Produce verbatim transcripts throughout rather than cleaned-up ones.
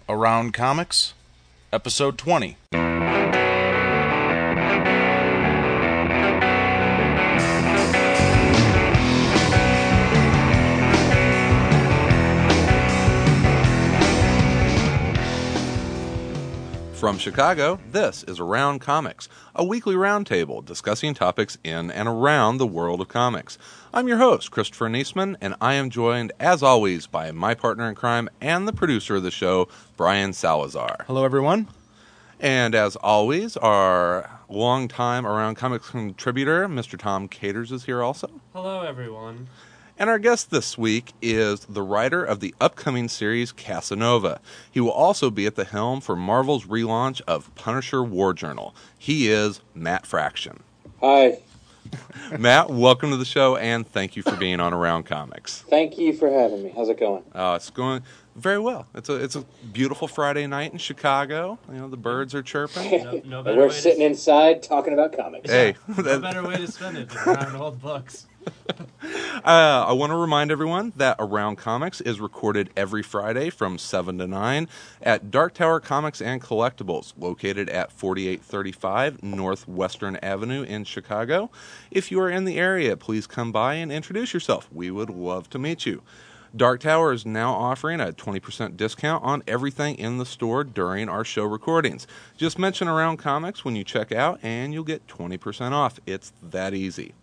Around Comics, Episode twenty. From Chicago, this is Around Comics, a weekly roundtable discussing topics in and around the world of comics. I'm your host, Christopher Niesman, and I am joined, as always, by my partner in crime and the producer of the show, Brian Salazar. Hello, everyone. And as always, our longtime Around Comics contributor, Mister Tom Caters, is here also. Hello, everyone. And our guest this week is the writer of the upcoming series Casanova. He will also be at the helm for Marvel's relaunch of Punisher War Journal. He is Matt Fraction. Hi. Matt, welcome to the show, and thank you for being on Around Comics. Thank you for having me. How's it going? Uh, it's going very well. It's a it's a beautiful Friday night in Chicago. You know, the birds are chirping. No, no better We're way sitting to, inside talking about comics. Hey. no better way to spend it than around old books. Uh, I want to remind everyone that Around Comics is recorded every Friday from seven to nine at Dark Tower Comics and Collectibles, located at forty-eight thirty-five Northwestern Avenue in Chicago. If you are in the area, please come by and introduce yourself. We would love to meet you. Dark Tower is now offering a twenty percent discount on everything in the store during our show recordings. Just mention Around Comics when you check out, and you'll get twenty percent off. It's that easy.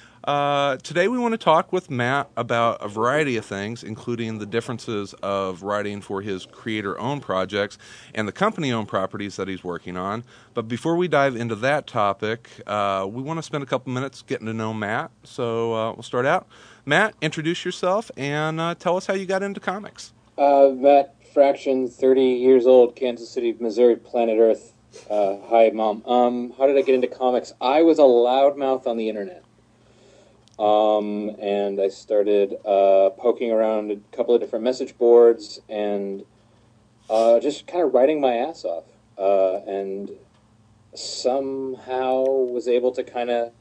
Uh, today we want to talk with Matt about a variety of things, including the differences of writing for his creator-owned projects and the company-owned properties that he's working on. But before we dive into that topic, uh, we want to spend a couple minutes getting to know Matt. So uh, we'll start out. Matt, introduce yourself and uh, tell us how you got into comics. Uh, Matt Fraction, thirty years old, Kansas City, Missouri, planet Earth. Uh, hi, Mom. Um, how did I get into comics? I was a loudmouth on the internet. Um, and I started uh, poking around a couple of different message boards and uh, just kind of writing my ass off. Uh, and somehow was able to kind of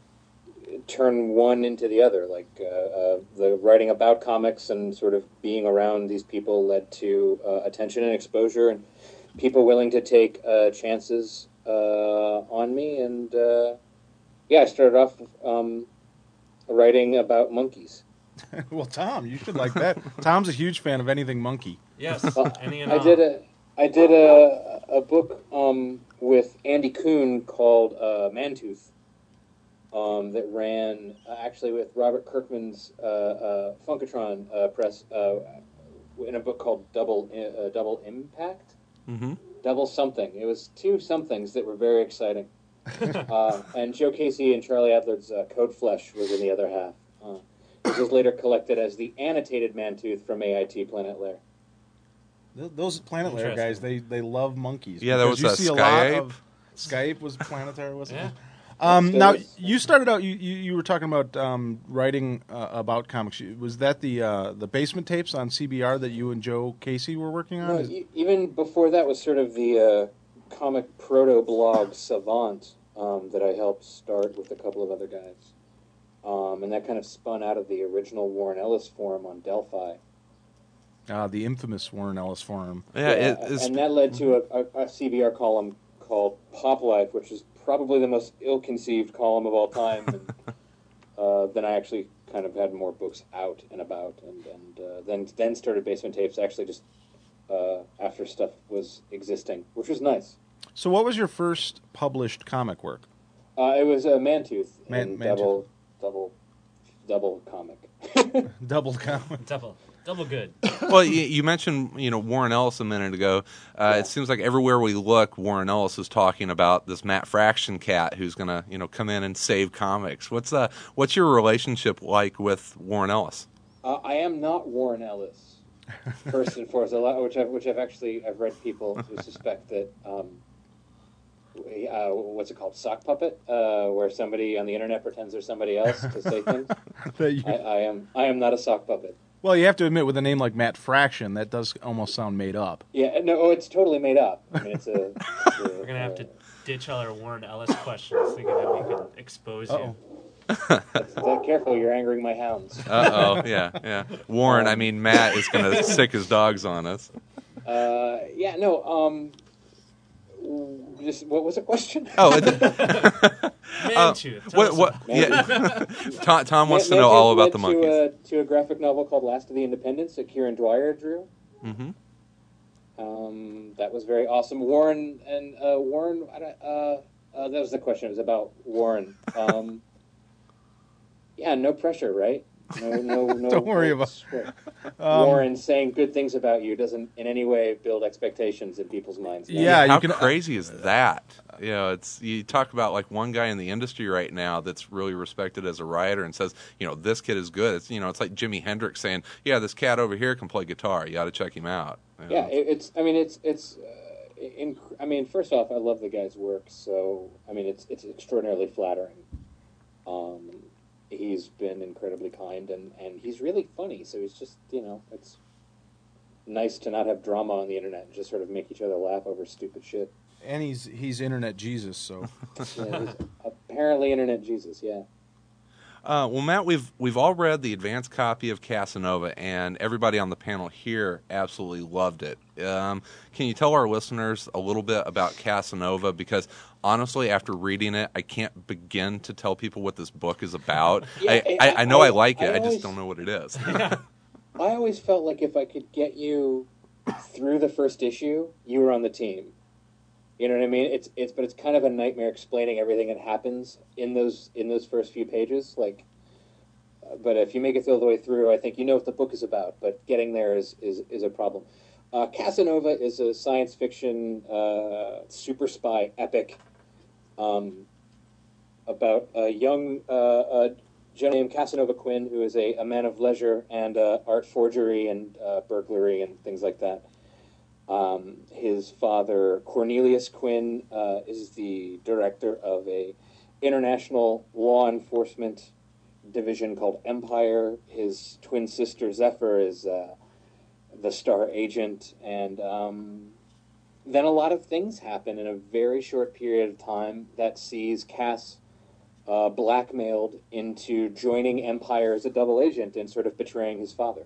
turn one into the other. Like uh, uh, the writing about comics and sort of being around these people led to uh, attention and exposure and people willing to take uh, chances uh, on me. And uh, yeah, I started off Um, writing about monkeys. Well, Tom, you should like that. Tom's a huge fan of anything monkey. Yes, Well, any and I all. did a I did a a book um, with Andy Kuhn called uh, Mantooth um, that ran uh, actually with Robert Kirkman's uh, uh, Funkatron uh, press uh, in a book called Double uh, Double Impact, Mm-hmm. Double something. It was two somethings that were very exciting. uh, and Joe Casey and Charlie Adler's uh, Code Flesh was in the other half. Uh, this was later collected as the annotated Mantooth from A I T Planet Lair. Th- Those Planet Lair guys, they, they love monkeys. Yeah, there because was you a see a lot Skype. of Skype was Planetary, wasn't Yeah. it? Um, There now was- you started out. You, you, you were talking about um, writing uh, about comics. Was that the uh, the basement tapes on C B R that you and Joe Casey were working on? No, Is- e- even before that was sort of the uh, comic proto-blog Savant um, that I helped start with a couple of other guys. Um, and that kind of spun out of the original Warren Ellis forum on Delphi. uh, the infamous Warren Ellis forum. Yeah, it is. and that led to a, a, a C B R column called Pop Life, which is probably the most ill-conceived column of all time. And uh, then I actually kind of had more books out and about, and, and uh, then then started Basement Tapes actually just uh, after stuff was existing, which was nice. So, what was your first published comic work? Uh, it was a Mantooth, Man- and Mantooth. double, double, double comic. Double comic. Double, double good. Well, you, you mentioned you know Warren Ellis a minute ago. Uh, Yeah. It seems like everywhere we look, Warren Ellis is talking about this Matt Fraction cat who's going to you know come in and save comics. What's uh what's your relationship like with Warren Ellis? uh, I am not Warren Ellis, first and foremost, a lot, which I've which I've actually I've read people who suspect that. Um, uh, what's it called? Sock puppet, uh, where somebody on the internet pretends they're somebody else to say things. That you- I, I am I am not a sock puppet. well, you have to admit, with a name like Matt Fraction, that does almost sound made up. Yeah, no, oh, it's totally made up. I mean, it's a. It's a We're gonna have uh, to ditch all our Warren Ellis questions, thinking that we can expose Uh-oh. you. uh, careful, you're angering my hounds. Uh oh, yeah, yeah. Warren, I mean Matt is going to sick his dogs on us. uh, yeah, no. Um, just what was the question? Oh, it, Mantooth. Tell what? us What? about Yeah. Tom, Tom wants to Man- know all Mantooth about led the to monkeys. a, to a graphic novel called Last of the Independents that Kieran Dwyer drew. Mm-hmm. Um, that was very awesome. Warren and uh, Warren. I don't- Uh, uh, that was the question. It was about Warren. Um, yeah, no pressure, right? No, no, no. Don't worry no about- sweat. Um, Warren saying good things about you doesn't in any way build expectations in people's minds. No. Yeah, How you can- crazy is that? You know, it's you talk about like one guy in the industry right now that's really respected as a writer and says, you know, this kid is good. It's you know, it's like Jimi Hendrix saying, yeah, this cat over here can play guitar. You ought to check him out. You know, Yeah, it, it's. I mean, it's. It's. Uh, in, I mean, first off, I love the guy's work. So, I mean, it's. It's extraordinarily flattering. Um, he's been incredibly kind, and, and he's really funny. So he's just, you know, it's nice to not have drama on the internet and just sort of make each other laugh over stupid shit. And he's he's internet Jesus, so Yeah, he's apparently internet Jesus. Yeah. Uh, well, Matt, we've we've all read the advanced copy of Casanova, and everybody on the panel here absolutely loved it. Um, can you tell our listeners a little bit about Casanova? Because honestly, after reading it, I can't begin to tell people what this book is about. Yeah, I, I- I, I know I, I- like it, I I, just always- don't know what it is. I always felt like if I could get you through the first issue, you were on the team. You know what I mean? It's it's but it's kind of a nightmare explaining everything that happens in those in those first few pages. Like, uh, but if you make it all the way through, I think you know what the book is about. But getting there is is, is a problem. Uh, Casanova is a science fiction uh, super spy epic um, about a young uh, uh, gentleman named Casanova Quinn, who is a, a man of leisure and uh, art forgery and uh, burglary and things like that. Um, his father, Cornelius Quinn, uh, is the director of a international law enforcement division called Empire. His twin sister, Zephyr, is uh, the star agent. And um, then a lot of things happen in a very short period of time that sees Cass uh, blackmailed into joining Empire as a double agent and sort of betraying his father.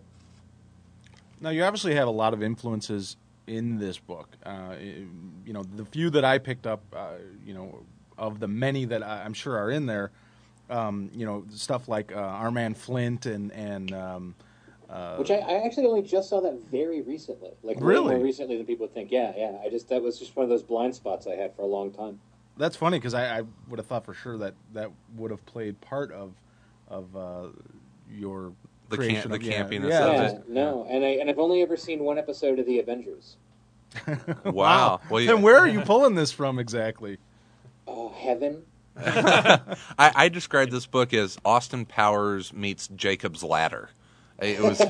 now you obviously have a lot of influences in this book. Uh, you know, the few that I picked up, uh, you know, of the many that I, I'm sure are in there, um, you know, stuff like uh, Our Man Flint and and um, uh, Which I, I actually only just saw that very recently, like way Really? more recently than people would think. Yeah, yeah. I just that was just one of those blind spots I had for a long time. that's funny because I, I would have thought for sure that that would have played part of of uh, your The creation camp- the of, yeah, campiness yeah. of Yeah, it. no, and I and I've only ever seen one episode of the Avengers. Wow. Well, Then yeah, where are you pulling this from exactly? Oh, heaven! I, I described this book as Austin Powers meets Jacob's Ladder. It was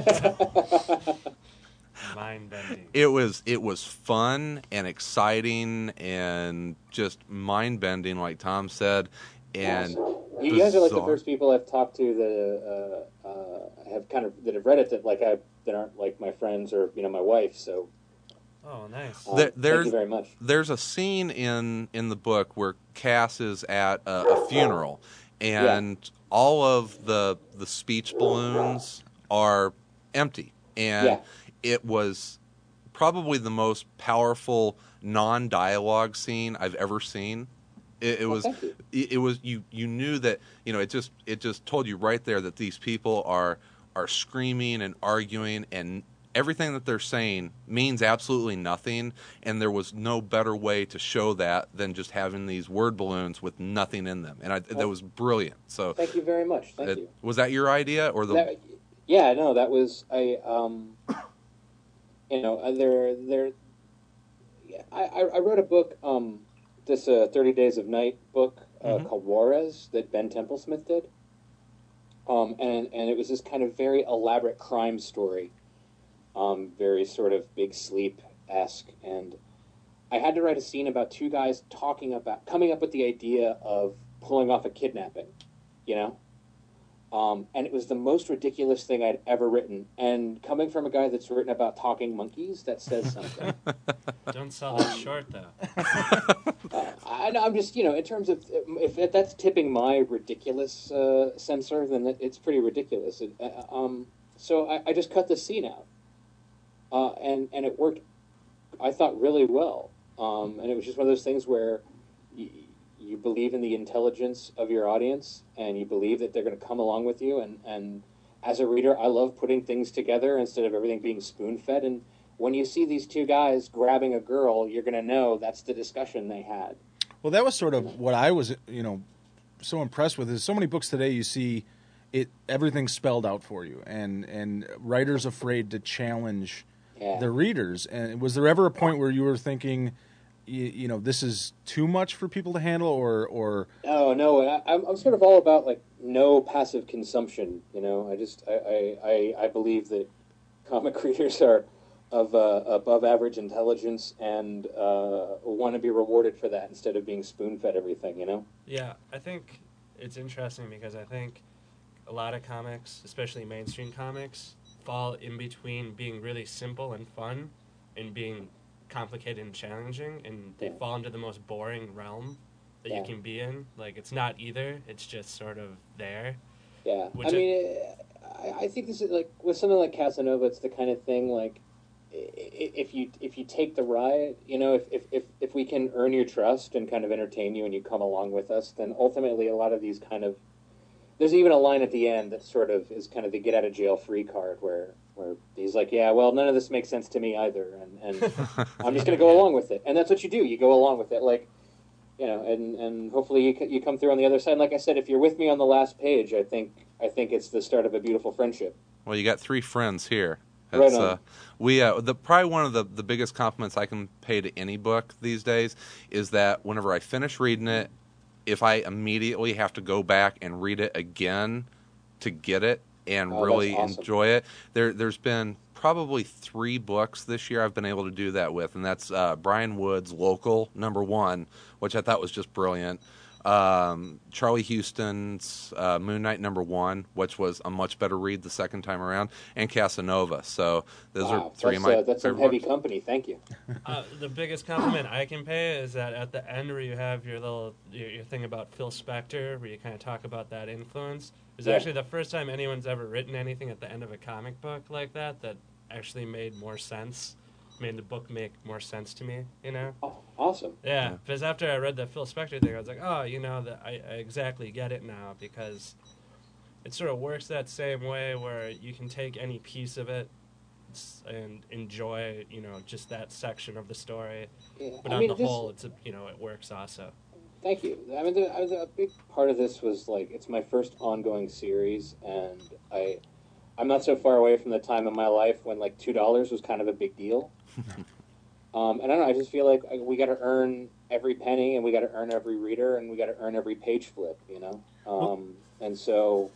Mind bending. it was it was fun and exciting and just mind bending, like Tom said, and You guys are like the bizarre. first people I've talked to that uh, uh, have kind of that have read it that like I that aren't like my friends or you know my wife. So Oh, nice. um, There- thank there's- you very much. There's a scene in in the book where Cass is at a, a funeral, and all of the the speech balloons are empty, and Yeah. it was probably the most powerful non-dialogue scene I've ever seen. It, it Oh, was thank you. it, it was you you knew that you know it just it just told you right there that these people are are screaming and arguing, and everything that they're saying means absolutely nothing, and there was no better way to show that than just having these word balloons with nothing in them, and I, that was brilliant. So Thank you very much. Thank it- you. was that your idea or the That, yeah, no, that was I. Um, you know, uh, there, there. Yeah, I, I I wrote a book, um, this uh, Thirty Days of Night book uh, Mhm. called Juarez that Ben Templesmith did. Um, and and it was this kind of very elaborate crime story, um, very sort of Big Sleep esque, and I had to write a scene about two guys talking about coming up with the idea of pulling off a kidnapping, you know. Um, and it was the most ridiculous thing I'd ever written. And coming from a guy that's written about talking monkeys, that says something. Don't sell that short, though. uh, I, I'm just, you know, in terms of if that's tipping my ridiculous uh, sensor, then it, it's pretty ridiculous. It, uh, um, so I, I just cut the scene out, uh, and and it worked I thought, really well. Um, and it was just one of those things where you, you believe in the intelligence of your audience, and you believe that they're going to come along with you. And, and as a reader, I love putting things together instead of everything being spoon-fed. And when you see these two guys grabbing a girl, you're going to know that's the discussion they had. Well, that was sort of what I was, you know, so impressed with. Is so many books today you see it everything's spelled out for you, and and writers afraid to challenge yeah. their readers. And was there ever a point where you were thinking, you, you know, this is too much for people to handle, or or no, no, I, I'm I'm sort of all about like no passive consumption. You know, I just I I, I, I believe that comic readers are of uh, above average intelligence and uh, want to be rewarded for that instead of being spoon-fed everything, you know? Yeah, I think it's interesting because I think a lot of comics, especially mainstream comics, fall in between being really simple and fun and being complicated and challenging, and they yeah. fall into the most boring realm that yeah. you can be in. Like, it's not either, it's just sort of there. Yeah, I mean, I, I think this is, like, with something like Casanova, it's the kind of thing, like, if you if you take the ride, you know, if, if, if, if we can earn your trust and kind of entertain you and you come along with us, then ultimately a lot of these kind of, there's even a line at the end that sort of is kind of the get out of jail free card where, where he's like, yeah, well, none of this makes sense to me either, and, and I'm just going to go along with it. And that's what you do. You go along with it, like, you know, and, and hopefully you you come through on the other side. And like I said, if you're with me on the last page, I think I think it's the start of a beautiful friendship. Well, you got three friends here. Right uh, we uh, the probably one of the, the biggest compliments I can pay to any book these days is that whenever I finish reading it, if I immediately have to go back and read it again to get it and oh, really awesome. enjoy it, there there's been probably three books this year I've been able to do that with, and that's uh, Brian Wood's Local number one, which I thought was just brilliant. Um, Charlie Houston's uh, Moon Knight number one, which was a much better read the second time around, and Casanova. So those wow, are three that's, of my uh, that's some heavy books. Company. Thank you. Uh, the biggest compliment I can pay is that at the end where you have your little your, your thing about Phil Spector, where you kind of talk about that influence, is yeah. actually the first time anyone's ever written anything at the end of a comic book like that that actually made more sense. Made the book make more sense to me, you know? Oh, awesome. Yeah, because after I read the Phil Spector thing, I was like, oh, you know, the, I, I exactly get it now, because it sort of works that same way where you can take any piece of it and enjoy, you know, just that section of the story. Yeah. But I on mean, the this, whole, it's a, you know, it works also. Thank you. I mean, the, the, a big part of this was, like, it's my first ongoing series, and I... I'm not so far away from the time in my life when, like, two dollars was kind of a big deal. um, and I don't know, I just feel like we got to earn every penny, and we got to earn every reader, and we got to earn every page flip, you know? Um, and so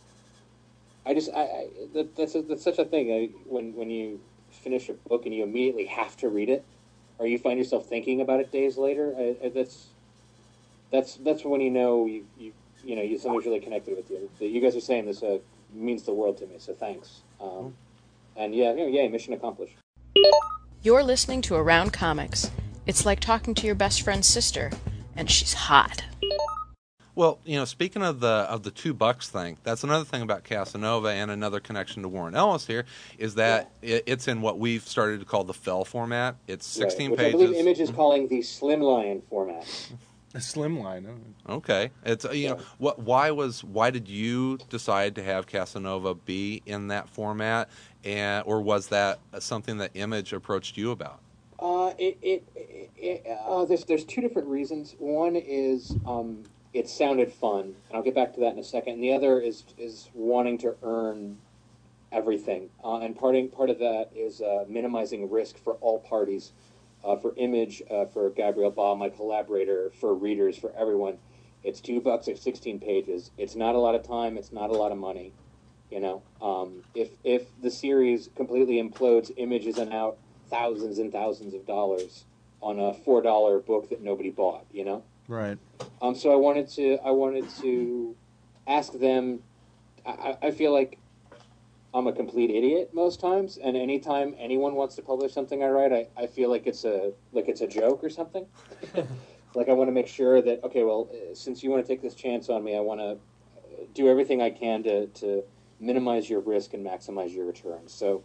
I just, I, I that, that's, a, that's such a thing. I, when, when you finish a book and you immediately have to read it, or you find yourself thinking about it days later, I, I, that's, that's, that's when you know you, you, you know, you, somebody's really connected with you. You guys are saying this, uh, means the world to me, so thanks. Um, and yeah, yeah, yeah, mission accomplished. You're listening to Around Comics. It's like talking to your best friend's sister, and she's hot. Well, you know, speaking of the of the two bucks thing, that's another thing about Casanova, and another connection to Warren Ellis here is that yeah. it, it's in what we've started to call the Fell format. It's sixteen right. Which pages. I believe Image is calling the Slimline format. A slimline. Oh. Okay, it's you know what? Why was why did you decide to have Casanova be in that format, and or was that something that Image approached you about? Uh, it, it, it uh, there's there's two different reasons. One is um, it sounded fun, and I'll get back to that in a second. And the other is is wanting to earn everything, uh, and parting part of that is uh, minimizing risk for all parties. Uh, for Image, uh, for Gabriel Ba, my collaborator, for readers, for everyone, it's two bucks at sixteen pages. It's not a lot of time. It's not a lot of money. You know, um, if if the series completely implodes, Image isn't out thousands and thousands of dollars on a four dollar book that nobody bought. You know, right? Um, so I wanted to I wanted to ask them. I, I feel like I'm a complete idiot most times, and anytime anyone wants to publish something I write, I, I feel like it's a like it's a joke or something. Like I want to make sure that, okay, well, since you want to take this chance on me, I want to do everything I can to, to minimize your risk and maximize your returns. So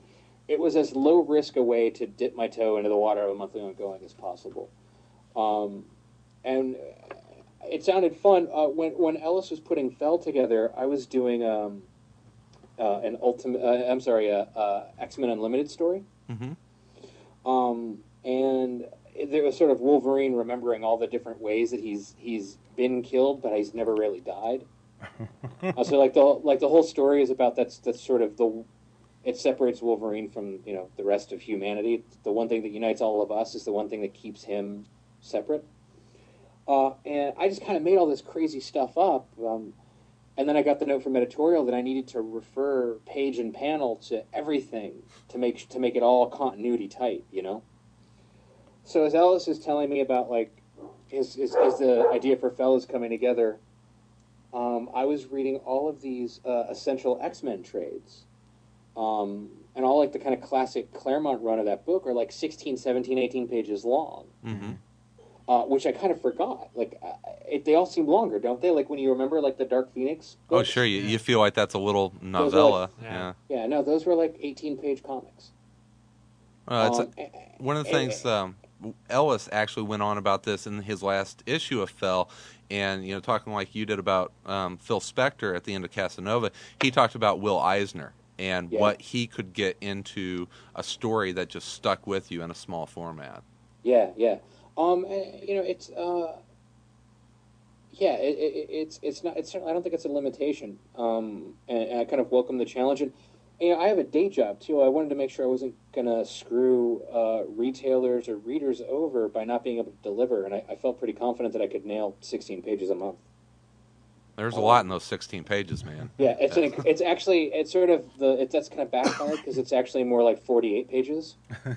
it was as low risk a way to dip my toe into the water of a monthly ongoing as possible. Um, and it sounded fun. Uh, when when Ellis was putting Fell together, I was doing um, uh, an ultimate. Uh, I'm sorry, a uh, uh, X-Men Unlimited story. Mm-hmm. Um, and there was sort of Wolverine remembering all the different ways that he's he's been killed, but he's never really died. uh, so like the like the whole story is about that's that's sort of the it separates Wolverine from you know the rest of humanity. The one thing that unites all of us is the one thing that keeps him separate. Uh, and I just kind of made all this crazy stuff up. Um, and then I got the note from editorial that I needed to refer page and panel to everything to make to make it all continuity tight, you know. So as Ellis is telling me about like his his, his the idea for Fellas coming together, um, I was reading all of these uh, essential X-Men trades. Um, and all like the kind of classic Claremont run of that book are like sixteen, seventeen, eighteen pages long. Mm-hmm. Uh, which I kind of forgot. Like, uh, it, they all seem longer, don't they? Like when you remember, like the Dark Phoenix books? Oh, sure. You, you feel like that's a little novella. Like, yeah. Yeah. No, those were like eighteen-page comics. Uh, it's um, a, one of the things um, Ellis actually went on about this in his last issue of Fell, and you know, talking like you did about um, Phil Spector at the end of Casanova. He talked about Will Eisner and yeah. what he could get into a story that just stuck with you in a small format. Yeah, yeah. Um, you know, it's uh, yeah, it, it, it's it's not. It's I don't think it's a limitation. Um, and, and I kind of welcome the challenge. And you know, I have a day job too. I wanted to make sure I wasn't gonna screw uh, retailers or readers over by not being able to deliver. And I, I felt pretty confident that I could nail sixteen pages a month. There's a lot in those sixteen pages, man. Yeah, it's an, it's actually it's sort of the it, that's kind of backfired because it's actually more like forty-eight pages.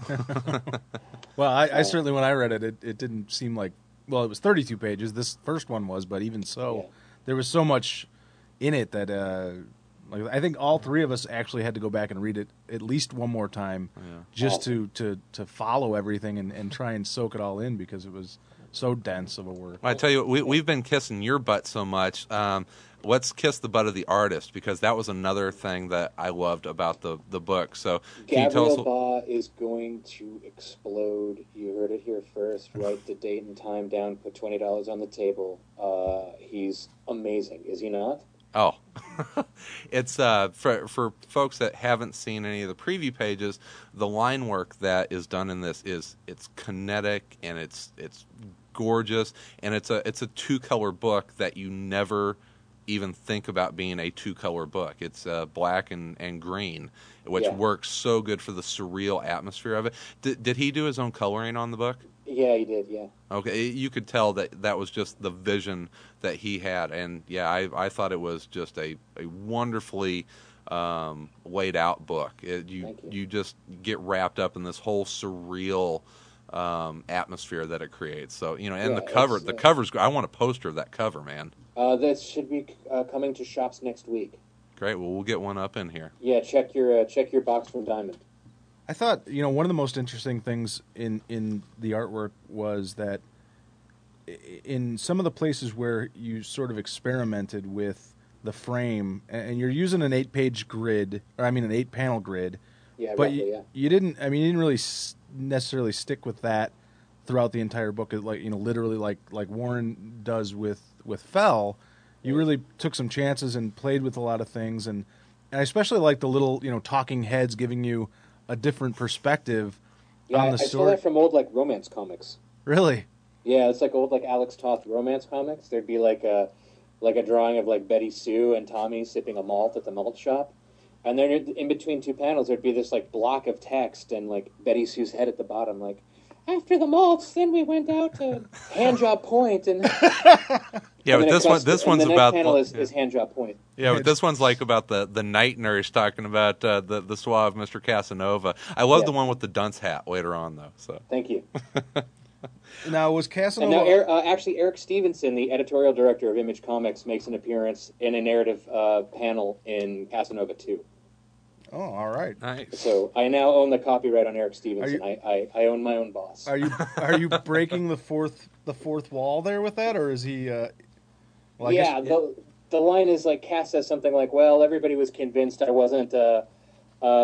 Well, I, I certainly when I read it, it, it didn't seem like well, it was thirty-two pages. This first one was, but even so, Yeah. there was so much in it that uh, like I think all three of us actually had to go back and read it at least one more time, Yeah. just Awesome. to, to, to follow everything and, and try and soak it all in because it was so dense of a work. I tell you, we, we've been kissing your butt so much. Um, let's kiss the butt of the artist, because that was another thing that I loved about the, the book. So can you tell us? Gabriel Ba is going to explode. You heard it here first. Write the date and time down. Put twenty dollars on the table. Uh, he's amazing, is he not? Oh, it's uh, for for folks that haven't seen any of the preview pages. The line work that is done in this is it's kinetic and it's it's gorgeous, and it's a it's a two color book that you never even think about being a two color book. It's uh, black and, and green, which Yeah. works so good for the surreal atmosphere of it. Did, did he do his own coloring on the book? Yeah, he did. Yeah. Okay, you could tell that that was just the vision that he had, and yeah, I I thought it was just a a wonderfully um, laid out book. It, you, Thank you. you just get wrapped up in this whole surreal um, atmosphere that it creates. So you know, and Yeah, the cover, it's, the uh, cover's. I want a poster of that cover, man. Uh, this should be uh, coming to shops next week. Great. Well, we'll get one up in here. Yeah, check your uh, check your box from Diamond. I thought, you know, one of the most interesting things in, in the artwork was that i- in some of the places where you sort of experimented with the frame, and you're using an eight-page grid, or I mean an eight-panel grid, Yeah, but roughly, you, yeah. you didn't, I mean, you didn't really s- necessarily stick with that throughout the entire book, like, you know, literally like, like Warren does with, with Fell. You really took some chances and played with a lot of things, and, and I especially like the little, you know, talking heads giving you a different perspective Yeah, on I, the I saw story. that from old like romance comics. Really? Yeah, it's like old like Alex Toth romance comics. There'd be like a like a drawing of like Betty Sue and Tommy sipping a malt at the malt shop, and then in between two panels there'd be this like block of text and like Betty Sue's head at the bottom, like after the malts, then we went out to Handjob Point, and Yeah, and but the this one, next- this and one's the next about panel the- is, is Handjob Point. Yeah, but this one's like about the, the night nurse talking about uh, the the suave Mister Casanova. I love Yeah. the one with the dunce hat later on, though. So Thank you. Now, was And Casanova... now, Er- uh, actually, Eric Stevenson, the editorial director of Image Comics, makes an appearance in a narrative uh, panel in Casanova two. Oh, all right. nice. So I now own the copyright on Eric Stevenson. Are you- I, I, I own my own boss. Are you are you breaking the fourth the fourth wall there with that, or is he? Uh, well, I yeah, guess, the the line is like Cass says something like, "Well, everybody was convinced I wasn't uh, uh,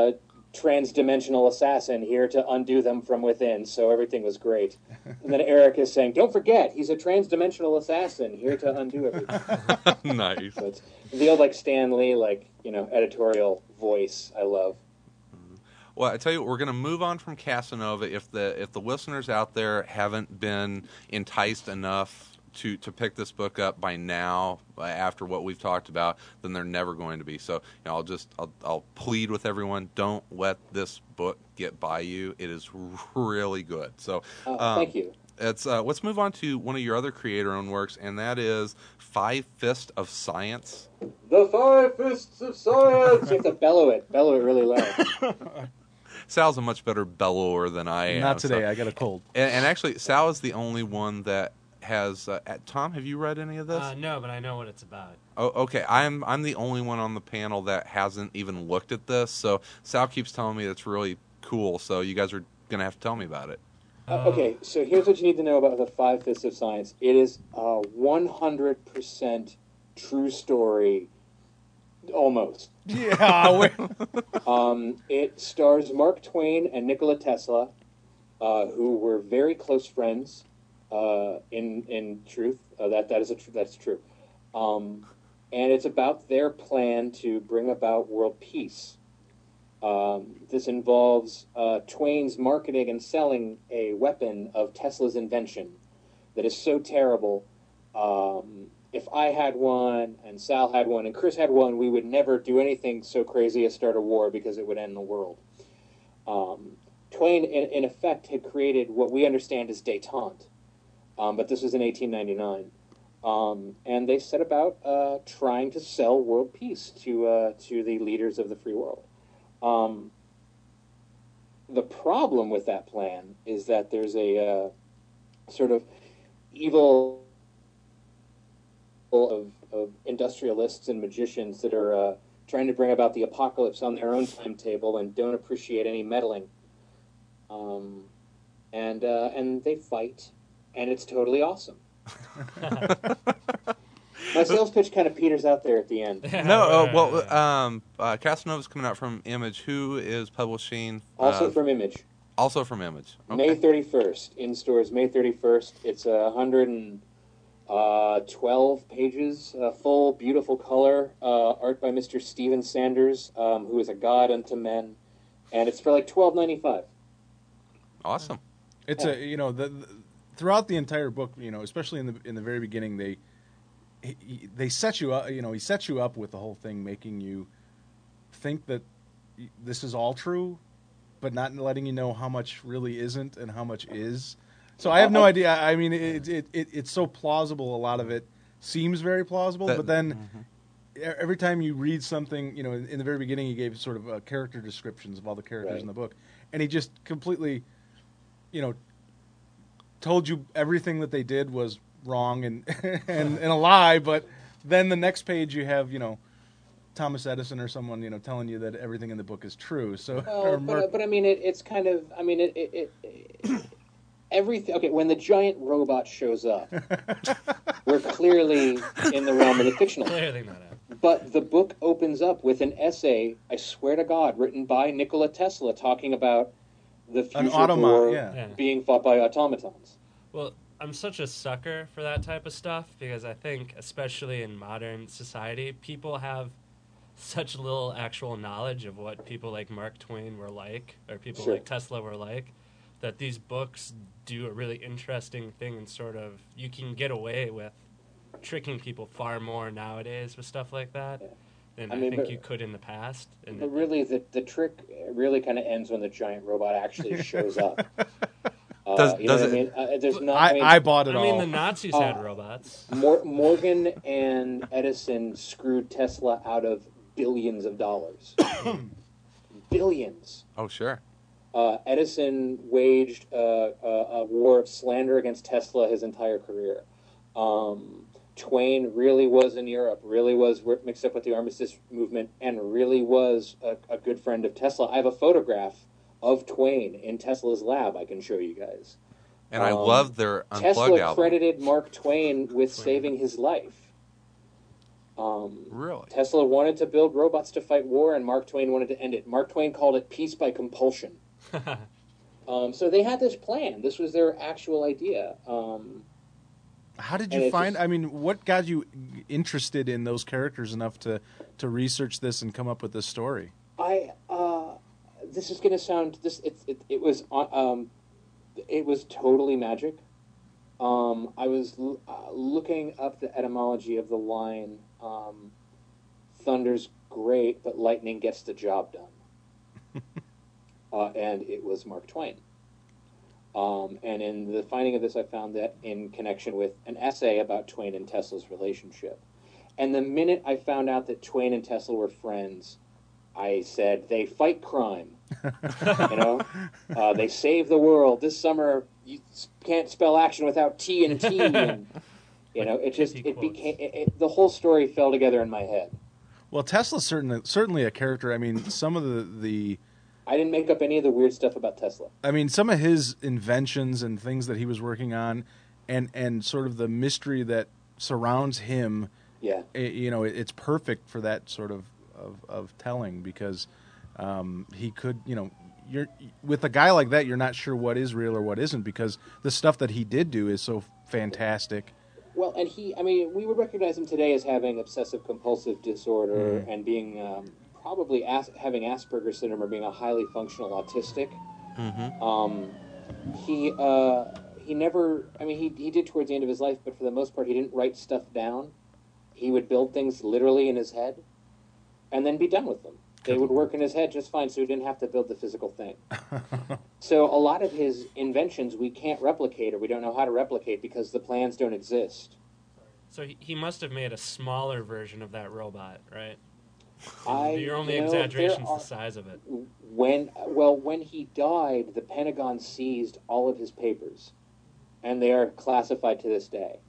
trans-dimensional assassin here to undo them from within. So everything was great. And then Eric is saying, don't forget, he's a trans-dimensional assassin here to undo everything. Nice. So it's the old like Stan Lee, like, you know, editorial voice I love. Well, I tell you what, we're going to move on from Casanova. If the if the listeners out there haven't been enticed enough to, to pick this book up by now, uh, after what we've talked about, then they're never going to be. So, you know, I'll just I'll, I'll plead with everyone: don't let this book get by you. It is really good. So, Uh, um, thank you. It's uh, let's move on to one of your other creator-owned works, and that is Five Fists of Science. The Five Fists of Science! You have to bellow it. Bellow it really loud. Sal's a much better bellower than I am. Not today. so- I got a cold. And, and actually, Sal is the only one that has. Uh, uh, Tom, have you read any of this? Uh, no, but I know what it's about. Oh, okay. I'm I'm the only one on the panel that hasn't even looked at this. So Sal keeps telling me it's really cool. So you guys are gonna have to tell me about it. Uh, okay, so here's what you need to know about the Five Fists of Science. It is a one hundred percent true story, almost. Yeah. Wait. Um, it stars Mark Twain and Nikola Tesla, uh, who were very close friends. Uh, in in truth, uh, that that is a tr- that's true, um, and it's about their plan to bring about world peace. Um, this involves uh, Twain's marketing and selling a weapon of Tesla's invention that is so terrible. Um, if I had one, and Sal had one, and Chris had one, we would never do anything so crazy as start a war because it would end the world. Um, Twain, in, in effect, had created what we understand as détente, um, but this was in eighteen ninety-nine. Um, and they set about uh, trying to sell world peace to uh, to the leaders of the free world. Um, the problem with that plan is that there's a uh, sort of evil of, of industrialists and magicians that are uh, trying to bring about the apocalypse on their own timetable and don't appreciate any meddling. Um, and uh, and they fight, and it's totally awesome. My sales pitch kind of peters out there at the end. No, uh, well, um, uh, Casanova's coming out from Image. Who is publishing? Also uh, from Image. Also from Image. Okay. May thirty-first. In stores May thirty-first. It's uh, one hundred twelve pages, uh, full, beautiful color, uh, art by Mister Steven Sanders, um, who is a god unto men. And it's for like twelve ninety-five. Awesome. It's a you know the, the throughout the entire book, you know, especially in the in the very beginning, they he, he- they set you up. You know, he sets you up with the whole thing, making you think that y- this is all true, but not letting you know how much really isn't and how much is. So I have no idea. I mean, it, it, it it's so plausible. A lot of it seems very plausible, That- but then e- every time you read something, you know, in, in the very beginning, he gave sort of uh, character descriptions of all the characters Right. in the book, and he just completely, you know, told you everything that they did was wrong and and, and a lie. But then the next page, you have, you know, Thomas Edison or someone, you know, telling you that everything in the book is true. So Well, or but, Mark- uh, but I mean, it, it's kind of, I mean, it, it, it everything, okay, when the giant robot shows up, we're clearly in the realm of the fictional. Clearly not out. But the book opens up with an essay, I swear to God, written by Nikola Tesla, talking about the An future automa- war yeah. Yeah. being fought by automatons. Well, I'm such a sucker for that type of stuff because I think, especially in modern society, people have such little actual knowledge of what people like Mark Twain were like, or people Sure. like Tesla were like, that these books do a really interesting thing and sort of, you can get away with tricking people far more nowadays with stuff like that Yeah. than I I, mean, think but- you could in the past. And But really, the, the trick really kind of ends when the giant robot actually shows up. Uh, Does- you know does what I it- mean? Uh, there's not, I, I mean, I bought it I mean, all. the Nazis Uh, had robots. Mor- Morgan and Edison screwed Tesla out of billions of dollars. Billions. Oh, sure. Uh, Edison waged uh, a, a war of slander against Tesla his entire career. Um, Twain really was in Europe, really was wor- mixed up with the armistice movement, and really was a, a good friend of Tesla. I have a photograph of Twain in Tesla's lab I can show you guys. And I Um, love their Unplugged Tesla album. credited Mark Twain with saving his life. Um, Really? Tesla wanted to build robots to fight war, and Mark Twain wanted to end it. Mark Twain called it peace by compulsion. um, so they had this plan. This was their actual idea. Um, How did and you it find? just- I mean, what got you interested in those characters enough to to research this and come up with this story? I uh, this is going to sound this it, it it was on- um, it was totally magic. Um, I was l- uh, looking up the etymology of the line. Um, Thunder's great, but lightning gets the job done. uh, and it was Mark Twain. Um, and in the finding of this, I found that in connection with an essay about Twain and Tesla's relationship. And the minute I found out that Twain and Tesla were friends, I said, they fight crime. you know, uh, they save the world. This summer, you can't spell action without T and T. And, you know, it just pithy it quotes. became it, it, the whole story fell together in my head. Well, Tesla's certainly certainly a character. I mean, some of the the I didn't make up any of the weird stuff about Tesla. I mean, some of his inventions and things that he was working on, and and sort of the mystery that surrounds him. Yeah, It, you know, it, it's perfect for that sort of of, of telling because um, he could, you know, you're with a guy like that, you're not sure what is real or what isn't because the stuff that he did do is so fantastic. well, and he, I mean, we would recognize him today as having obsessive compulsive disorder and being um, probably as, having Asperger's syndrome or being a highly functional autistic. Mm-hmm. Um, he uh, he never, I mean, he he did towards the end of his life, but for the most part, he didn't write stuff down. He would build things literally in his head, and then be done with them. They would work in his head just fine, so he didn't have to build the physical thing. So a lot of his inventions we can't replicate, or we don't know how to replicate because the plans don't exist. So he, he must have made a smaller version of that robot, right? I, Your only you know, exaggeration there is the are- size of it. When well, when he died, the Pentagon seized all of his papers, and they are classified to this day.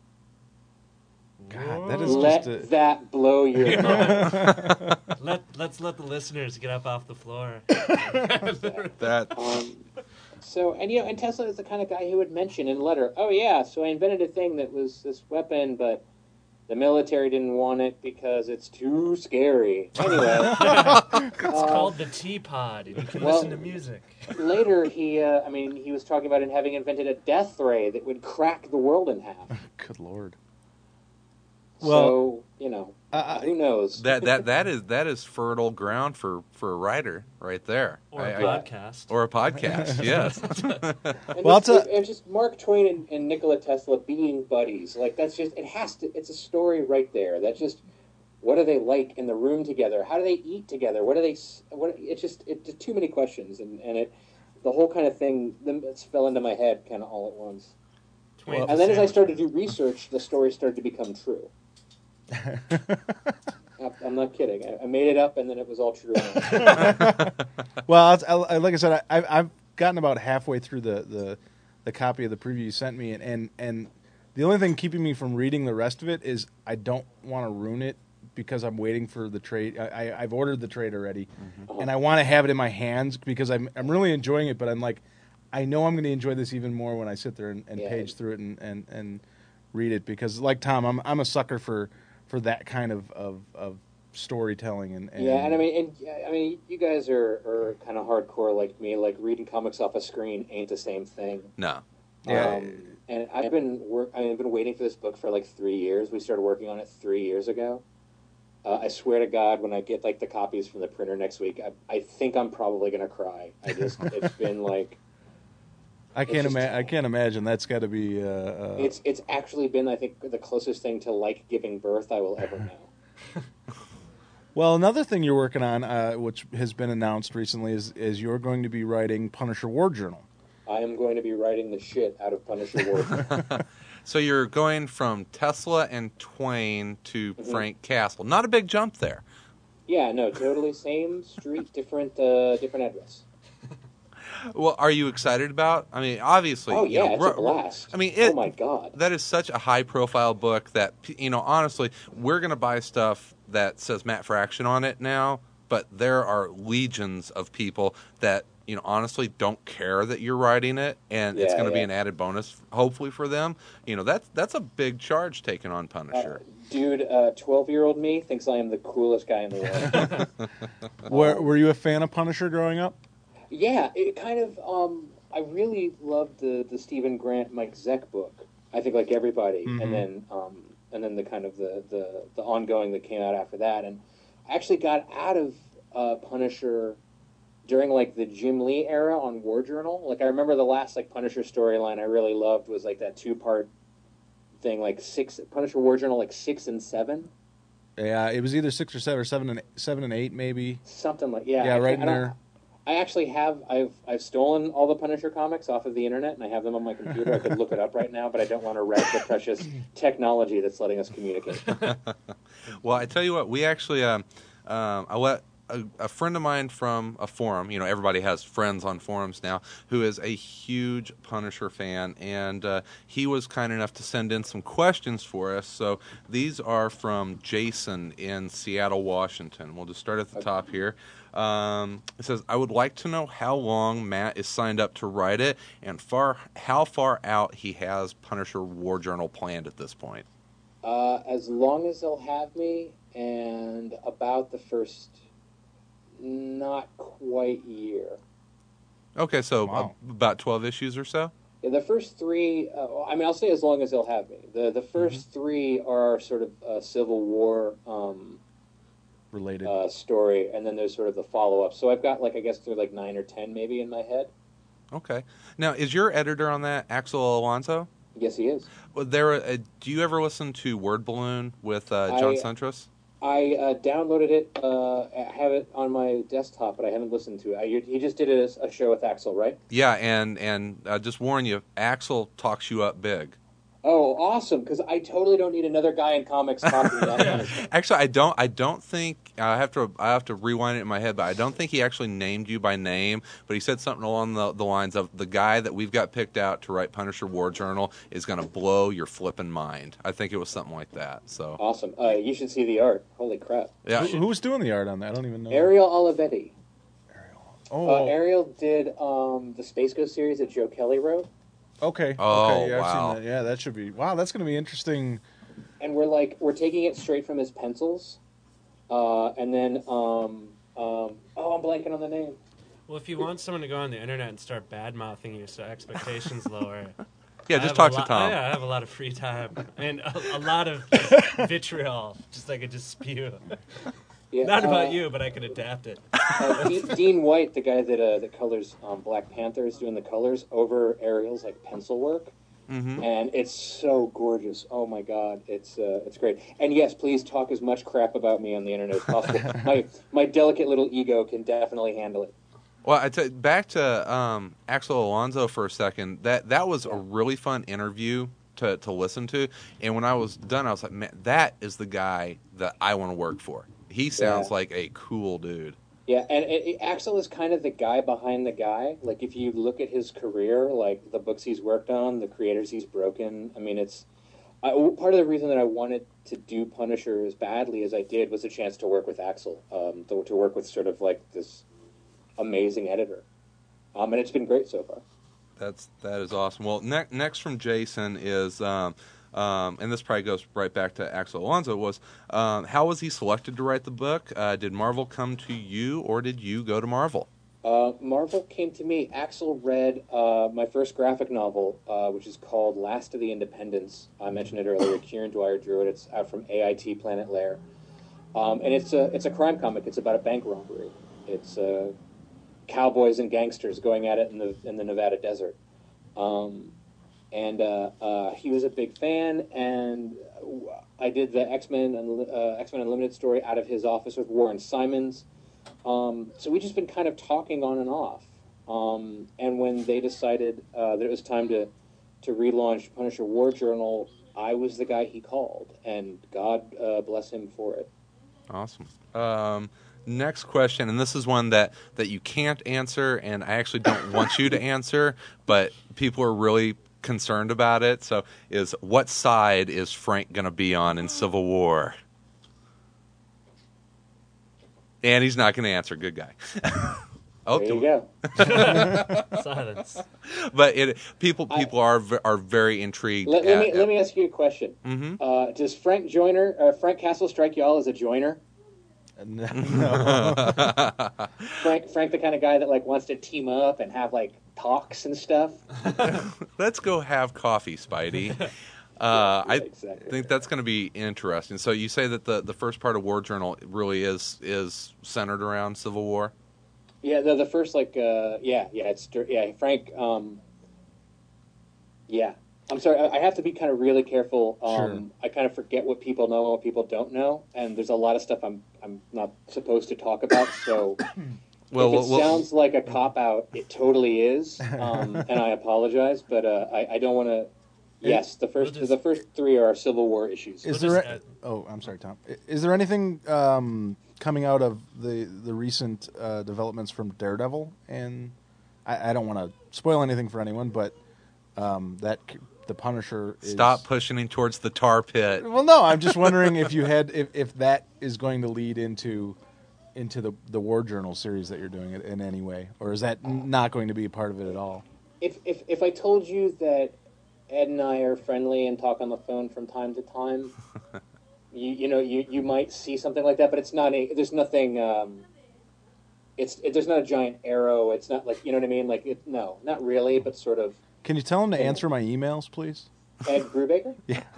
God, that is Let just a, that blow your mind. Let let's let the listeners get up off the floor. That Um, so, and you know, and Tesla is the kind of guy who would mention in a letter, "Oh yeah, so I invented a thing that was this weapon, but the military didn't want it because it's too scary." Anyway, It's uh, called the Teapot, and you can well- listen to music. later he, uh, I mean, he was talking about it having invented a death ray that would crack the world in half. good lord. so, Well, you know, uh, who knows? that that that is that is fertile ground for, for a writer right there. Or a I- I- podcast. or a podcast. Yes. And Well, it's, it's a- it's just Mark Twain and, and Nikola Tesla being buddies. Like, that's just, it has to, it's a story right there. That's just, what are they like in the room together? How do they eat together? What do they, s- what, it's just, it's just too many questions. And, and it, the whole kind of thing, them- it fell into my head kind of all at once. Twain's And a then as I sandwich started to man. do research, the story started to become true. I- I'm not kidding. I, I made it up and then it was all true. Well, I'll, I, like I said, I, I've, I've gotten about halfway through the, the, the copy of the preview you sent me, and, and, and the only thing keeping me from reading the rest of it is I don't want to ruin it because I'm waiting for the trade. I, I, I've ordered the trade already, and I want to have it in my hands because I'm I'm really enjoying it. But I'm like, I know I'm going to enjoy this even more when I sit there and, and Yeah. page through it and, and, and read it because, like Tom, I'm I'm a sucker for, for that kind of, of, of storytelling and, and Yeah, and I mean, and yeah, I mean, you guys are, are kind of hardcore like me. Like reading comics off a screen ain't the same thing. No. Yeah. Um, and I've been work. I've been waiting for this book for like three years. We started working on it three years ago. Uh, I swear to God, when I get like the copies from the printer next week, I, I think I'm probably gonna cry. I just, it's been like, I can't it's just- ima- I can't imagine that's got to be. Uh, uh, it's it's actually been, I think, the closest thing to like giving birth I will ever know. Well, another thing you're working on, uh, which has been announced recently, is is you're going to be writing Punisher War Journal. I am going to be writing the shit out of Punisher War. So you're going from Tesla and Twain to Frank Castle. Not a big jump there. Yeah, no, totally same street, different uh, different address. Well, are you excited about? I mean, obviously. Oh you yeah, know, it's ru- a blast. I mean, it, oh my God. that is such a high-profile book that, you know, honestly, we're going to buy stuff that says Matt Fraction on it now, but there are legions of people that, you know, honestly don't care that you're writing it, and it's Yeah, going to be yeah. an added bonus, hopefully, for them. You know, that's that's a big charge taken on Punisher. Uh, dude, uh, twelve-year-old me thinks I am the coolest guy in the world. Were, were you a fan of Punisher growing up? Yeah, it kind of. Um, I really loved the the Stephen Grant Mike Zeck book. I think like everybody, Mhm. and then um, and then the kind of the, the the ongoing that came out after that, and I actually got out of uh, Punisher during like the Jim Lee era on War Journal. Like I remember the last like Punisher storyline I really loved was like that two part thing, like six Punisher War Journal, like six and seven, Yeah, it was either six or seven, or seven and seven and eight, maybe. something like yeah. Yeah, I right can't- in I don't- there. I actually have I've I've stolen all the Punisher comics off of the internet and I have them on my computer. I could look it up right now, but I don't want to wreck the precious technology that's letting us communicate. Well, I tell you what, we actually, um, um, I let a, a friend of mine from a forum, you know, everybody has friends on forums now, who is a huge Punisher fan, and uh, he was kind enough to send in some questions for us. So these are from Jason in Seattle, Washington. We'll just start at the top here. Um, it says, I would like to know how long Matt is signed up to write it, and far how far out he has Punisher War Journal planned at this point. Uh, as long as they'll have me, and about the first not quite year. Okay, so Wow. uh, about twelve issues or so? Yeah, the first three, uh, I mean, I'll say as long as they'll have me. The the 1st Mm-hmm. three are sort of a Civil War um, Related. uh, story, and then there's sort of the follow up. So I've got like I guess through like nine or ten maybe in my head. Okay. Now, is your editor on that Axel Alonso? Yes, he is. Well, there, uh, do you ever listen to Word Balloon with uh, John I- Suntress? I uh, downloaded it. Uh, I have it on my desktop, but I haven't listened to it. I, he just did a, a show with Axel, right? Yeah, and and uh, just warn you, Axel talks you up big. Oh, awesome! Because I totally don't need another guy in comics talking that kind of stuff. Actually, I don't. I don't think I have to. I have to rewind it in my head, but I don't think he actually named you by name. But he said something along the, the lines of, "The guy that we've got picked out to write Punisher War Journal is going to blow your flippin' mind." I think it was something like that. So Awesome. Uh, you should see the art. Holy crap! yeah, Who, who's doing the art on that? I don't even know. Ariel Olivetti. Oh, Uh, Ariel did um, the Space Ghost series that Joe Kelly wrote, okay. Oh, okay, yeah, I've wow. seen that. Yeah, that should be. Wow, that's going to be interesting. and we're like we're taking it straight from his pencils, uh, and then um, um, oh, I'm blanking on the name. Well, if you want someone to go on the internet and start bad mouthing you so expectations lower. yeah. I Just have talk a to lot- Tom. Yeah, I have a lot of free time and a, a lot of vitriol, just I could just spew. Yeah, Not about uh, you, but I could adapt it. uh, De- Dean White, the guy that uh, that colors um, Black Panther, is doing the colors over Ariel's like pencil work, Mm-hmm. and it's so gorgeous. Oh my god, it's uh, it's great. And yes, please talk as much crap about me on the internet as possible. my my delicate little ego can definitely handle it. Well, I t- back to um, Axel Alonso for a second. That that was a really fun interview to, to listen to. And when I was done, I was like, man, that is the guy that I want to work for. He sounds Yeah. like a cool dude. Yeah, and it, it, Axel is kind of the guy behind the guy. Like, if you look at his career, like the books he's worked on, the creators he's broken, I mean, it's I, part of the reason that I wanted to do Punisher as badly as I did was a chance to work with Axel, um, to, to work with sort of like this amazing editor. Um, and it's been great so far. That's that is awesome. Well, ne- next from Jason is, um, um, and this probably goes right back to Axel Alonso, was um, how was he selected to write the book? Uh, did Marvel come to you, or did you go to Marvel? Uh, Marvel came to me. Axel read uh, my first graphic novel, uh, which is called Last of the Independents. I mentioned it earlier. Kieran Dwyer drew it. It's out from A I T Planet Lair. Um, and it's a, it's a crime comic. It's about a bank robbery. It's uh, cowboys and gangsters going at it in the, in the Nevada desert. Um, and uh, uh, he was a big fan, and I did the X-Men, uh, X-Men Unlimited story out of his office with Warren Simons. Um, so we've just been kind of talking on and off. Um, and when they decided uh, that it was time to, to relaunch Punisher War Journal, I was the guy he called, and God uh, bless him for it. Awesome. Um, next question, and this is one that, that you can't answer, and I actually don't want you to answer, but people are really concerned about it. So, is what side is Frank going to be on in Civil War? And he's not going to answer. Good guy. Oh, There do- you go. Silence. but it people I- people are v- are very intrigued. Let, let at- me let me ask you a question. Mhm. Uh, does Frank Joyner, uh, Frank Castle, strike you all as a joiner? No. no. Frank, Frank, the kind of guy that like wants to team up and have like talks and stuff. Let's go have coffee, Spidey. Uh, I Exactly. think that's going to be interesting. So you say that the, the first part of War Journal really is is centered around Civil War. Yeah, the the first like uh, yeah yeah it's yeah Frank. Um, yeah, I'm sorry. I, I have to be kind of really careful. Um, Sure. I kind of forget what people know and what people don't know, and there's a lot of stuff I'm I'm not supposed to talk about. So Well, if it well, well- sounds like a cop out, it totally is, um, and I apologize, but uh, I I don't want to. Yes, the first We'll just- the first three are Civil War issues. Is We'll there? just a- add- oh, I'm sorry, Tom. I- Is there anything um, coming out of the the recent uh, developments from Daredevil? And I, I don't want to spoil anything for anyone, but um, that c- the Punisher is, Stop pushing him towards the tar pit. Well, no, I'm just wondering if you had if, if that is going to lead into into the the War Journal series that you're doing it in any way, or is that n- not going to be a part of it at all? If if if I told you that Ed and I are friendly and talk on the phone from time to time, you you know you, you might see something like that, but it's not a there's nothing. Um, it's it, there's not a giant arrow. It's not like you know what I mean. Like it, no, not really, but sort of. Can you tell him to answer my emails, please? Ed Brubaker.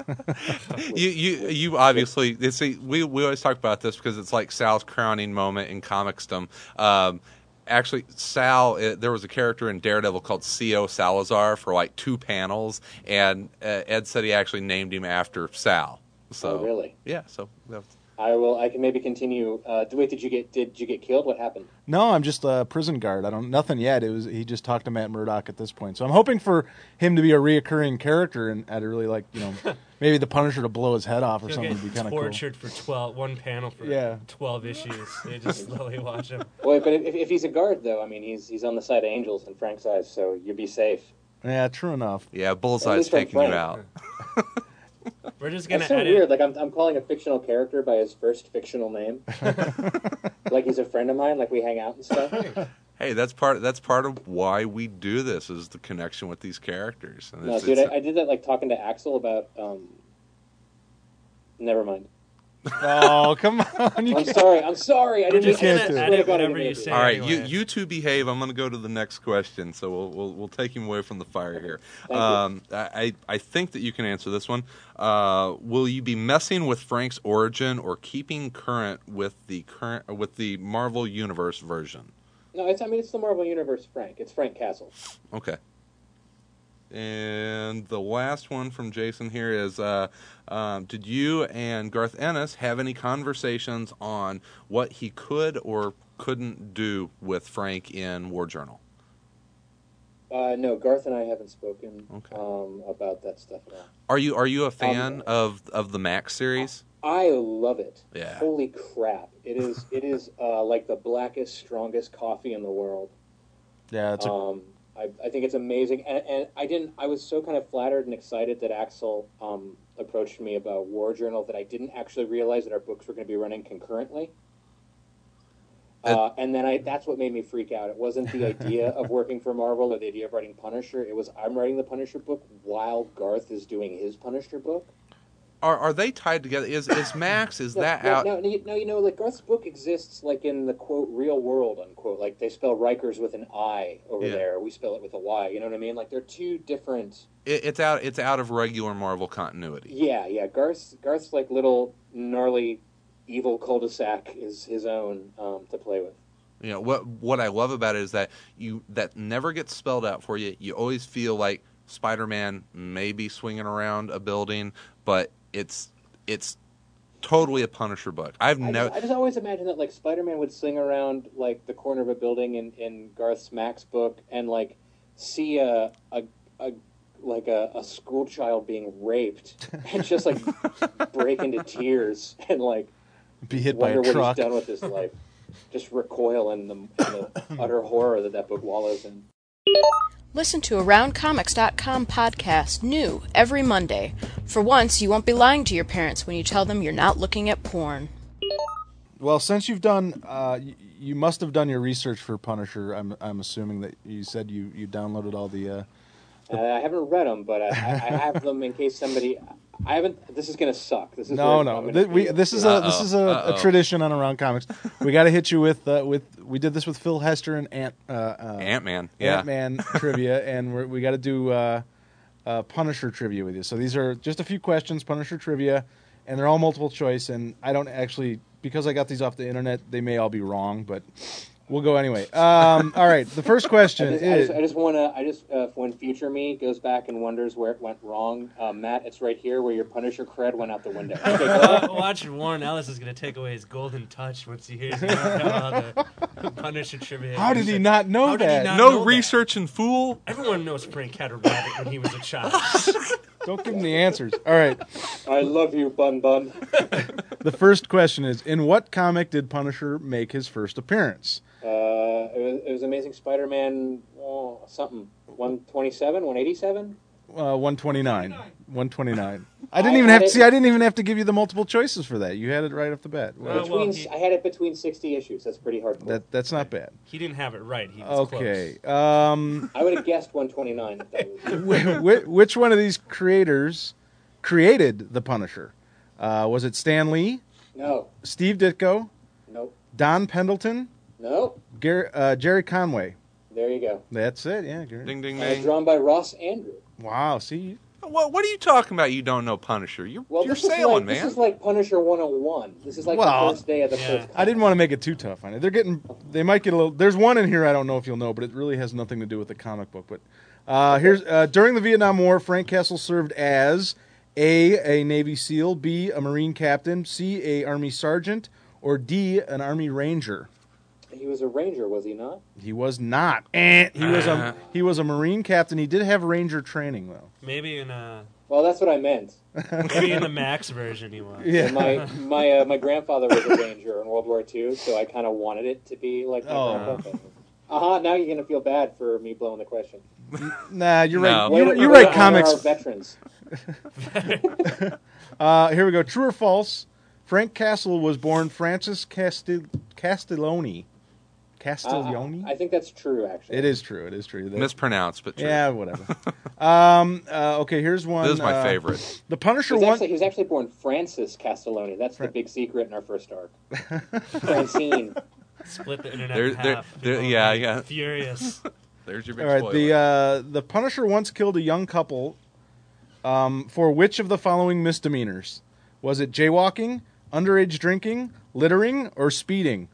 You you you obviously you see we we always talk about this because it's like Sal's crowning moment in comicsdom. Um, actually, Sal uh, there was a character in Daredevil called C O Salazar for like two panels, and uh, Ed said he actually named him after Sal. So Oh, really? Yeah. So that's, I will. I can maybe continue. Uh, wait, did you get did you get killed? What happened? No, I'm just a prison guard. I don't nothing yet. It was he just talked to Matt Murdock at this point, so I'm hoping for him to be a reoccurring character, and I'd really like you know maybe the Punisher to blow his head off or He'll something get would be kind of cool. tortured for twelve, one panel for Yeah. twelve issues. You just slowly watch him. Wait, but if, if he's a guard though, I mean, he's he's on the side of angels in Frank's eyes, so you'd be safe. Yeah, true enough. yeah, At Bullseye's least from taking you Frank. out. We're just gonna That's so edit. weird. Like I'm, I'm calling a fictional character by his first fictional name. Like he's a friend of mine. Like we hang out and stuff. Hey, that's part that's part of why we do this is the connection with these characters. And No, it's- dude, it's- I, I did that like talking to Axel about. Um, never mind. Oh, come on! You I'm can't. sorry. I'm sorry. I We're didn't. just can't gonna do it. swear to edit God, I whatever didn't you do it. say. All right, you anyway. you two behave. I'm going to go to the next question, so we'll we'll, we'll take him away from the fire here. Thank you. Um, I I think that you can answer this one. Uh, will you be messing with Frank's origin or keeping current with the current with the Marvel Universe version? No, it's. I mean, it's the Marvel Universe. Frank. It's Frank Castle. Okay. And the last one from Jason here is, uh, um, did you and Garth Ennis have any conversations on what he could or couldn't do with Frank in War Journal? Uh, no, Garth and I haven't spoken Okay. um, about that stuff at all. Are you are you a fan Um, of of the Max series? I love it. Yeah. Holy crap! It is. It is uh, like the blackest, strongest coffee in the world. Yeah, it's a, Um, I, I think it's amazing, and, and I didn't. I was so kind of flattered and excited that Axel um, approached me about War Journal that I didn't actually realize that our books were going to be running concurrently. Uh, and then I—that's what made me freak out. It wasn't the idea of working for Marvel or the idea of writing Punisher. It was I'm writing the Punisher book while Garth is doing his Punisher book. Are are they tied together? Is is Max is No, that no, out? No, no, you- no, you know, like Garth's book exists like in the quote real world unquote. Like they spell Rikers with an I over Yeah. there. We spell it with a Y. You know what I mean? Like they're two different. It, it's out it's out of regular Marvel continuity. Yeah, yeah. Garth's Garth's like little gnarly, evil cul-de-sac is his own um, to play with. You know what what I love about it is that you that never gets spelled out for you. You always feel like Spider-Man may be swinging around a building, but it's it's totally a Punisher book. I've I never just, I just always imagined that like Spider-Man would sling around like the corner of a building in, in Garth's Max book and like see a a, a like a, a school child being raped and just like break into tears and like be hit by wonder a what truck. he's done with his life. Just recoil in the, in the utter horror that that book wallows in. Listen to Around Comics dot com podcast, new every Monday. For once, you won't be lying to your parents when you tell them you're not looking at porn. Well, since you've done, uh, y- you must have done your research for Punisher. I'm I'm assuming that you said you, you downloaded all the. Uh, Uh, I haven't read them, but I, I, I have them in case somebody. I haven't. This is gonna suck. This is no, where no. I'm gonna Th- we, feel- this is Uh-oh. a this is a, a Uh-oh. tradition on Around Comics. We got to hit you with uh, with. We did this with Phil Hester and Ant uh, uh, Ant-Man. Yeah. Ant-Man trivia, and we're, we got to do uh, uh, Punisher trivia with you. So these are just a few questions, Punisher trivia, and they're all multiple choice. And I don't actually, because I got these off the internet, they may all be wrong, but we'll go anyway. Um, all right, the first I question just, I is. just, I just want to. I just uh, when future me goes back and wonders where it went wrong, uh, Matt, it's right here where your Punisher cred went out the window. Okay, go ahead. Uh, watch, Warren Ellis is going to take away his golden touch once he hears about all the Punisher trivia. How did he not know How did he that? not- No know that. research and fool. Everyone knows Frank had a rabbit when he was a child. Don't give him the answers. All right. I love you, Bun Bun. The first question is: in what comic did Punisher make his first appearance? Uh, it was, it was Amazing Spider-Man. Oh, something one twenty-seven, one eighty-seven. Uh, one twenty-nine. one twenty-nine. I didn't I even had have to it- see. I didn't even have to give you the multiple choices for that. You had it right off the bat. Well, Uh, well, Between, he- I had it between sixty issues. That's pretty hardcore. that that's not bad. He didn't have it right. He was Okay. close. Um, I would have guessed one twenty-nine. If that was wh- wh- which one of these creators created the Punisher? Uh, was it Stan Lee, no, Steve Ditko, nope, Don Pendleton, nope. Gar- uh, Jerry Conway? There you go. That's it. Yeah. Gary. Ding, ding, Uh, ding. drawn by Ross Andrew. Wow. See. What, what are you talking about? You don't know Punisher. You're, Well, you're this is sailing, like, man. This is like Punisher one oh one. This is like Well, the first day of the yeah. first. I didn't want to make it too tough on it. They're getting, they might get a little. There's one in here I don't know if you'll know, but it really has nothing to do with the comic book. But uh, here's uh, during the Vietnam War, Frank Castle served as A, a Navy SEAL, B, a Marine captain, C, a Army sergeant, or D, an Army Ranger. He was a ranger, was he not? He was not. Eh, he was a he was a Marine captain. He did have Ranger training though. Maybe in a Well, that's what I meant. maybe in the Max version he was. Yeah. And my my uh, my grandfather was a ranger in World War Two, so I kind of wanted it to be like my Oh. grandpa. Uh huh. Now you're gonna feel bad for me blowing the question. Nah, you're No. right. Way You're, to- you're way to right. honor Comics. our veterans. Uh, here we go. True or false? Frank Castle was born Francis Castil- Castiglione. Castiglione? Uh, I think that's true, actually. It is true. It is true. That- Mispronounced, but true. yeah, whatever. um, uh, okay, here's one. This is my uh, favorite. The He Punisher was, one. actually, he was actually born Francis Castelloni. That's the big secret in our first arc. Francine. Split the internet There- in there- half. there- People yeah, will be yeah. Furious. There's your big All right, spoiler. the uh, the Punisher once killed a young couple. Um, for which of the following misdemeanors? Was it jaywalking, underage drinking, littering, or speeding?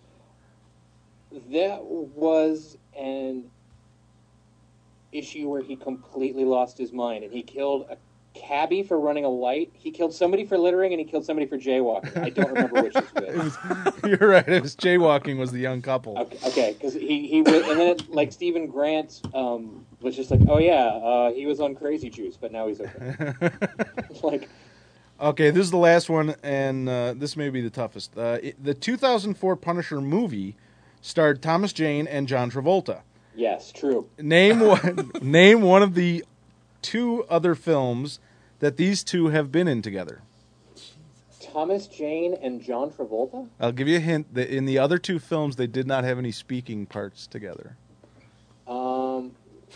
That was an issue where he completely lost his mind, and he killed a cabbie for running a light. He killed somebody for littering, and he killed somebody for jaywalking. I don't remember which is which. You're right. It was jaywalking was the young couple. Okay, because he he was, and then it, like Stephen Grant um, was just like, oh yeah, uh, he was on crazy juice, but now he's okay. like, Okay, this is the last one, and uh, this may be the toughest. Uh, it, the two thousand four Punisher movie starred Thomas Jane and John Travolta. yes, true. Name one. Name one of the two other films that these two have been in together. Thomas Jane and John Travolta. I'll give you a hint that in the other two films they did not have any speaking parts together. Um.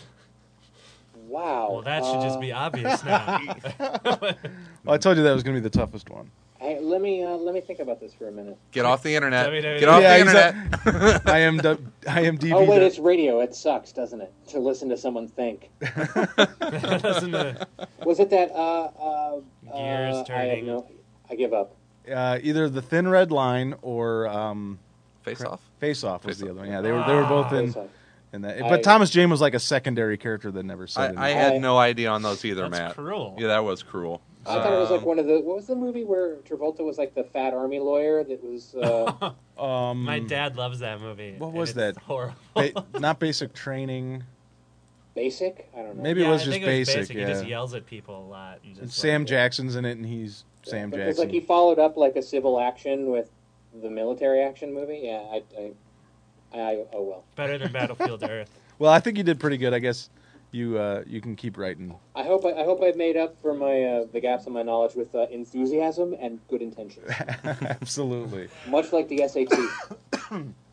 Wow. Well, that should just Uh, be obvious now. Well, I told you that was going to be the toughest one. Hey, let me uh, let me think about this for a minute. Get off the internet. W W W. Get off Yeah, the internet. I am d- I am D V. Oh wait, it's radio. It sucks, doesn't it, to listen to someone think? Listen to Was it that? Uh, uh, Gears uh, I have turning. no. I give up. uh, either the Thin Red Line or um, Face off. Face Off was Face the Off. other one. Yeah, they were they were both in, Face Off. in that. I- But Thomas Jane was like a secondary character that never I, said I anything. had I- no idea on those either, That's Matt. cruel. Yeah, that was cruel. I thought it was like Um, one of the. What was the movie where Travolta was like the fat army lawyer that was? Uh, Um, My dad loves that movie. What and was it's that? Horrible. ba- not Basic Training. basic. I don't know. Maybe Yeah, it was I just think it was basic. He Yeah. just yells at people a lot. And And just Sam like, Jackson's in it, and he's Sam Because Jackson. like he followed up like a civil action with the military action movie. Yeah, I. I, I oh well. better than Battlefield Earth. Well, I think you did pretty good. I guess you uh, you can keep writing. I hope I, I hope I've made up for my uh, the gaps in my knowledge with uh, enthusiasm and good intentions, Absolutely. much like the S A T.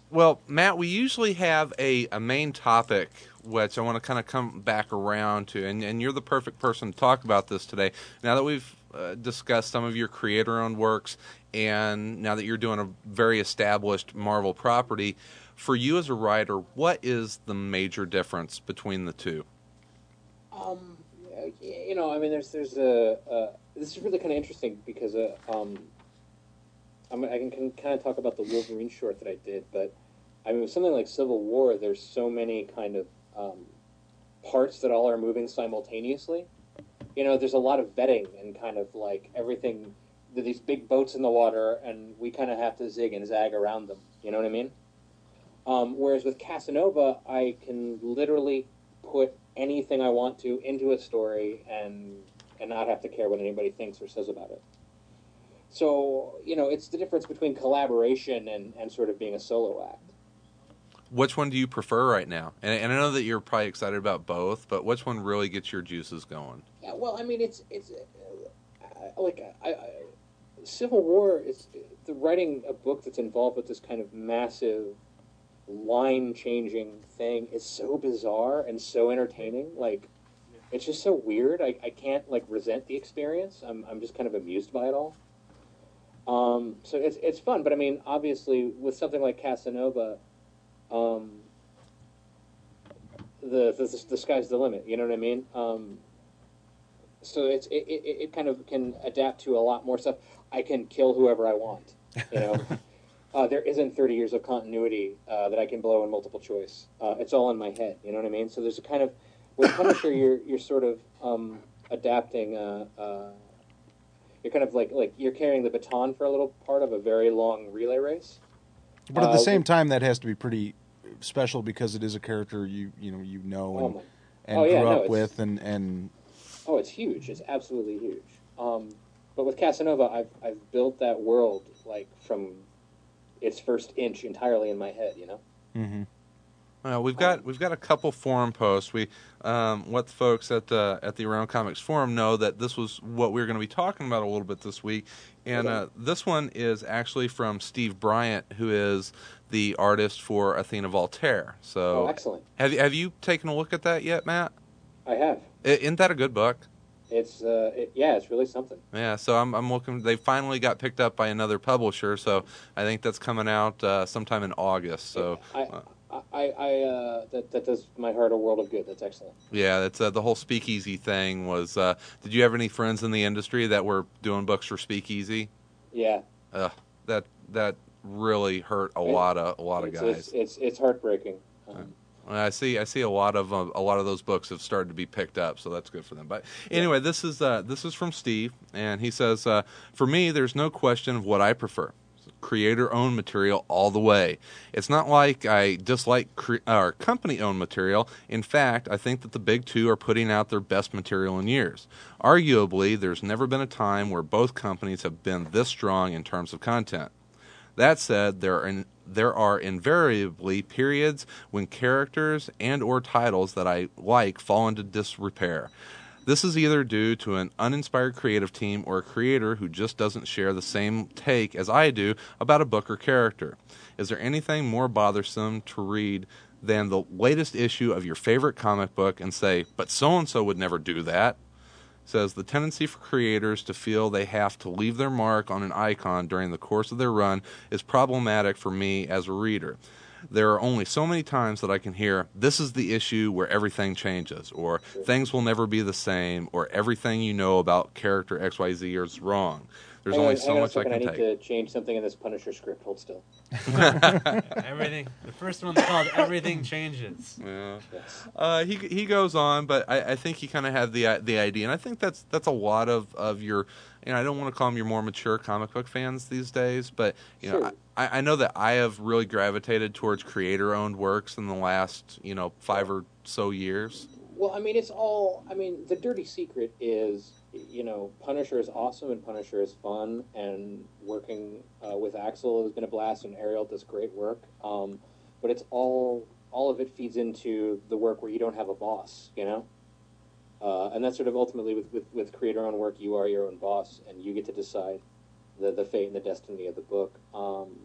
Well, Matt, we usually have a, a main topic, which I want to kind of come back around to, and, and you're the perfect person to talk about this today. Now that we've uh, discussed some of your creator-owned works, and now that you're doing a very established Marvel property, for you as a writer, what is the major difference between the two? Um, you know, I mean, there's there's a uh, this is really kind of interesting because uh, um. I mean, I can, can kind of talk about the Wolverine short that I did, but I mean, with something like Civil War, there's so many kind of um, parts that all are moving simultaneously. You know, there's a lot of vetting and kind of like everything, these big boats in the water, and we kind of have to zig and zag around them. You know what I mean? Um, whereas with Casanova, I can literally put anything I want to into a story and and not have to care what anybody thinks or says about it. So, you know, it's the difference between collaboration and, and sort of being a solo act. Which one do you prefer right now? And, and I know that you're probably excited about both, but which one really gets your juices going? Yeah, well, I mean, it's it's uh, like I, I, Civil War is the writing a book that's involved with this kind of massive line-changing thing is so bizarre and so entertaining. Like, it's just so weird. I, I can't like resent the experience. I'm I'm just kind of amused by it all. Um, so it's it's fun, but I mean, obviously, with something like Casanova, um, the, the the sky's the limit. You know what I mean? Um, so it's it, it it kind of can adapt to a lot more stuff. I can kill whoever I want. You know, uh, there isn't thirty years of continuity uh, that I can blow in multiple choice. Uh, it's all in my head. You know what I mean? So there's a kind of with Punisher, you're you're sort of um, adapting. Uh, uh, You're kind of like like you're carrying the baton for a little part of a very long relay race. But at the Uh, same time, that has to be pretty special because it is a character you you know you know and, Oh, my- and oh, yeah, grew no, up it's- with, and, and Oh, it's huge. It's absolutely huge. Um, but with Casanova, I've I've built that world like from its first inch entirely in my head. You know. mm-hmm. Well, we've got we've got a couple forum posts. We um, let the folks at the at the Around Comics forum know that this was what we were going to be talking about a little bit this week, and uh, this one is actually from Steve Bryant, who is the artist for Athena Voltaire. So, Oh, excellent. have you have you taken a look at that yet, Matt? I have. I- Isn't that a good book? It's uh, it, yeah, it's really something. Yeah, so I'm I'm looking. They finally got picked up by another publisher, so I think that's coming out uh, sometime in August. So. I, Uh, I, I uh, that that does my heart a world of good. That's excellent. Yeah, that's uh, the whole Speakeasy thing was. Uh, did you have any friends in the industry that were doing books for Speakeasy? Yeah. Uh, that that really hurt a It- lot of a lot of it's, guys. It's, it's it's heartbreaking. Um, I see. I see a lot of uh, a lot of those books have started to be picked up, so that's good for them. But anyway, this is uh, this is from Steve, and he says, uh, "For me, there's no question of what I prefer. Creator-owned material all the way. It's not like I dislike cre- or company-owned material. In fact, I think that the big two are putting out their best material in years. Arguably, there's never been a time where both companies have been this strong in terms of content. That said, there are in, there are invariably periods when characters and or titles that I like fall into disrepair. This is either due to an uninspired creative team or a creator who just doesn't share the same take as I do about a book or character. Is there anything more bothersome to read than the latest issue of your favorite comic book and say, but so-and-so would never do that? Says the tendency for creators to feel they have to leave their mark on an icon during the course of their run is problematic for me as a reader. There are only so many times that I can hear, this is the issue where everything changes, or things will never be the same, or everything you know about character X Y Z is wrong. There's hang only on, so hang on a much I second. can I take. need to change something in this Punisher script. Hold still. Everything. The first one's called "Everything Changes." Yeah. Yes. Uh, he he goes on, but I, I think he kind of had the the idea, and I think that's that's a lot of, of your, you know, I don't want to call them your more mature comic book fans these days, but you know, Sure. I, I know that I have really gravitated towards creator-owned works in the last, you know, five or so years. Well, I mean, it's all. I mean, the dirty secret is, you know, Punisher is awesome and Punisher is fun, and working uh, with Axel has been a blast, and Ariel does great work. Um, but it's all, all of it feeds into the work where you don't have a boss, you know. Uh, and that's sort of ultimately with, with, with creator-owned work, you are your own boss, and you get to decide the the fate and the destiny of the book. Um,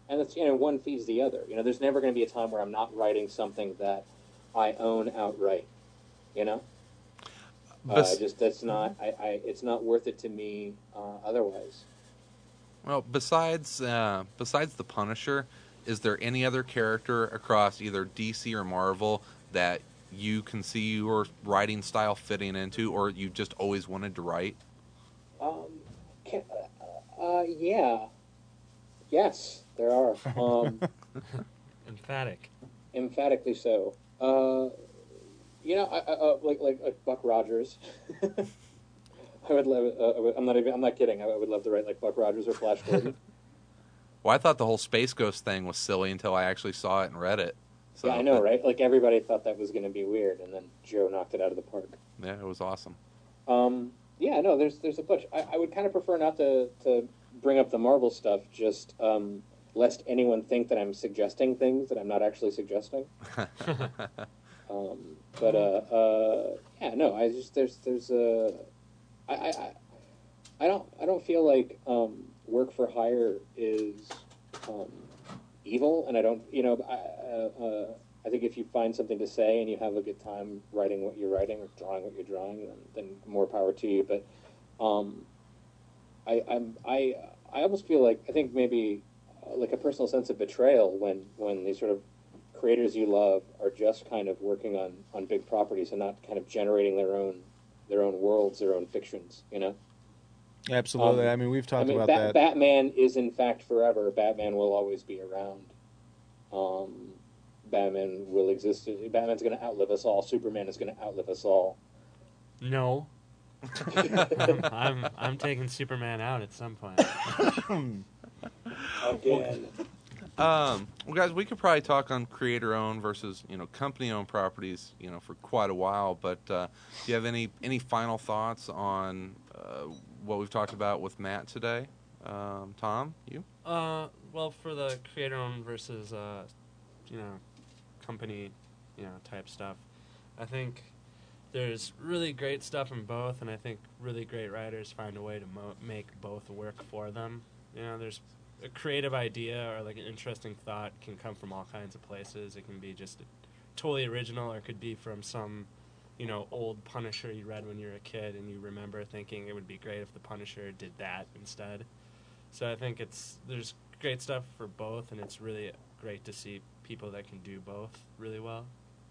and it's, you know, one feeds the other. You know, there's never going to be a time where I'm not writing something that I own outright. You know, Bes- uh, just that's not. I, I. It's not worth it to me uh, otherwise. Well, besides uh, besides the Punisher, is there any other character across either D C or Marvel that you can see your writing style fitting into, or you just always wanted to write? Um, can, uh, uh, yeah, yes, there are. Um, Emphatic. emphatically so. Uh, you know, I, I, uh, like like like Buck Rogers. I would love. Uh, I would, I'm not even. I'm not kidding. I would love to write like Buck Rogers or Flash Gordon. Well, I thought the whole Space Ghost thing was silly until I actually saw it and read it. So, yeah, I know, right? Like everybody thought that was going to be weird, and then Joe knocked it out of the park. Yeah, it was awesome. Um, yeah, no, there's there's a bunch. I, I would kind of prefer not to, to bring up the Marvel stuff, just um, lest anyone think that I'm suggesting things that I'm not actually suggesting. um, but uh, uh, yeah, no, I just there's there's a I, I, I I don't I don't feel like um, work for hire is um, evil, and I don't you know I, uh, uh, I think if you find something to say and you have a good time writing what you're writing or drawing what you're drawing, then, then more power to you. But um, I I'm, I I almost feel like I think maybe uh, like a personal sense of betrayal when when these sort of creators you love are just kind of working on, on big properties and not kind of generating their own their own worlds, their own fictions. You know. Absolutely. Um, I mean, we've talked I mean, about Bat- that. Batman is in fact forever. Batman will always be around. Um, Batman will exist. Batman's going to outlive us all. Superman is going to outlive us all. No. I'm, I'm I'm taking Superman out at some point. Again. Um, well, guys, we could probably talk on creator-owned versus you know company-owned properties, you know, for quite a while. But uh, do you have any any final thoughts on uh, what we've talked about with Matt today? Um, Tom, you? Uh, well, for the creator-owned versus uh, you know, company, you know, type stuff, I think there's really great stuff in both, and I think really great writers find a way to mo- make both work for them. You know, there's a creative idea or like an interesting thought can come from all kinds of places. It can be just totally original, or it could be from some, you know, old Punisher you read when you were a kid and you remember thinking it would be great if the Punisher did that instead. So I think it's there's great stuff for both, and it's really great to see people that can do both really well.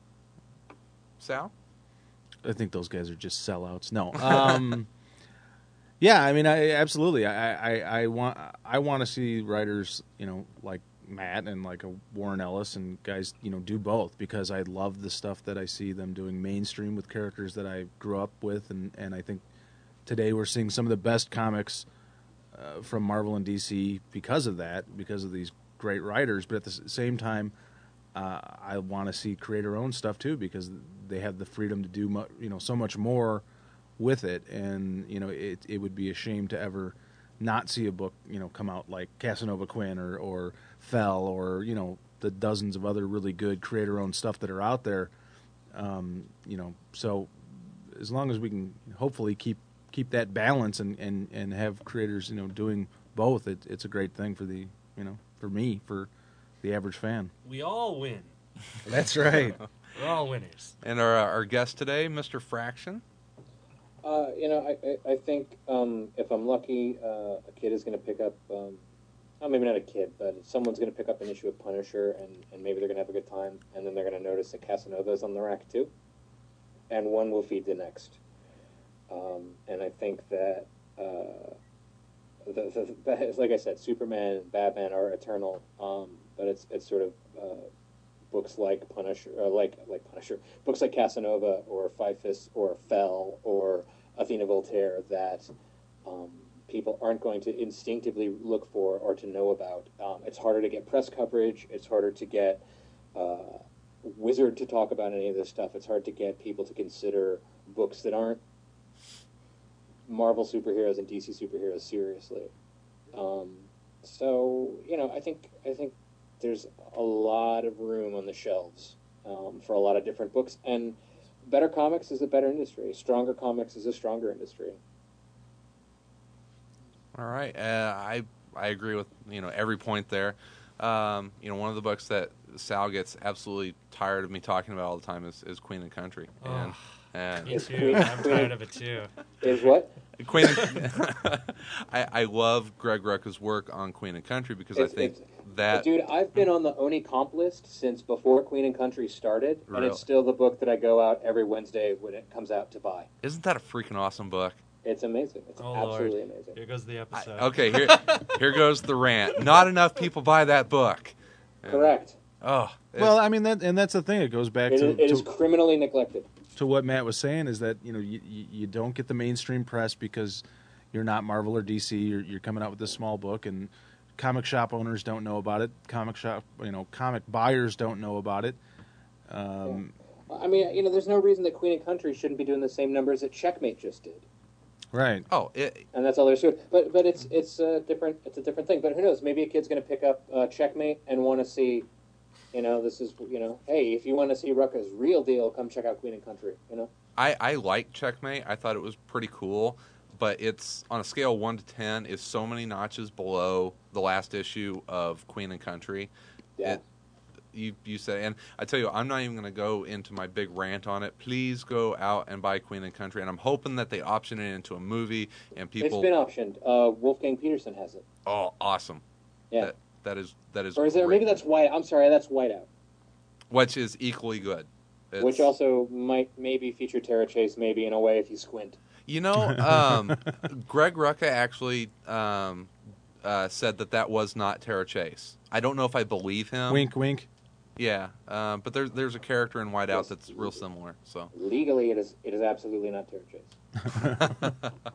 Sal? I think those guys are just sellouts. No. Um, yeah, I mean, I absolutely. I, I, I want I want to see writers, you know, like Matt and like a Warren Ellis and guys, you know, do both, because I love the stuff that I see them doing mainstream with characters that I grew up with, and, and I think today we're seeing some of the best comics uh, from Marvel and D C because of that, because of these great writers. But at the same time, uh, I want to see creator-owned stuff too, because they have the freedom to do, mu- you know, so much more with it, and you know, it it would be a shame to ever not see a book, you know, come out like Casanova Quinn or or Fell, or you know, the dozens of other really good creator-owned stuff that are out there. Um, you know, so as long as we can hopefully keep keep that balance and, and, and have creators, you know, doing both, it, it's a great thing for the, you know, for me, for the average fan. We all win. That's right. We're all winners. And our our guest today, Mister Fraction. Uh, you know, I, I, I think um, if I'm lucky, uh, a kid is going to pick up, um, oh, maybe not a kid, but someone's going to pick up an issue of Punisher, and, and maybe they're going to have a good time, and then they're going to notice that Casanova is on the rack too, and one will feed the next. Um, and I think that, uh, the, the, the, like I said, Superman and Batman are eternal, um, but it's it's sort of uh, books like Punisher, uh, like like Punisher, books like Casanova or Five Fists or Fell or Athena Voltaire that um, people aren't going to instinctively look for or to know about. Um, it's harder to get press coverage. It's harder to get uh, Wizard to talk about any of this stuff. It's hard to get people to consider books that aren't Marvel superheroes and D C superheroes seriously. Um, so you know, I think I think there's a lot of room on the shelves um, for a lot of different books, and better comics is a better industry. Stronger comics is a stronger industry. All right, uh, I I agree with you know every point there. Um, you know, one of the books that Sal gets absolutely tired of me talking about all the time is, is Queen and Country. Oh, and, and Me too. I'm tired of it too. Is what? Queen and, I, I love Greg Rucka's work on Queen and Country because It's- I think it's- that... Dude, I've been on the Oni comp list since before Queen and Country started, and Really? it's still the book that I go out every Wednesday when it comes out to buy. Isn't that a freaking awesome book? It's amazing. It's Oh, absolutely Lord. amazing. Here goes the I, episode. okay, here here goes the rant. Not enough people buy that book. And- Correct. Oh, it's- Well, I mean, that and that's the thing. It goes back It, to, is, it is to criminally neglected. to what Matt was saying is that you know you, you, you don't get the mainstream press because you're not Marvel or D C. You're, you're coming out with this small book, and comic shop owners don't know about it. Comic shop, you know, comic buyers don't know about it. Um, I mean, you know, there's no reason that Queen and Country shouldn't be doing the same numbers that Checkmate just did, Right. oh, it, and that's all there's to it. But but it's it's a different it's a different thing. But who knows? Maybe a kid's going to pick up uh, Checkmate and want to see, you know, this is you know, hey, if you want to see Rucka's real deal, come check out Queen and Country. You know. I, I like Checkmate. I thought it was pretty cool, but it's on a scale of one to ten is so many notches below the last issue of Queen and Country. Yeah. It, you you say, and I tell you, I'm not even going to go into my big rant on it. Please go out and buy Queen and Country, and I'm hoping that they option it into a movie and people. It's been optioned. Uh, Wolfgang Peterson has it. Oh, awesome! Yeah. That, that is that is. Or is there great. maybe that's White? I'm sorry, that's Whiteout, Which is equally good. It's, which also might maybe feature Tara Chase, maybe in a way if you squint. You know, um, Greg Rucka actually um, uh, said that that was not Tara Chase. I don't know if I believe him. wink, wink. Yeah, uh, but there's there's a character in Whiteout that's real similar. So, Legally, it is it is absolutely not Tara Chase.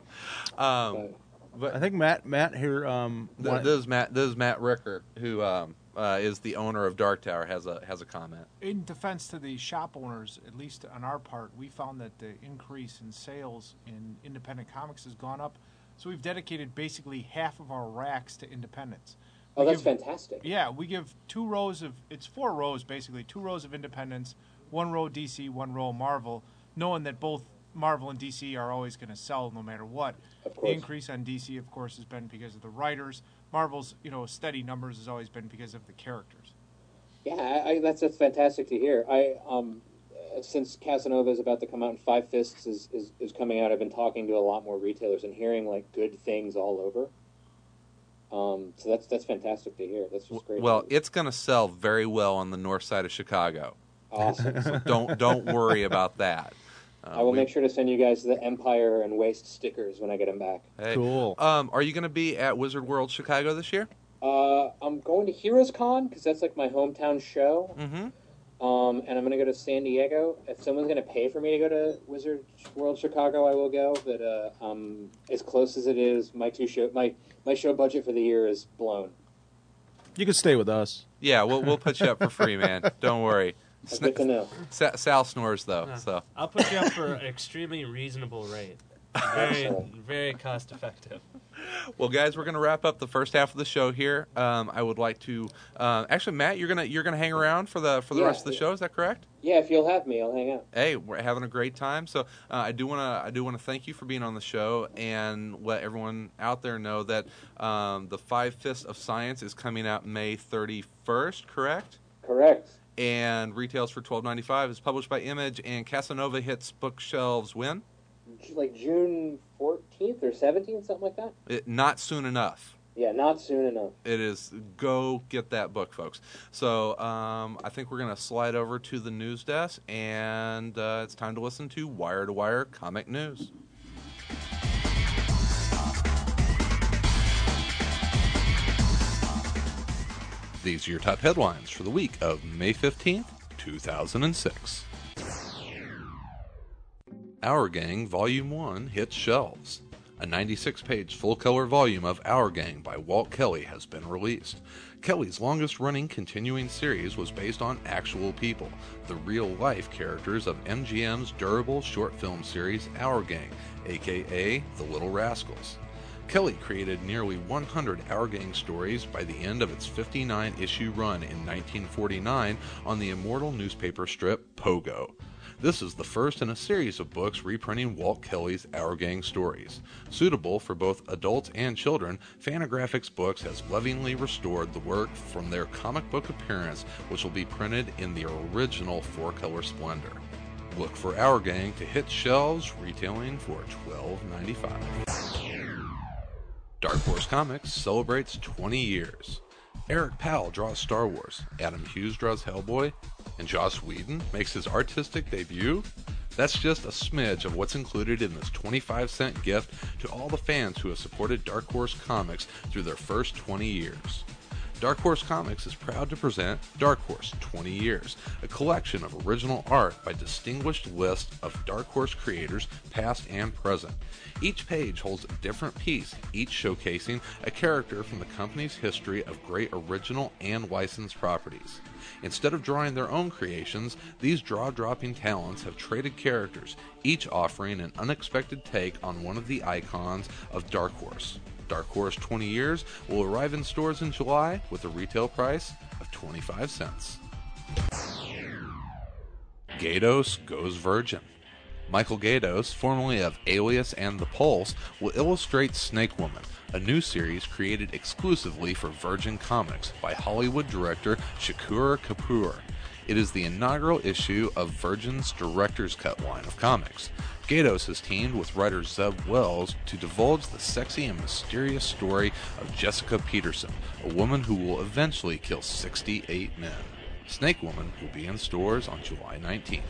um, But but I think Matt Matt here. Um, th- wanted- this is Matt this is Matt Ricker, who um, uh, is the owner of Dark Tower, has a has a comment. In defense to the shop owners, at least on our part, we found that the increase in sales in independent comics has gone up. So we've dedicated basically half of our racks to independents. oh, We that's give- fantastic. Yeah, we give two rows of, it's four rows basically, two rows of independents, one row D C, one row Marvel, knowing that both Marvel and D C are always going to sell no matter what. Of The course. increase on D C, of course, has been because of the writers. Marvel's, you know, steady numbers has always been because of the characters. Yeah, I, I, that's that's fantastic to hear. I um, uh, since Casanova is about to come out and Five Fists is, is, is coming out, I've been talking to a lot more retailers and hearing like good things all over. Um, so that's that's fantastic to hear. That's just great. Well, it's going to sell very well on the north side of Chicago. awesome. So don't don't worry about that. Uh, I will we- make sure to send you guys the Empire and Waste stickers when I get them back. Hey. Cool. Um, are you going to be at Wizard World Chicago this year? Uh, I'm going to Heroes Con because that's like my hometown show. Mm-hmm. Um, and I'm going to go to San Diego. If someone's going to pay for me to go to Wizard World Chicago, I will go. But uh, um, as close as it is, my two show my my show budget for the year is blown. You could stay with us. Yeah, we'll we'll put you up for free, man. Don't worry. That's good to know. Sa- Sal snores though, Yeah. so I'll put you up for an extremely reasonable rate. Very, Excellent. very cost effective. well, guys, we're gonna wrap up the first half of the show here. Um, I would like to uh, actually, Matt, you're gonna you're gonna hang around for the for the Yeah. rest of the show. Is that correct? Yeah, if you'll have me, I'll hang out. Hey, we're having a great time. So uh, I do want to I do want to thank you for being on the show and let everyone out there know that um, the Five Fists of Science is coming out May thirty-first. Correct? Correct. And retails for twelve ninety-five. Is published by Image, and Casanova hits bookshelves when? J- Like June fourteenth or seventeenth, something like that. It, not soon enough. Yeah, not soon enough. It is. Go get that book, folks. So um, I think we're going to slide over to the news desk, and uh, it's time to listen to Wire to Wire Comic News. These are your top headlines for the week of May fifteenth, two thousand six. Our Gang Volume one hits shelves. A ninety-six page full-color volume of Our Gang by Walt Kelly has been released. Kelly's longest-running continuing series was based on actual people, the real-life characters of M G M's durable short film series Our Gang, aka The Little Rascals. Kelly created nearly one hundred Our Gang stories by the end of its fifty-nine issue run in nineteen forty-nine on the immortal newspaper strip Pogo. This is the first in a series of books reprinting Walt Kelly's Our Gang stories. Suitable for both adults and children, Fantagraphics Books has lovingly restored the work from their comic book appearance, which will be printed in the original four-color splendor. Look for Our Gang to hit shelves, retailing for twelve ninety-five. Dark Horse Comics celebrates twenty years. Eric Powell draws Star Wars, Adam Hughes draws Hellboy, and Joss Whedon makes his artistic debut? That's just a smidge of what's included in this twenty-five cent gift to all the fans who have supported Dark Horse Comics through their first twenty years. Dark Horse Comics is proud to present Dark Horse twenty years, a collection of original art by distinguished lists of Dark Horse creators, past and present. Each page holds a different piece, each showcasing a character from the company's history of great original and licensed properties. Instead of drawing their own creations, these draw-dropping talents have traded characters, each offering an unexpected take on one of the icons of Dark Horse. Dark Horse twenty years will arrive in stores in July with a retail price of twenty-five cents. Gaydos Goes Virgin. Michael Gaydos, formerly of Alias and The Pulse, will illustrate Snake Woman, a new series created exclusively for Virgin Comics by Hollywood director Shakur Kapoor. It is the inaugural issue of Virgin's Director's Cut line of comics. Gaydos has teamed with writer Zeb Wells to divulge the sexy and mysterious story of Jessica Peterson, a woman who will eventually kill sixty-eight men. Snake Woman will be in stores on July nineteenth.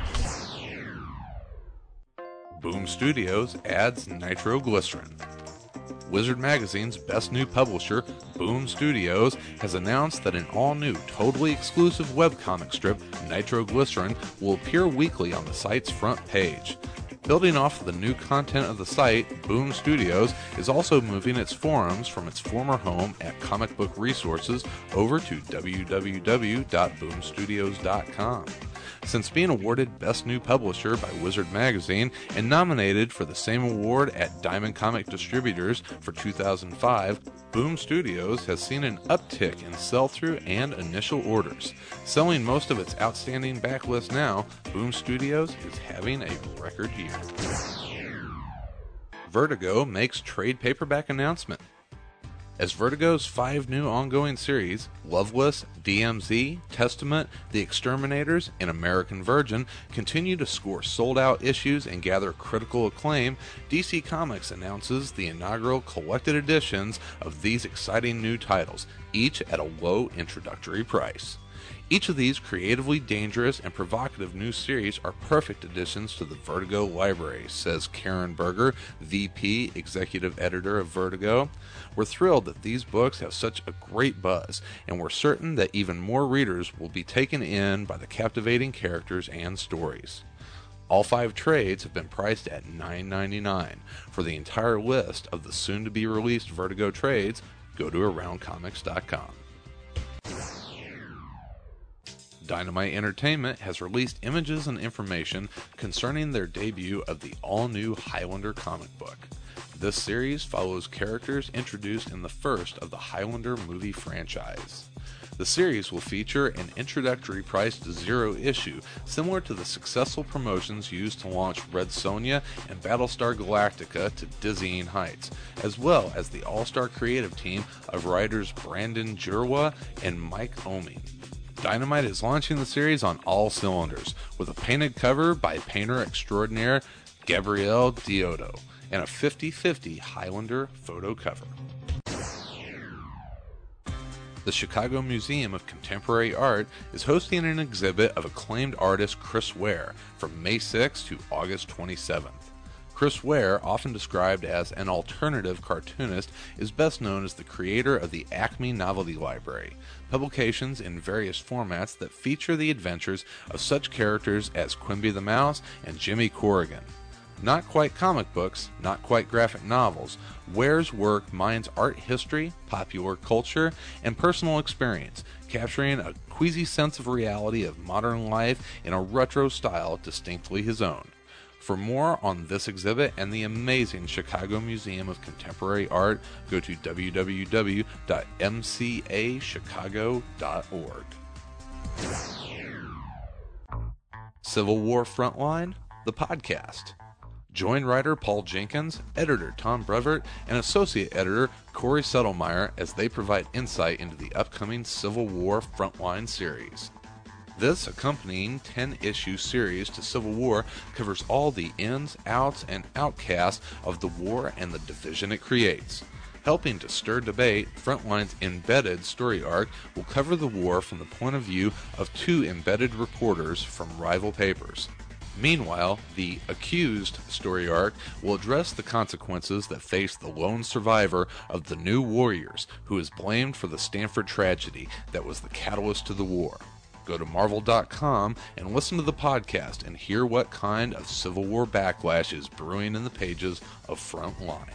Boom Studios adds nitroglycerin. Wizard Magazine's best new publisher, Boom Studios, has announced that an all-new, totally exclusive webcomic strip, Nitroglycerin, will appear weekly on the site's front page. Building off the new content of the site, Boom Studios is also moving its forums from its former home at Comic Book Resources over to w w w dot boom studios dot com. Since being awarded Best New Publisher by Wizard Magazine and nominated for the same award at Diamond Comic Distributors for two thousand five, Boom Studios has seen an uptick in sell-through and initial orders. Selling most of its outstanding backlist now, Boom Studios is having a record year. Vertigo makes trade paperback announcement. As Vertigo's five new ongoing series, Loveless, D M Z, Testament, The Exterminators, and American Virgin, continue to score sold-out issues and gather critical acclaim, D C Comics announces the inaugural collected editions of these exciting new titles, each at a low introductory price. Each of these creatively dangerous and provocative new series are perfect additions to the Vertigo library, says Karen Berger, V P, Executive Editor of Vertigo. We're thrilled that these books have such a great buzz, and we're certain that even more readers will be taken in by the captivating characters and stories. All five trades have been priced at nine ninety-nine. For the entire list of the soon-to-be-released Vertigo trades, go to around comics dot com. Dynamite Entertainment has released images and information concerning their debut of the all-new Highlander comic book. This series follows characters introduced in the first of the Highlander movie franchise. The series will feature an introductory priced zero issue, similar to the successful promotions used to launch Red Sonja and Battlestar Galactica to dizzying heights, as well as the all-star creative team of writers Brandon Jurwa and Mike Oming. Dynamite is launching the series on all cylinders, with a painted cover by painter extraordinaire Gabriel Diodo, and a fifty-fifty Highlander photo cover. The Chicago Museum of Contemporary Art is hosting an exhibit of acclaimed artist Chris Ware from May sixth to August twenty-seventh. Chris Ware, often described as an alternative cartoonist, is best known as the creator of the Acme Novelty Library, publications in various formats that feature the adventures of such characters as Quimby the Mouse and Jimmy Corrigan. Not quite comic books, not quite graphic novels, Ware's work mines art history, popular culture, and personal experience, capturing a queasy sense of reality of modern life in a retro style distinctly his own. For more on this exhibit and the amazing Chicago Museum of Contemporary Art, go to w w w dot m c a chicago dot org. Civil War Frontline, the podcast. Join writer Paul Jenkins, editor Tom Brevert, and associate editor Corey Settlemeyer as they provide insight into the upcoming Civil War Frontline series. This accompanying ten-issue series to Civil War covers all the ins, outs, and outcasts of the war and the division it creates. Helping to stir debate, Frontline's embedded story arc will cover the war from the point of view of two embedded reporters from rival papers. Meanwhile, the accused story arc will address the consequences that face the lone survivor of the New Warriors, who is blamed for the Stanford tragedy that was the catalyst to the war. Go to Marvel dot com and listen to the podcast and hear what kind of Civil War backlash is brewing in the pages of Frontline.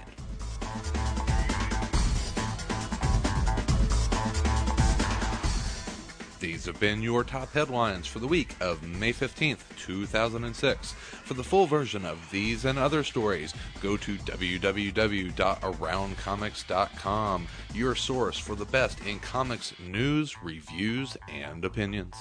These have been your top headlines for the week of May fifteenth, two thousand six. For the full version of these and other stories, go to w w w dot around comics dot com, your source for the best in comics news, reviews, and opinions.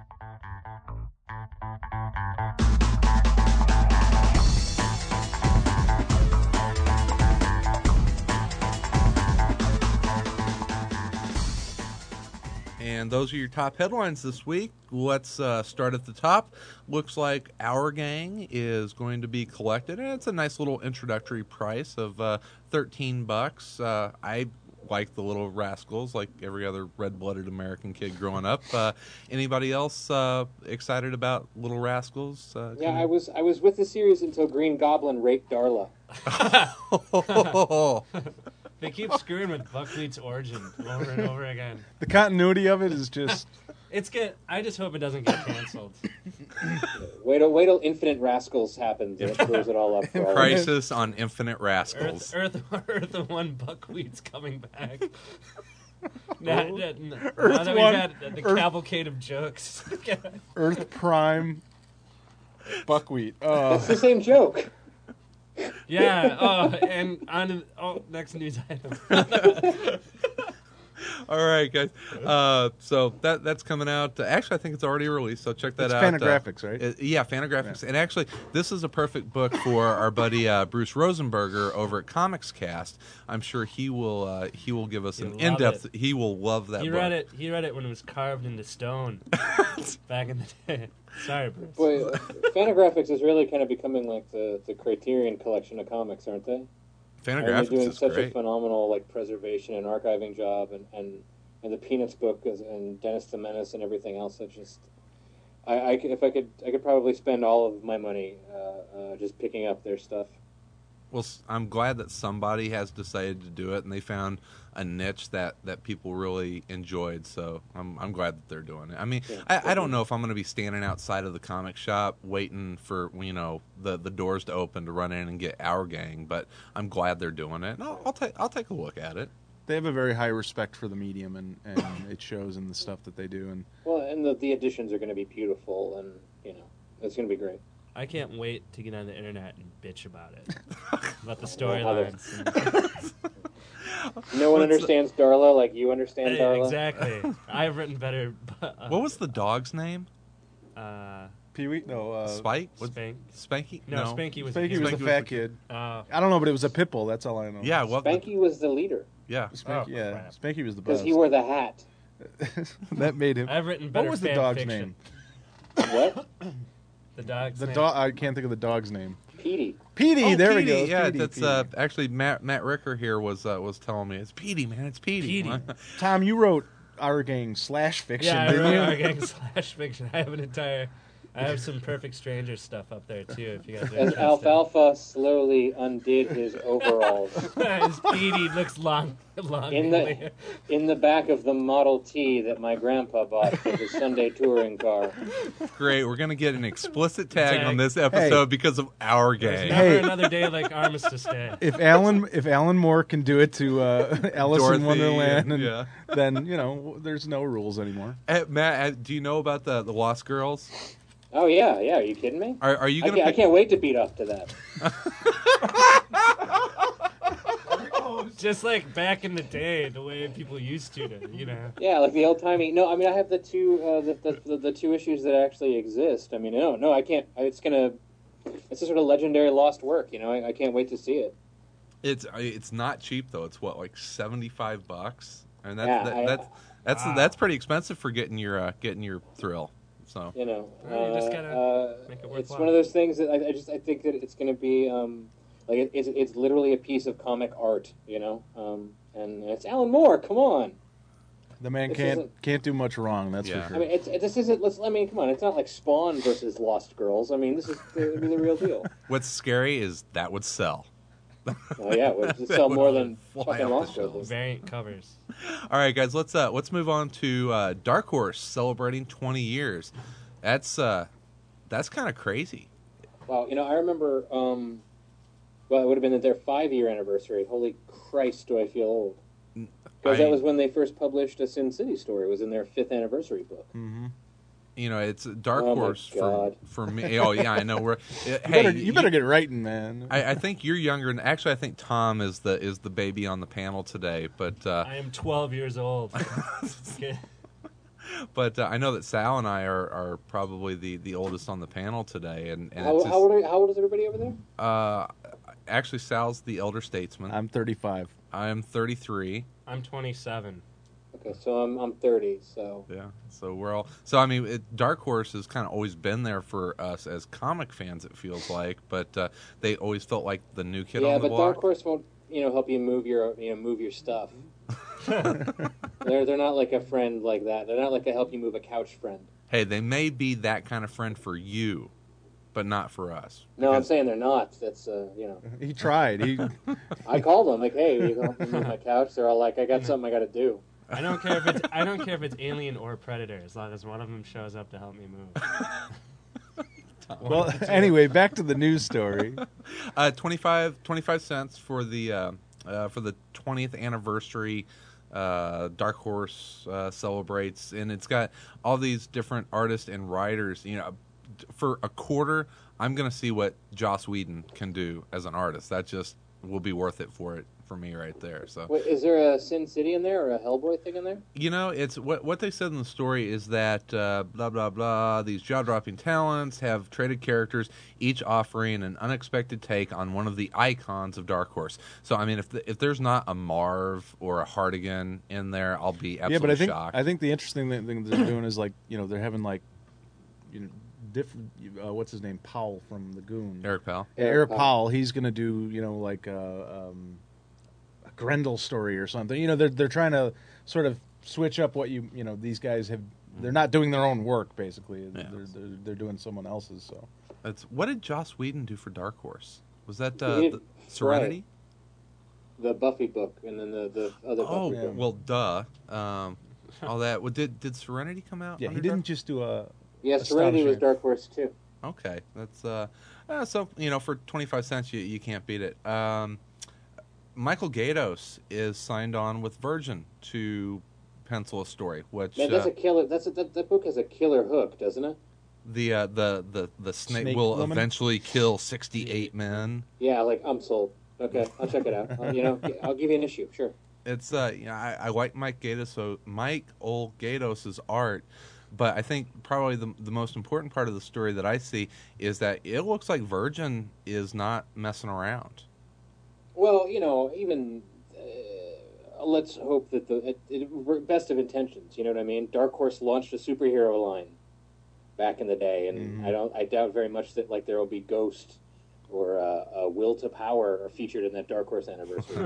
And those are your top headlines this week. Let's uh, start at the top. Looks like Our Gang is going to be collected, and it's a nice little introductory price of uh, thirteen bucks. Uh, I like the Little Rascals, like every other red-blooded American kid growing up. Uh, anybody else uh, excited about Little Rascals? Uh, yeah, I was I was with the series until Green Goblin raped Darla. They keep screwing with Buckwheat's origin over and over again. The continuity of it is just... It's get. I just hope it doesn't get canceled. Wait till wait till Infinite Rascals happens and it throws it all up. For all Crisis on Infinite Rascals. Earth, Earth, Earth One Buckwheat's coming back. now, now, Earth now that we've One, had the Earth- cavalcade of jokes. Earth Prime Buckwheat. Uh, It's the same joke. Yeah. Oh, and on to, oh, next news item. All right, guys. Uh, so that that's coming out. Uh, actually, I think it's already released, so check that It's out. Fantagraphics, Uh, right? it- yeah, Fantagraphics. And actually, this is a perfect book for our buddy uh, Bruce Rosenberger over at Comics Cast. I'm sure he will uh, he will give us He'll an love in-depth. it. He will love that He book. read it. He read it when it was carved into stone back in the day. Sorry, Bruce. Boy, uh, Fantagraphics is really kind of becoming like the, the Criterion collection of comics, aren't they? And they're Fantagraphics doing is such a great. phenomenal like preservation and archiving job, and, and, and the Peanuts book is, and Dennis the Menace and everything else. I just, I, I c- if I could, I could probably spend all of my money uh, uh, just picking up their stuff. Well, s- I'm glad that somebody has decided to do it, and they found a niche that, that people really enjoyed. So I'm I'm glad that they're doing it. I mean, Yeah. I, I don't know if I'm going to be standing outside of the comic shop waiting for you know the, the doors to open to run in and get Our Gang, but I'm glad they're doing it. And I'll I'll take I'll take a look at it. they have a very high respect for the medium, and, and it shows in the stuff that they do. And Well, and the, the editions are going to be beautiful, and you know, it's going to be great. I can't wait to get on the internet and bitch about it. About the Well, storylines. No one What's the- understands Darla like you understand Hey, Darla. exactly. I've written better. Uh, What was the dog's name? Uh, Pee Wee, no, uh, Spike? What- Spank? Spanky? No, Spanky was. Spanky a was Spanky the was fat the- kid. Uh, I don't know, but it was a pit bull. That's all I know. Yeah, well, Spanky was the leader yeah. Spanky, Oh, yeah, crap. Spanky was the because best. he wore the hat. That made him. I've written better. What was the fan dog's fiction. name? What? The dog's The name. dog. I can't think of the dog's name. Petey. Petey. Oh, there we Petey, go. Yeah, Petey, that's Petey. uh, actually Matt Matt Ricker here was uh, was telling me it's Petey, man, it's Petey. Petey. Tom, you wrote Our Gang slash fiction, Yeah, I didn't wrote you? Our Gang slash fiction. I have an entire. I have some Perfect Stranger stuff up there too. If you guys are As interested. Alfalfa slowly undid his overalls His Petey looks long, long. in the in the back of the Model T that my grandpa bought for the Sunday touring car. Great, we're gonna get an explicit tag Tag. on this episode Hey. because of Our There's Gang. never Hey. another day like Armistice Day. If Alan if Alan Moore can do it to uh, Alice Dorothy, in Wonderland, and, yeah. then you know there's no rules anymore. Uh, Matt, uh, do you know about the the Lost Girls? Oh yeah, yeah. Are you kidding me? Are, are you I gonna? can't, I pick- can't wait to beat up to that. Just like back in the day, the way people used to, to you know. Yeah, like the old timey. No, I mean I have the two uh, the, the, the the two issues that actually exist. I mean, no, no, I can't. It's gonna. It's a sort of legendary lost work. You know, I, I can't wait to see it. It's it's not cheap though. It's what, like seventy-five bucks. I mean that's Yeah, that, I- that's that's Wow. that's pretty expensive for getting your uh, getting your thrill. So You know, Well, you just uh, gotta uh, make it it's worthwhile. one of those things that I, I just I think that it's going to be um, like it, it's it's literally a piece of comic art, you know, um, and it's Alan Moore. Come on, The man This can't isn't- can't do much wrong. That's Yeah. for sure. I mean, it's it, this isn't. Let's. I mean, come on, it's not like Spawn versus Lost Girls. I mean, this is the, the real deal. what's scary is that would sell. Oh yeah, it would just sell would more than fly fucking off the Lost shelves. Girls. Variant covers. All right, guys, let's uh, let's move on to uh, Dark Horse celebrating twenty years. That's uh, that's kind of crazy. Wow, you know, I remember. Um, well, it would have been their five-year anniversary. Holy Christ, do I feel old? Because I- that was when they first published a Sin City story. It was in their fifth anniversary book. hmm You know, it's Dark Oh, my Horse for God. for me. Oh yeah, I know. We're uh, You, hey, better, you better get writing, man. I, I think you're younger, and actually, I think Tom is the is the baby on the panel today. But uh, I am twelve years old. Okay. but uh, I know that Sal and I are, are probably the, the oldest on the panel today, and, and How, it's how, just, old are, how old is everybody over there? uh, actually Sal's the elder statesman. I'm thirty-five. I am thirty-three. I'm twenty-seven. Okay, so I'm I'm thirty. So Yeah, so we're all so. I mean, it, Dark Horse has kind of always been there for us as comic fans. It feels like, but uh, they always felt like the new kid yeah, on the but block. Dark Horse won't you know help you move your you know move your stuff. they're they're not like a friend like that. They're not like a help you move a couch friend. Hey, they may be that kind of friend for you, but not for us. No, I'm Because- saying they're not. That's uh, you know. He tried. He I called them like, hey, you help me move my couch. They're all like, I got something I got to do. I don't care if it's I don't care if it's alien or predator, as long as one of them shows up to help me move. well. Anyway, back to the news story. Uh, twenty-five, twenty-five cents for the uh, uh, for the twentieth anniversary. Uh, Dark Horse uh, celebrates, and it's got all these different artists and writers. You know, for a quarter, I'm going to see what Joss Whedon can do as an artist. That just will be worth it for it for me right there. So. Wait, is there a Sin City in there or a Hellboy thing in there? You know, it's what what they said in the story is that uh, blah blah blah. These jaw-dropping talents have traded characters, each offering an unexpected take on one of the icons of Dark Horse. So, I mean, if the, if there's not a Marv or a Hardigan in there, I'll be absolutely yeah, but I think shocked. I think the interesting thing thing they're doing is like you know they're having like you know different. Uh, what's his name? Powell from the Goon. Eric Powell. Eric, Eric Powell. Powell. He's going to do you know like uh, um, a Grendel story or something. You know they're they're trying to sort of switch up what you you know these guys have. They're not doing their own work basically. Yeah. They're, they're they're doing someone else's. So It's, what did Joss Whedon do for Dark Horse? Was that uh, He did the Serenity? The Buffy book and then the, the other Oh, Buffy book. well, duh. Um, all that. Well, did did Serenity come out? yeah, he under didn't Dark- just do a. Yeah, Serenity was Astonishing. Dark Horse too. Okay, that's uh, uh, so you know for twenty-five cents you you can't beat it. Um, Michael Gaydos is signed on with Virgin to pencil a story, which Man, that's uh, a killer. That's a, that, that book has a killer hook, doesn't it? the uh, the the the snake, Snake will woman? eventually kill sixty-eight men. Yeah, like I'm sold. Okay, I'll check it out. I'll, you know, I'll give you an issue. Sure. It's uh, you know, I, I like Mike Gaydos, so Mike Ol Gaydos's art. But I think probably the the most important part of the story that I see is that it looks like Virgin is not messing around. Well, you know, even uh, let's hope that the it, it, best of intentions. You know what I mean? Dark Horse launched a superhero line back in the day, and Mhm. I don't. I doubt very much that like there will be Ghost or uh, uh, Will to Power are featured in that Dark Horse anniversary.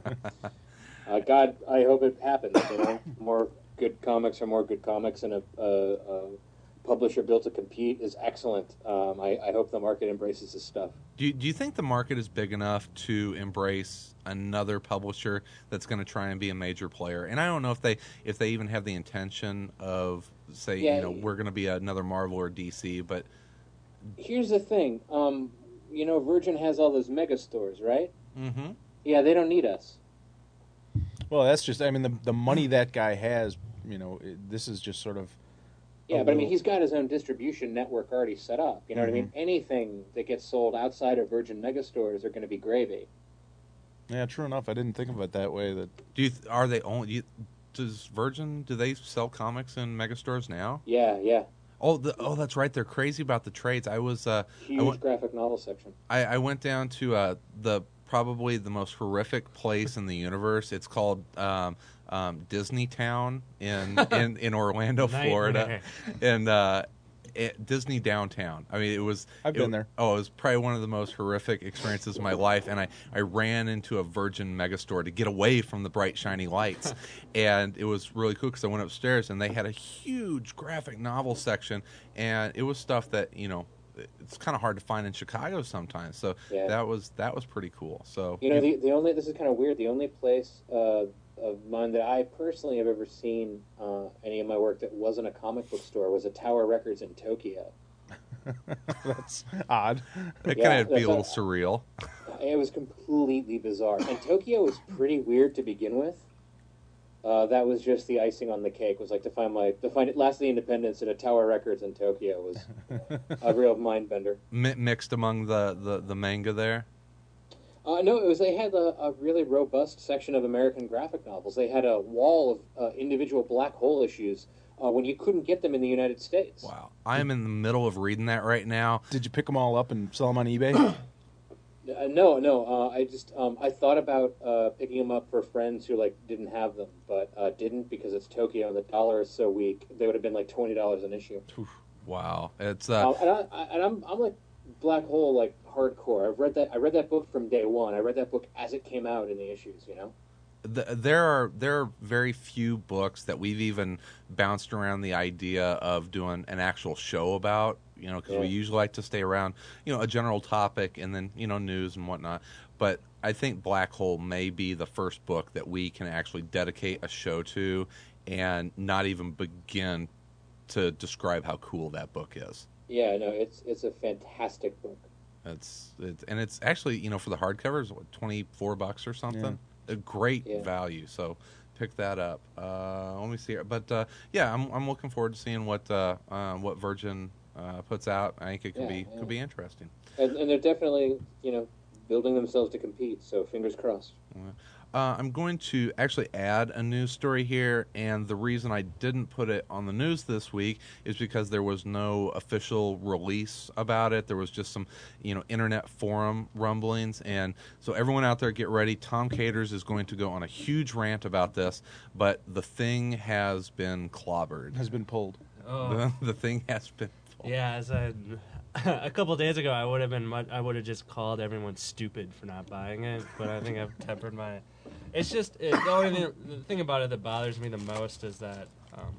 uh, God, I hope it happens. You know, more good comics are more good comics, and a, a, a publisher built to compete is excellent. Um, I, I hope the market embraces this stuff. Do you, do you think the market is big enough to embrace another publisher that's going to try and be a major player? And I don't know if they if they even have the intention of say Yeah, you know y- we're going to be another Marvel or D C, but Here's the thing. Um, you know, Virgin has all those mega stores, right? mm-hmm. Yeah, they don't need us. Well, that's just. I mean, the the money that guy has. You know, it, this is just sort of. Yeah, a but I mean, little- he's got his own distribution network already set up. You know what I mean? Anything that gets sold outside of Virgin mega stores are going to be gravy. Yeah, true enough. I didn't think of it that way. That Do you th- are they only? Do you, does Virgin do they sell comics in megastores now? Yeah, yeah. Oh, the, oh, that's right. They're crazy about the trades. I was uh, Huge I went, graphic novel section. I, I went down to uh, the probably the most horrific place in the universe. It's called um, um, Disney Town in in, in Orlando, Florida, Nightmare. and uh, it, Disney Downtown. I mean, it was. I've it- been there. Oh, it was probably one of the most horrific experiences of my life. And I, I ran into a Virgin Megastore to get away from the bright, shiny lights. And it was really cool because I went upstairs and they had a huge graphic novel section. And it was stuff that, you know, it's kind of hard to find in Chicago sometimes. So Yeah. that was that was pretty cool. So You know, the, the only, this is kind of weird, the only place uh, of mine that I personally have ever seen uh, any of my work that wasn't a comic book store was a Tower Records in Tokyo. that's odd. it Yeah, kind of be a that's little surreal. It was completely bizarre. And Tokyo was pretty weird to begin with. Uh, that was just the icing on the cake. Was like to find my to find it Last of the Independence at a Tower Records in Tokyo was a real mind bender. Mi- mixed among the, the, the manga there. Uh, no, it was they had a, a really robust section of American graphic novels. They had a wall of uh, individual black hole issues uh, when you couldn't get them in the United States. Wow. I am in the middle of reading that right now. Did you pick them all up and sell them on eBay? Uh, no, no. Uh, I just um, I thought about uh, picking them up for friends who like didn't have them, but uh, didn't because it's Tokyo and the dollar is so weak. They would have been like twenty dollars an issue. Wow. It's uh, Um, and I, I, and I'm I'm like black hole like hardcore. I've read that. I read that book from day one. I read that book as it came out in the issues. You know. th- there are there are very few books that we've even bounced around the idea of doing an actual show about. You know, because we Yeah. usually like to stay around, you know, a general topic and then, you know, news and whatnot. But I think Black Hole may be the first book that we can actually dedicate a show to and not even begin to describe how cool that book is. Yeah. No. It's it's a fantastic book. It's, it's and it's actually, you know, for the hardcovers, what, twenty-four bucks or something. A great Yeah. value. So pick that up. Uh, let me see. But uh, yeah, I'm I'm looking forward to seeing what uh, uh, what Virgin uh, puts out. I think it could Yeah, be yeah. could be interesting. And, and they're definitely you know building themselves to compete. So fingers crossed. Uh, I'm going to actually add a news story here, and the reason I didn't put it on the news this week is because there was no official release about it. There was just some, you know, internet forum rumblings, and so everyone out there, get ready. Tom Caters is going to go on a huge rant about this, but the thing has been clobbered. Has been pulled. Oh. The, the thing has been. Pulled. Yeah, as I, a couple days ago, I would have been, much, I would have just called everyone stupid for not buying it. But I think I've tempered my. It's just it, the only thing, the thing about it that bothers me the most is that um,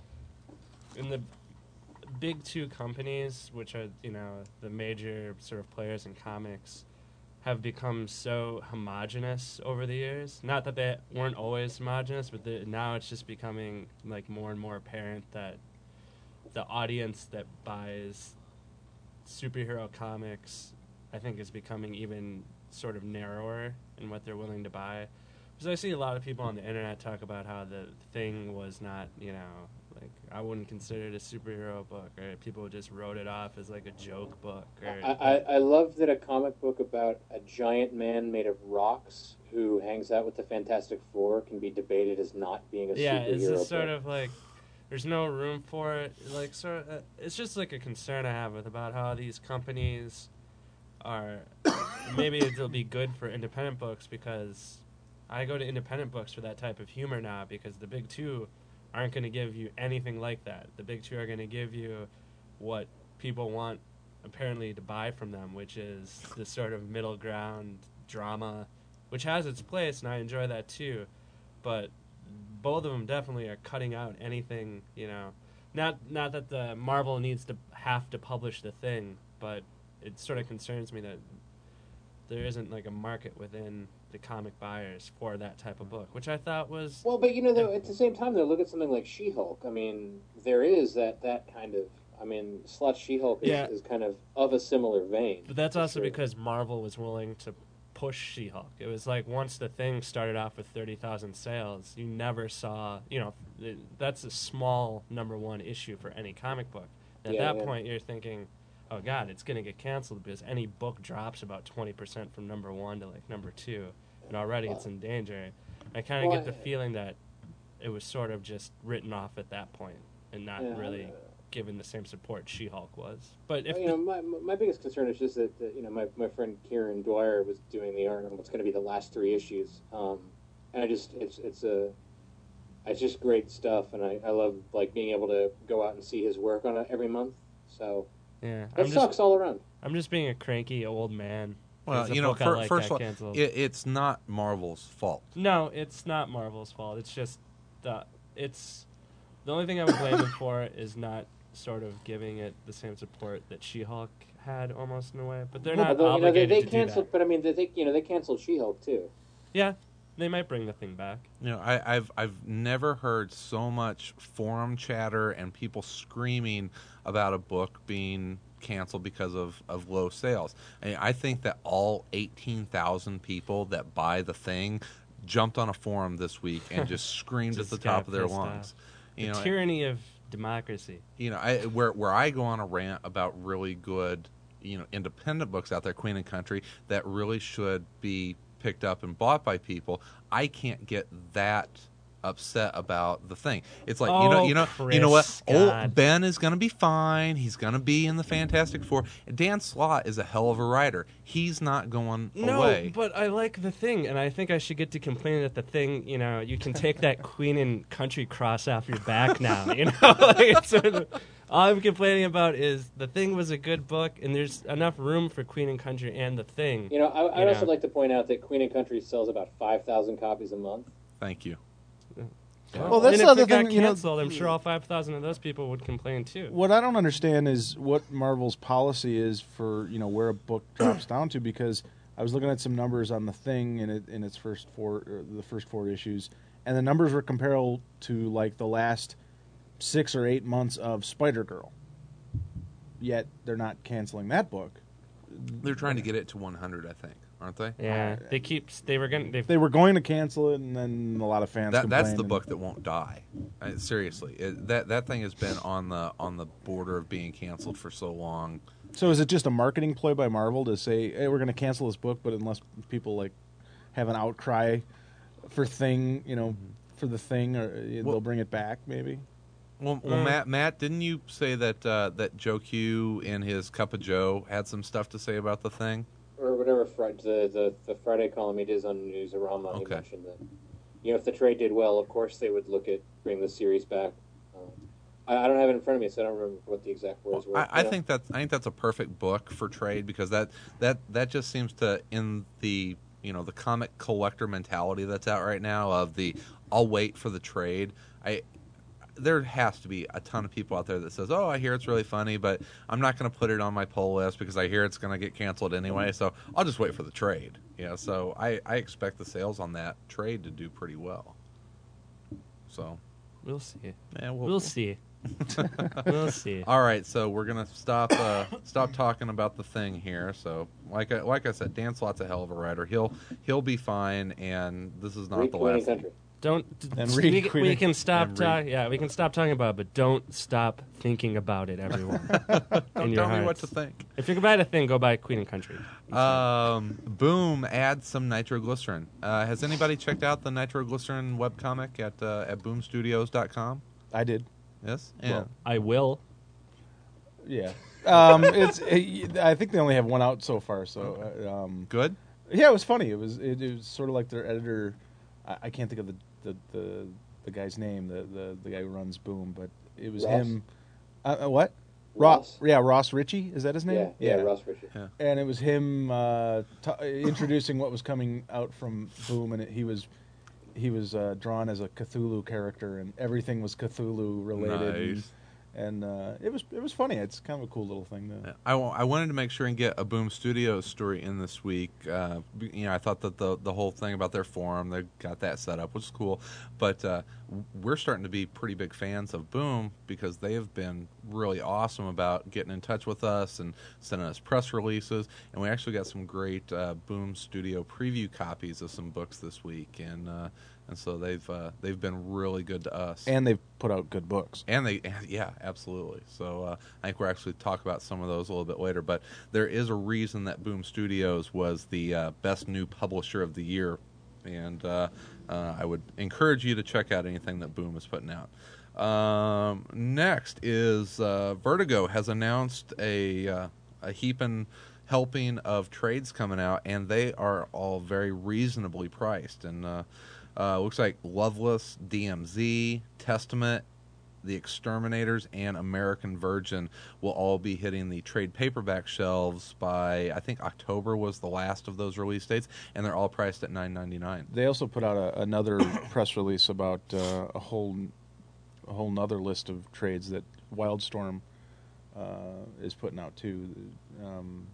in the big two companies, which are you know the major sort of players in comics, have become so homogenous over the years. Not that they weren't always homogenous, but the, now it's just becoming like more and more apparent that the audience that buys superhero comics, I think, is becoming even sort of narrower in what they're willing to buy. Because I see a lot of people on the internet talk about how the thing was not, you know, like, I wouldn't consider it a superhero book, or people just wrote it off as like a joke book. Or, I, I, I love that a comic book about a giant man made of rocks who hangs out with the Fantastic Four can be debated as not being a yeah, superhero it's just sort book. of like there's no room for it. Like, sort of, uh, it's just like a concern I have with about how these companies are. Maybe it'll be good for independent books because I go to independent books for that type of humor now because the big two aren't going to give you anything like that. The big two are going to give you what people want apparently to buy from them, which is this sort of middle ground drama, which has its place, and I enjoy that too. But both of them definitely are cutting out anything, you know. Not not that the Marvel needs to have to publish the thing, but it sort of concerns me that there isn't like a market within the comic buyers for that type of book, which I thought was Well, but you know, though, at the same time, though, look at something like She-Hulk. I mean, there is that, that kind of. I mean, Slot She-Hulk is, Yeah. is kind of of a similar vein. But that's for also sure. because Marvel was willing to push She-Hulk. It was like once the thing started off with thirty thousand sales, you never saw, you know, th- that's a small number one issue for any comic book. At Yeah, that yeah. point, you're thinking, oh, God, it's going to get canceled because any book drops about twenty percent from number one to, like, number two. and already it's in danger. I kind of Well, get the feeling that it was sort of just written off at that point and not Yeah. really given the same support She-Hulk was. But if Well, you know, my my biggest concern is just that, that you know my, my friend Kieran Dwyer was doing the art on what's going to be the last three issues, um, and I just it's it's a it's just great stuff, and I, I love like being able to go out and see his work on it every month. So yeah, it I'm sucks just all around. I'm just being a cranky old man. Well, 'cause the you know, book I fir- like first of got all, canceled. it, it's not Marvel's fault. No, it's not Marvel's fault. It's just the it's the only thing I would blame them for is not sort of giving it the same support that She-Hulk had, almost in a way. But they're Yeah, not but, you know, they, obligated they to canceled, do that. but I mean, they, they you know they canceled She-Hulk too. Yeah, they might bring the thing back. You know, I, I've I've never heard so much forum chatter and people screaming about a book being canceled because of, of low sales. I mean, I think that all eighteen thousand people that buy the thing jumped on a forum this week and just screamed Just at the got top of their pissed lungs. off. You the know, tyranny of democracy. you know, I, where where I go on a rant about really good, you know, independent books out there, Queen and Country, that really should be picked up and bought by people. I can't get that upset about the thing. It's like, you know, Oh, you know, you know what? Chris, Oh, God. Ben is going to be fine. He's going to be in the Fantastic Four. Dan Slott is a hell of a writer. He's not going No, away. but I like the thing, and I think I should get to complaining that the thing, you know, you can take that Queen and Country cross off your back now, you know? like it's sort of, all I'm complaining about is the thing was a good book, and there's enough room for Queen and Country and the thing. You know, I, I'd You also know. like to point out that Queen and Country sells about five thousand copies a month. Thank you. Well, that's and the if other it got thing, you know- canceled, I'm sure all five thousand of those people would complain too. What I don't understand is what Marvel's policy is for, you know, where a book drops down to, because I was looking at some numbers on the Thing in it in its first four or the first four issues, and the numbers were comparable to like the last six or eight months of Spider-Girl. Yet they're not canceling that book. They're trying to get it to one hundred, I think, aren't they? Yeah, they keep. They were gonna. They've They were going to cancel it, and then a lot of fans. That, that's complained the and- book that won't die. I, seriously, it, that that thing has been on the on the border of being canceled for so long. So is it just a marketing ploy by Marvel to say, "Hey, we're going to cancel this book," but unless people like have an outcry for Thing, you know, for the Thing, or uh, Well- they'll bring it back, maybe. Well, well Mm. Matt, Matt, didn't you say that uh, that Joe Q in his Cup of Joe had some stuff to say about the thing? Or whatever Fri- the, the the Friday column he does on Newsarama, he Okay. mentioned that, you know, if the trade did well, of course they would look at bringing the series back. Um, I, I don't have it in front of me, so I don't remember what the exact words were. I, I you know? think that I think that's a perfect book for trade because that that that just seems to in the you know the comic collector mentality that's out right now of the I'll wait for the trade. I there has to be a ton of people out there that says, "Oh, I hear it's really funny, but I'm not going to put it on my pull list because I hear it's going to get canceled anyway. So I'll just wait for the trade." Yeah, so I, I expect the sales on that trade to do pretty well. So We'll see. yeah, We'll see. We'll see. All right, so we're gonna stop uh, stop talking about the Thing here. So, like I, like I said, Dan Slott's a hell of a writer. He'll he'll be fine, and this is not Read the Queen and last. Country. Don't. d- And d- read we, Queen we and- can stop. and Ta- read. yeah, we can stop talking about it, but don't stop thinking about it, everyone. Don't in your tell me what hearts. to think. If you're gonna buy a thing, go buy Queen and Country. Um, Boom adds some nitroglycerin. Uh, has anybody checked out the nitroglycerin webcomic at uh, at boom studios dot com? I did. Yes. Yeah. Well, I will. Yeah. Um, it's. It, I think they only have one out so far. So, uh, um, Good. yeah, it was funny. It was. It, it was sort of like their editor. I, I can't think of the, the, the, the guy's name. The, the the guy who runs Boom, but it was Ross? him. Uh, uh, what? Ross. Yeah, Ross Ritchie. Is that his name? Yeah, yeah, Ross Richard. Yeah. And it was him uh, t- introducing what was coming out from Boom, and it, he was he was uh, drawn as a Cthulhu character, and everything was Cthulhu related. And, Nice. and uh, it was it was funny. It's kind of a cool little thing. To, I, wa- I wanted to make sure and get a Boom Studios story in this week. Uh, b- you know, I thought that the the whole thing about their forum, they got that set up, which is cool. But uh, w- we're starting to be pretty big fans of Boom because they have been really awesome about getting in touch with us and sending us press releases. And we actually got some great uh, Boom Studio preview copies of some books this week, and uh, and so they've uh, they've been really good to us. and they've put out good books. And they, yeah, absolutely. So uh, I think we'll actually talk about some of those a little bit later. But there is a reason that Boom Studios was the uh, best new publisher of the year and uh, uh, I would encourage you to check out anything that Boom is putting out. Um, next is uh, Vertigo has announced a uh, a heaping helping of trades coming out, and they are all very reasonably priced. And uh, uh, looks like Loveless, D M Z, Testament, The Exterminators, and American Virgin will all be hitting the trade paperback shelves by, I think October was the last of those release dates, and they're all priced at nine ninety-nine. They also put out a, another press release about uh, a whole a whole nother list of trades that Wildstorm uh, is putting out too. Um,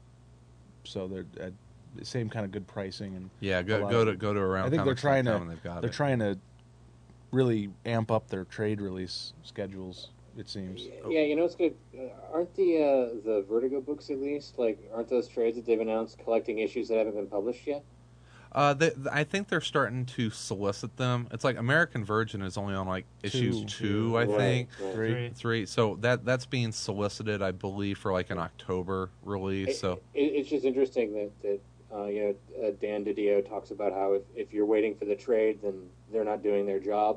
so they're at the same kind of good pricing and Yeah, a go lot go of- to go to around. I think they're trying to and they've got they're it. trying to really amp up their trade release schedules. It seems. Yeah, you know what's good? Uh, aren't the uh, the Vertigo books at least like aren't those trades that they've announced collecting issues that haven't been published yet? Uh, they, I think they're starting to solicit them. It's like American Virgin is only on like issues Two. two, I Right, think. right. Three. Three. Three. So that that's being solicited, I believe, for like an October release. It, So it, it's just interesting that that uh, you know uh, Dan DiDio talks about how if, if you're waiting for the trade, then they're not doing their job.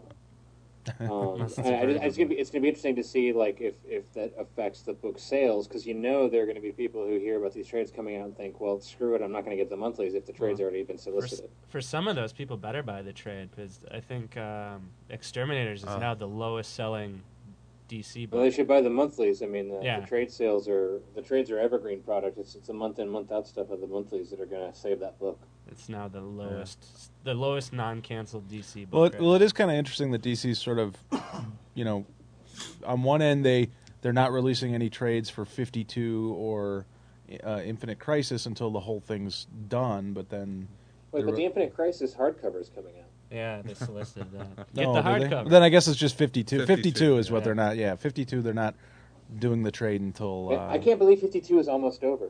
Um, That's a and I, very I, it's good gonna be it's gonna be interesting to see like if, if that affects the book sales because you know there are going to be people who hear about these trades coming out and think, well, screw it, I'm not going to get the monthlies if the trade's Well, already been For, s- solicited. for some of those people, better buy the trade because I think um, Exterminators is Oh. now the lowest selling D C Well, they book. should buy the monthlies. I mean, the, Yeah. the trade sales are the trades are evergreen product. It's it's a month in month out stuff of the monthlies that are going to save that book. It's now the lowest, the lowest non-canceled D C book. Well, it, right well, now. it is kind of interesting that D C's sort of, you know, on one end they they're not releasing any trades for fifty-two or uh, Infinite Crisis until the whole thing's done, but then Wait, The but ro- the Infinite Crisis hardcover is coming out. Yeah, they solicited that. Get no, the do they? hardcover. Then I guess it's just fifty-two. fifty-two, fifty-two is what yeah. they're not. Yeah, fifty-two. They're not doing the trade until. Uh, I can't believe fifty-two is almost over.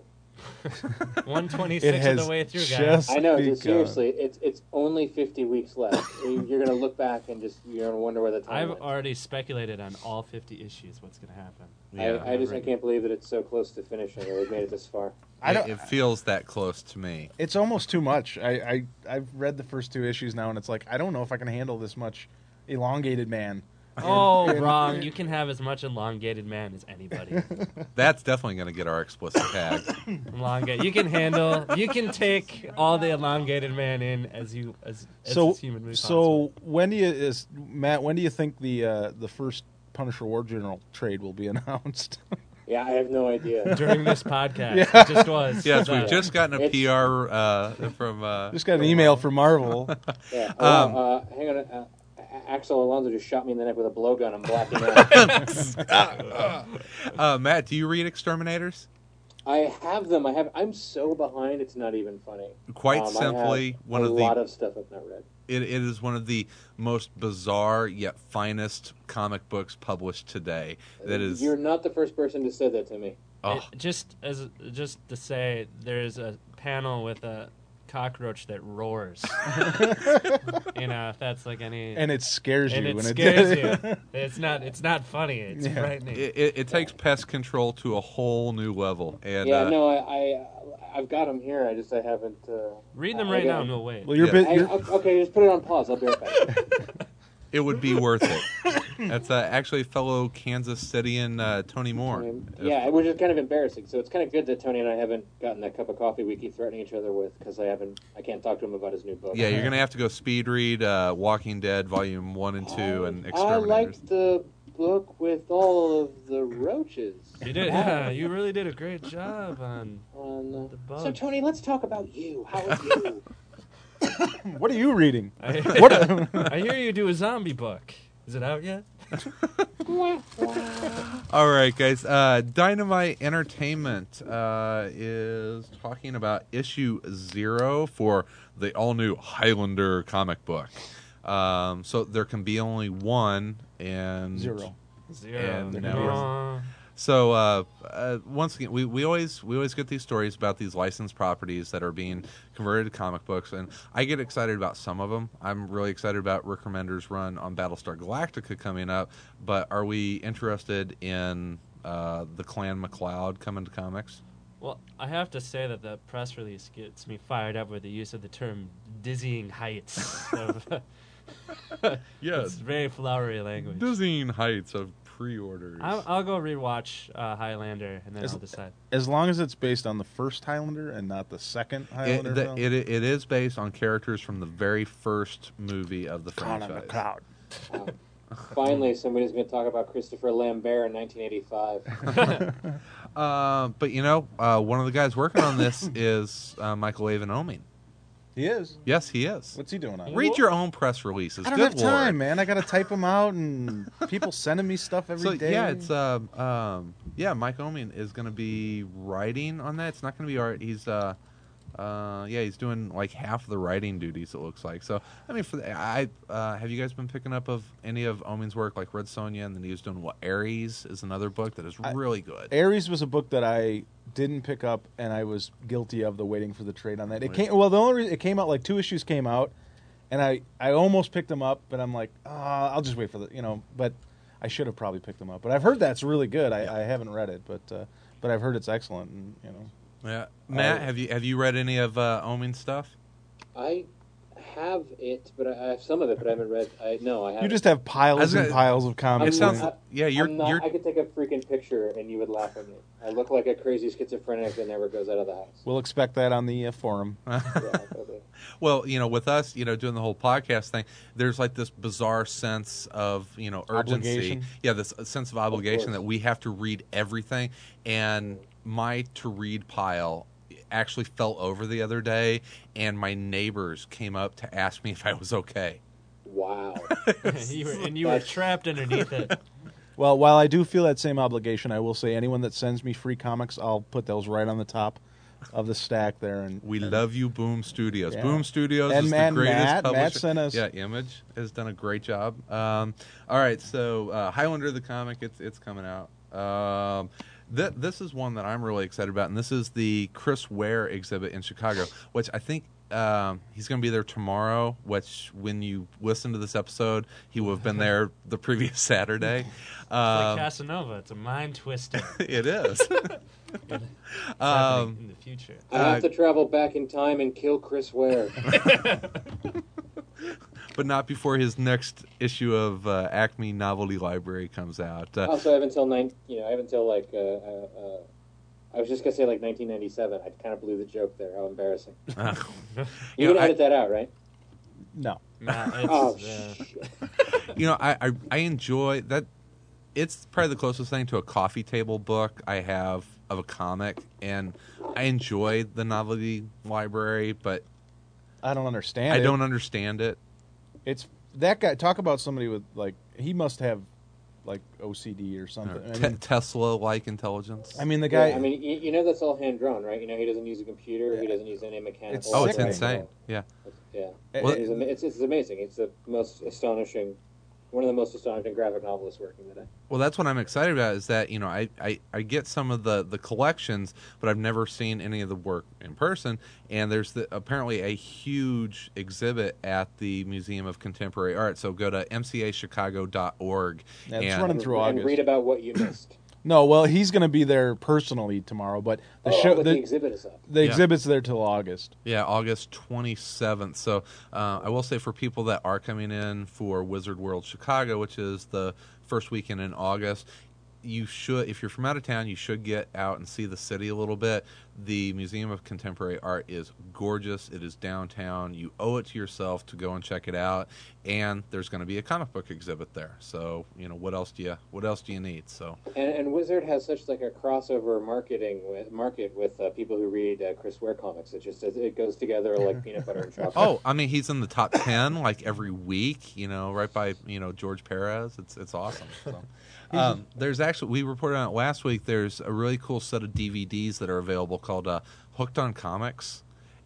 one It twenty-six of has the way through, guys. just- I know, begun. just seriously, it's it's only fifty weeks left. You- You're going to look back and just you're going to wonder where the time I've went. already speculated on all fifty issues. What's going to happen? yeah, I, I just I Right. can't believe that it's so close to finishing. Or they've made it this far. I don't. it, it feels that close to me. It's almost too much. I, I I've read the first two issues now, and it's like I don't know if I can handle this much elongated man. Oh, And- wrong. You can have as much elongated man as anybody. That's definitely going to get our explicit tag. Elongate. You can handle. You can take all the elongated man in as you as, as So is humanly so possible. when do you is Matt? When do you think the uh, the first Punisher War Journal trade will be announced? Yeah, I have no idea. During this podcast, Yeah. it just was. Yes, So- we've just gotten a It's- P R uh, from. Uh, Just got an email from Marvel. Yeah. Um, Oh, uh, hang on. Uh, Axel Alonso just shot me in the neck with a blowgun. I'm blacking out. uh, Matt, do you read Exterminators? I have them. I have. I'm so behind. It's not even funny. Quite Um, I simply, have one a of the lot of stuff I've not read. It, it is one of the most bizarre yet finest comic books published today. That is, You're not the first person to say that to me. oh, It- just as just to say, there's a panel with a cockroach that roars. You know, if that's like any. And it scares you and it when scares it you. It's not. It's not funny. It's Yeah. frightening. it, it, it takes pest control to a whole new level. And yeah, uh, no, I, I, I've got them here. I just I haven't. Uh, Read them I- right I now, got- and we'll wait. Well, you're, Yeah. bit, I, you're okay, just put it on pause. I'll be right back. it would be worth it. That's uh, actually fellow Kansas Cityan uh, Tony Moore. Um, yeah, which is kind of embarrassing. So it's kind of good that Tony and I haven't gotten that cup of coffee we keep threatening each other with because I haven't. I can't talk to him about his new book. Yeah, you're gonna have to go speed read uh, Walking Dead Volume One and Two and I Exterminators. liked the book with all of the roaches. You did. Yeah, you really did a great job on. On, uh, The bug. So Tony, let's talk about you. How are you? what are you reading? I, What? I hear you do a zombie book. Is it out yet? All right, guys. Uh, Dynamite Entertainment uh, is talking about issue zero for the all-new Highlander comic book. Um, so there can be only one, and Zero. Zero. And No. So uh, uh, once again, we, we always we always get these stories about these licensed properties that are being converted to comic books, and I get excited about some of them. I'm really excited about Rick Remender's run on Battlestar Galactica coming up. But are we interested in uh, the Clan McLeod coming to comics? Well, I have to say that the press release gets me fired up with the use of the term dizzying heights. Of Yes. It's very flowery language. Dizzying heights of pre-orders. I'll, I'll go rewatch uh, Highlander and then As- I'll decide. As long as it's based on the first Highlander and not the second It, Highlander the, film. it, it is based on characters from the very first movie of the Connor franchise. McLeod. Wow. Finally, somebody's going to talk about Christopher Lambert in nineteen eighty-five. Uh, but you know, uh, one of the guys working on this is uh, Michael Avon Oeming. He is. Yes, he is. What's he doing on it? Read your own press releases. I don't Good have time, Lord. man. I got to type them out, and people sending me stuff every day. So yeah, it's uh, um, yeah. Mike Oeming is going to be writing on that. It's not going to be art. He's uh, uh, yeah, he's doing like half of the writing duties. It looks like. So I mean, for the, I uh, have you guys been picking up of any of Oeming's work, like Red Sonja, and then he was doing what Ares is another book that is I- really good. Ares was a book that I didn't pick up, and I was guilty of the waiting for the trade on that. It came well. The only reason it came out, like two issues came out, and I, I almost picked them up, but I'm like, ah, I'll just wait for the you know. But I should have probably picked them up. But I've heard that's really good. I, I haven't read it, but uh, but I've heard it's excellent. And you know, Yeah, Matt, I- have you have you read any of uh, Oeming's stuff? I have it, but I I have some of it, but I haven't read. I no, I haven't. you just have I piles was and gonna- piles of It comics. sounds not- yeah. You're I'm not, you're I could take a freaking picture and you would laugh at me. I look like a crazy schizophrenic that never goes out of the house. We'll expect that on the uh, forum. Yeah, okay. well, you know, with us, you know, doing the whole podcast thing, there's like this bizarre sense of, you know, urgency. Obligation. Yeah, this sense of obligation course. that we have to read everything. And my to read pile actually fell over the other day, and my neighbors came up to ask me if I was okay. Wow. you were, and you were trapped underneath it. Well, while I do feel that same obligation, I will say anyone that sends me free comics, I'll put those right on the top of the stack there. And We love you, Boom Studios. Yeah. Boom Studios And is man, the greatest Matt- Matt publisher. sent us- Yeah, Image has done a great job. Um, all right, so uh, Highlander the comic, it's it's coming out. Um, th- this is one that I'm really excited about, and this is the Chris Ware exhibit in Chicago, which I think um, he's going to be there tomorrow. Which, when you listen to this episode, he will have been there the previous Saturday. It's Um, like Casanova. It's a mind twister. it is. It's um, happening in the future. I have to travel back in time and kill Chris Ware. but not before his next issue of uh, Acme Novelty Library comes out. Uh, Also, I have until nine. You know, I have until like. Uh, uh, uh, I was just gonna say like nineteen ninety-seven. I kind of blew the joke there. How embarrassing! uh, You're You know, gonna I- edit that out, right? no, Nah, it's, Oh uh, shit! you know, I, I I enjoy that. It's probably the closest thing to a coffee table book I have of a comic, and I enjoy the novelty library, but I don't understand. I it. don't understand it. It's that guy. Talk about somebody with like he must have like O C D or something. I Te- mean, Tesla-like intelligence. I mean the guy. Yeah, I mean, you, you know that's all hand drawn, right? You know he doesn't use a computer. He doesn't use any mechanical. It's oh, it's sickening. insane. Yeah. Yeah, Well- it's, ama- it's, it's amazing. It's the most astonishing, one of the most astonishing graphic novelists working today. Well, that's what I'm excited about. Is that you know I, I, I get some of the, the collections, but I've never seen any of the work in person. And there's the, apparently a huge exhibit at the Museum of Contemporary Art. So go to m c a chicago dot org. Yeah, it's and running through and August. read about what you missed. No, well, he's going to be there personally tomorrow, but the oh, show but the, the, exhibit is up. the Yeah. exhibit's there till August. Yeah, August twenty-seventh. So uh, I will say for people that are coming in for Wizard World Chicago, which is the first weekend in August, you should, if you're from out of town, you should get out and see the city a little bit. The Museum of Contemporary Art is gorgeous. It is downtown. You owe it to yourself to go and check it out. And there's going to be a comic book exhibit there. So you know what else do you what else do you need? So And, and Wizard has such like a crossover marketing with market with uh, people who read uh, Chris Ware comics. It just it goes together like peanut butter and chocolate. oh, I mean he's in the top ten like every week. You know, right by you know George Perez. It's it's awesome. So. Um, there's actually, we reported on it last week, there's a really cool set of D V Ds that are available called uh, Hooked on Comics.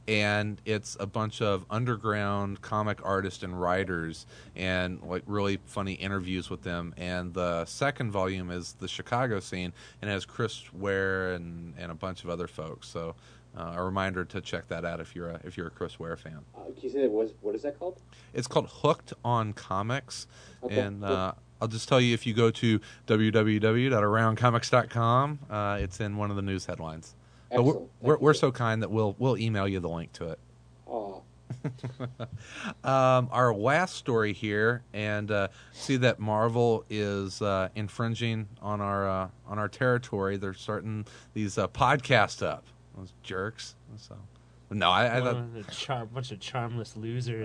And it's a bunch of underground comic artists and writers and like really funny interviews with them. And the second volume is the Chicago scene and it has Chris Ware and, and a bunch of other folks. So uh, a reminder to check that out if you're a, if you're a Chris Ware fan. Uh, can you say that was what is that called? It's called Hooked on Comics. Okay, And cool. uh, I'll just tell you, if you go to w w w dot around comics dot com, uh, it's in one of the news headlines. But we're, Excellent. we're, Thank we're you. so kind that we'll we'll email you the link to it. Oh, um, our last story here, and uh, see that Marvel is uh, infringing on our uh, on our territory. They're starting these uh, podcasts up. Those jerks. So, no, I, I One thought of the char- bunch of charmless losers.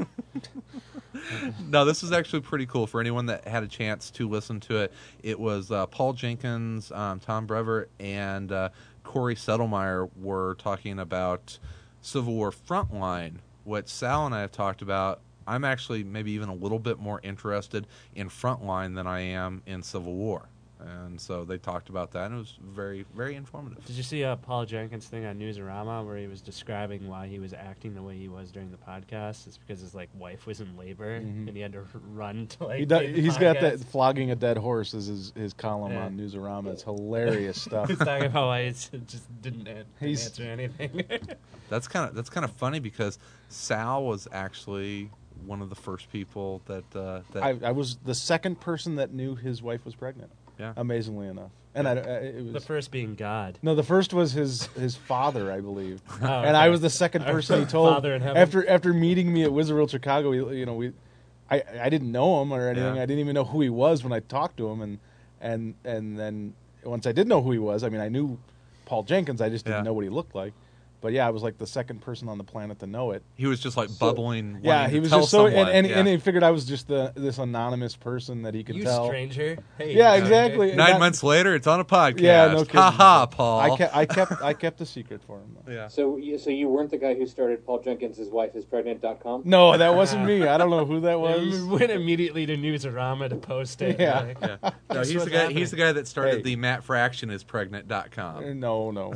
no. This is actually pretty cool for anyone that had a chance to listen to it. It was uh, Paul Jenkins, um, Tom Brevoort, and uh, Corey Settlemeyer were talking about Civil War Frontline, what Sal and I have talked about. I'm actually maybe even a little bit more interested in Frontline than I am in Civil War. And so they talked about that, and it was very, very informative. Did you see uh, Paul Jenkins' thing on Newsarama where he was describing why he was acting the way he was during the podcast? It's because his like wife was in labor Mhm. and he had to run to like. He does, do the he's got that podcast. flogging a dead horse as his, his column Yeah. on Newsarama. It's hilarious stuff. He's talking about why he just didn't, an- didn't He's- answer anything. That's kind of that's kind of funny because Sal was actually one of the first people that uh, that I, I was the second person that knew his wife was pregnant. yeah. Amazingly enough, and I, I, it was The first being God. no. The first was his his father, I believe, Oh, and I okay. was the second Our person he told. Father in heaven. After after meeting me at Wizard World Chicago, we, you know, we, I I didn't know him or anything. Yeah. I didn't even know who he was when I talked to him, and and and then once I did know who he was, I mean, I knew Paul Jenkins. I just didn't Yeah. know what he looked like. But yeah, I was like the second person on the planet to know it. He was just like So- bubbling. Yeah, wanting he to was tell just so, and, someone, and, yeah. and he figured I was just the this anonymous person that he could You tell. stranger. Hey. Yeah, you stranger. exactly. Nine Not- months later, it's on a podcast. Yeah, no kidding. Ha ha, Paul. I kept, I kept, I kept the secret for him. Though. yeah. So, you, so you weren't the guy who started Paul Jenkins' His Wife Is Pregnant dot com? No, that wasn't me. I don't know who that We was. went immediately to Newsarama to post it. Yeah. like, Yeah. No, That's he's the what's guy. happening. He's the guy that started Hey. the Matt Fraction is pregnant dot com. No, no.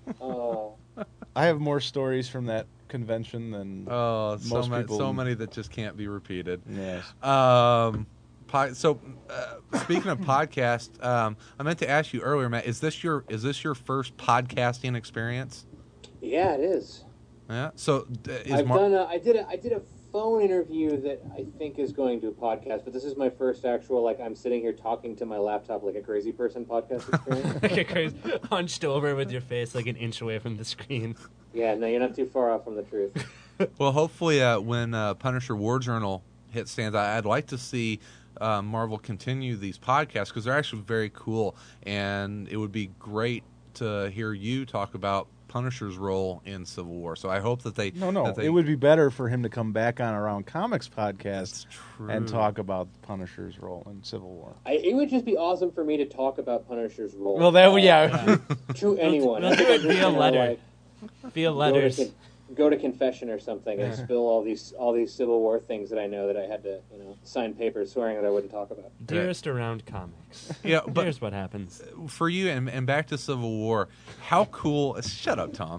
Oh. I have more stories from that convention than Oh, so Most many, people- so many that just can't be repeated. yes. Um, po- so uh, speaking of podcast, um, I meant to ask you earlier, Matt. Is this your is this your first podcasting experience? Yeah, it is. Yeah. So uh, is I've Mar- done. A, I did. A, I did a phone interview that I think is going to a podcast, but this is my first actual like I'm sitting here talking to my laptop like a crazy person podcast experience. like a crazy, hunched over with your face like an inch away from the screen. Yeah, no, you're not too far off from the truth. Well, hopefully, uh, when uh, Punisher War Journal hit stands, I- I'd like to see uh, Marvel continue these podcasts because they're actually very cool, and it would be great to hear you talk about Punisher's role in Civil War. So I hope that they No, no. that they, It would be better for him to come back on Around Comics podcast That's true. and talk about Punisher's role in Civil War. I, it would just be awesome for me to talk about Punisher's role. Well, that uh, yeah. to anyone. we'll do it via You know, letter. like, Via go to letters. con- Go to confession or something and spill all these all these Civil War things that I know that I had to you know sign papers swearing that I wouldn't talk about. Dearest Around Comics. Yeah, but Here's what happens. for you and, and back to Civil War, how cool shut up Tom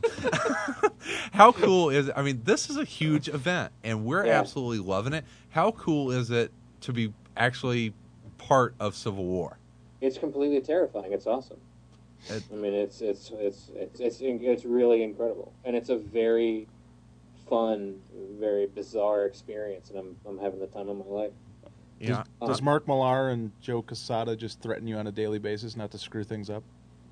how cool is it? I mean, this is a huge event and we're Yeah. absolutely loving it. How cool is it to be actually part of Civil War? It's completely terrifying. It's awesome. It- I mean, it's it's it's it's it's it's really incredible, and it's a very fun, very bizarre experience, and I'm I'm having the time of my life. Yeah. Does Mark Millar and Joe Quesada just threaten you on a daily basis not to screw things up?